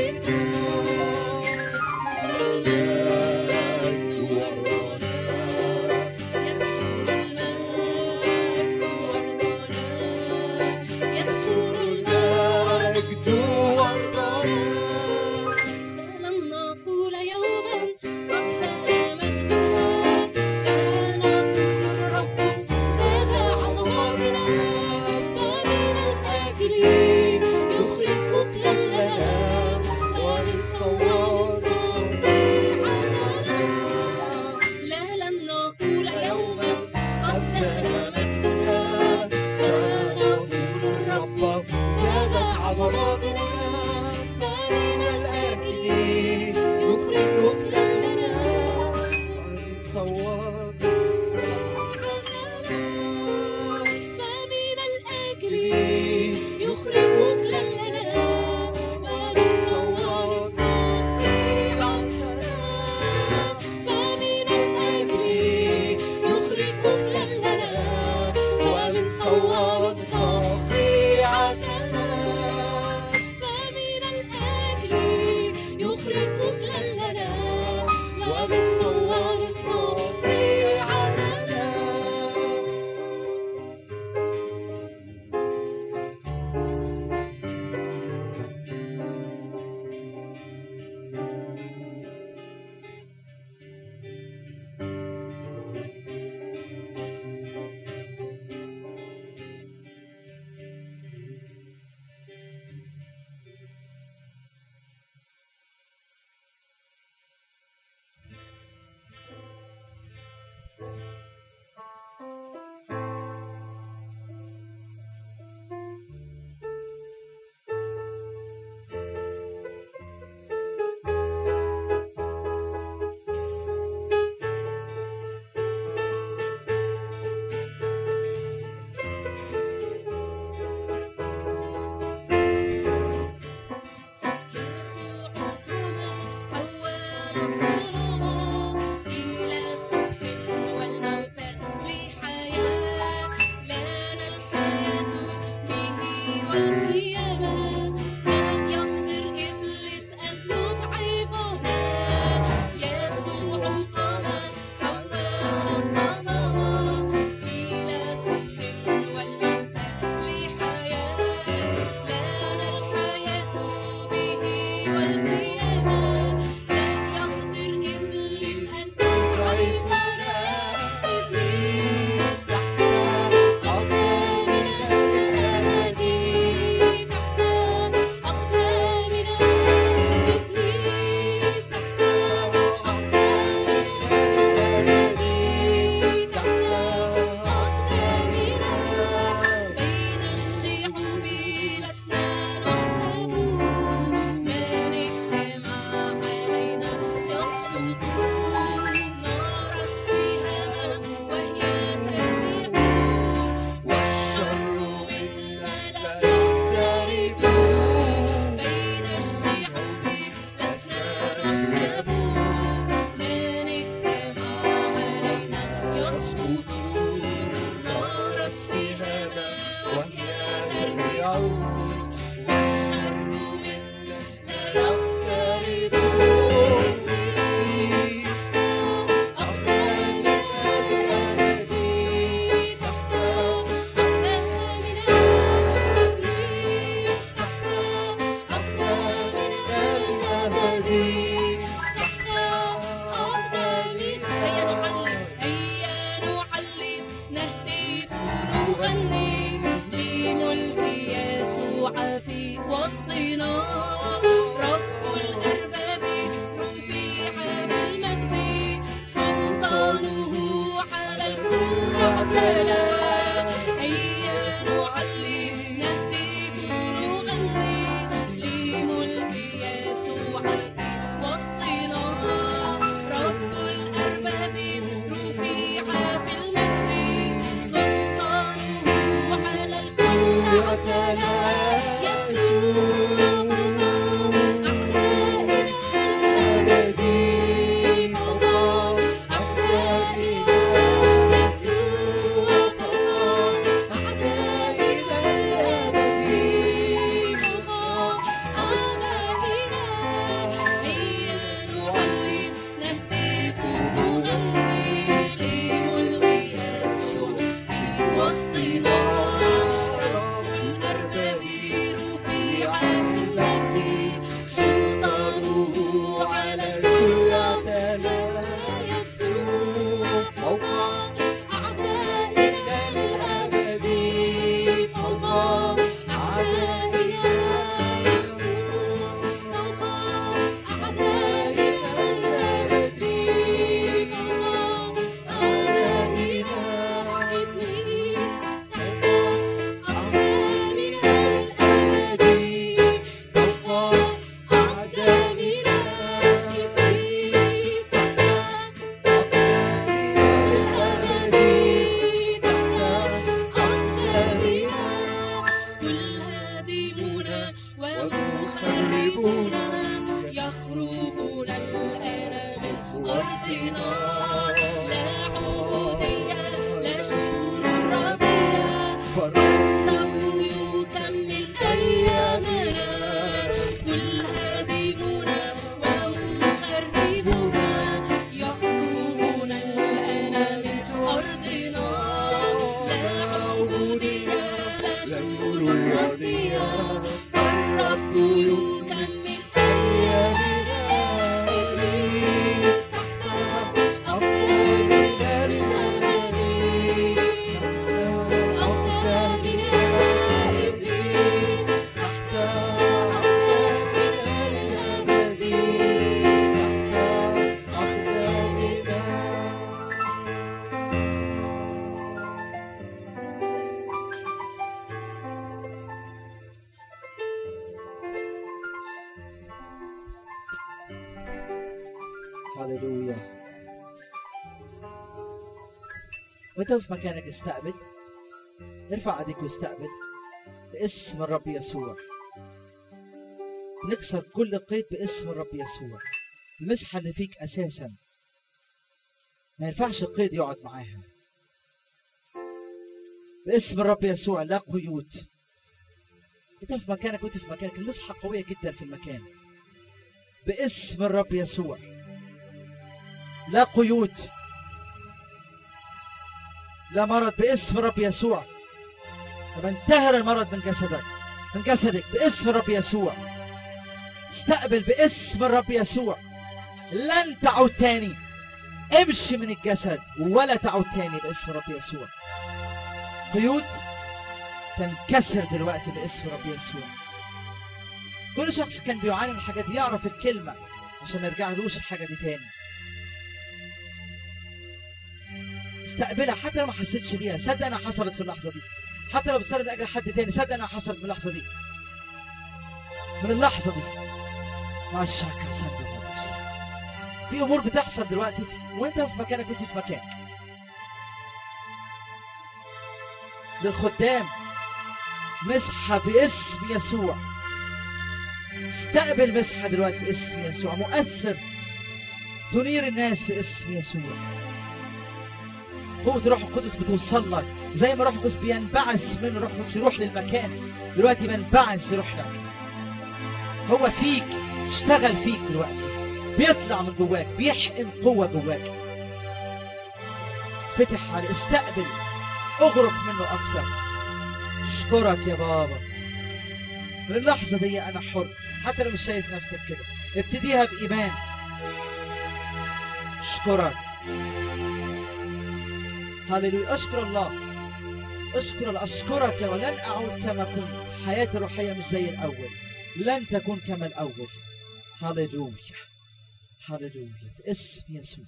هللويا. وانت في مكانك استقبل، ارفع ايديك واستقبل باسم الرب يسوع. نكسر كل قيد باسم الرب يسوع. المسحة اللي فيك اساسا ما ينفعش القيد يقعد معاها. باسم الرب يسوع لا قيود. انت في مكانك وانت في مكانك، المسحة قوية جدا في المكان. باسم الرب يسوع لا قيود، لا مرض باسم الرب يسوع. لما انتهر المرض من جسدك من جسدك باسم الرب يسوع. استقبل باسم الرب يسوع. لن تعود تاني. امشي من الجسد ولا تعود تاني باسم الرب يسوع. قيود تنكسر دلوقتي باسم الرب يسوع. كل شخص كان بيعاني من الحاجات دي يعرف الكلمة عشان ما يرجعلوش الحاجة دي تاني. استقبلها حتى لو ما حسيتش بيها. صدق انها حصلت في اللحظة دي. حتى لو بتصلي من اجل حد تاني، صدق انها حصلت من اللحظة دي. من اللحظة دي ما الشك صدق نفسك. في امور بتحصل دلوقتي وانت في مكانك وانت في مكانك. للخدام مسحة باسم يسوع. استقبل مسحة دلوقتي باسم يسوع. مؤثر تنير الناس باسم يسوع. قوة روح القدس بتوصل لك زي ما روح القدس بينبعث من روح القدس يروح للمكان. دلوقتي بينبعث يروح لك. هو فيك، اشتغل فيك دلوقتي، بيطلع من جواك، بيحقن قوة جواك. فتح على استقبل، اغرق منه اكثر. اشكرك يا بابا. من اللحظة دي انا حر. حتى لو مش شايف نفسك كده ابتديها بإيمان. اشكرك. هللويا. اشكر الله. اشكر الله. اشكرك ولن اعود كما كنت. حياتي الروحية مش زي الاول، لن تكون كما الاول. هللويا. هللويا. باسم يسوع.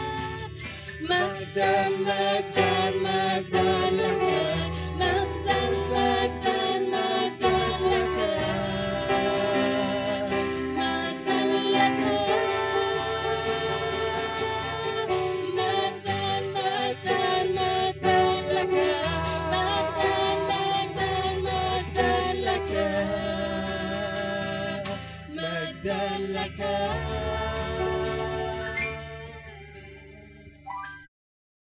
مجدا مجدا مجدا لك، مجدا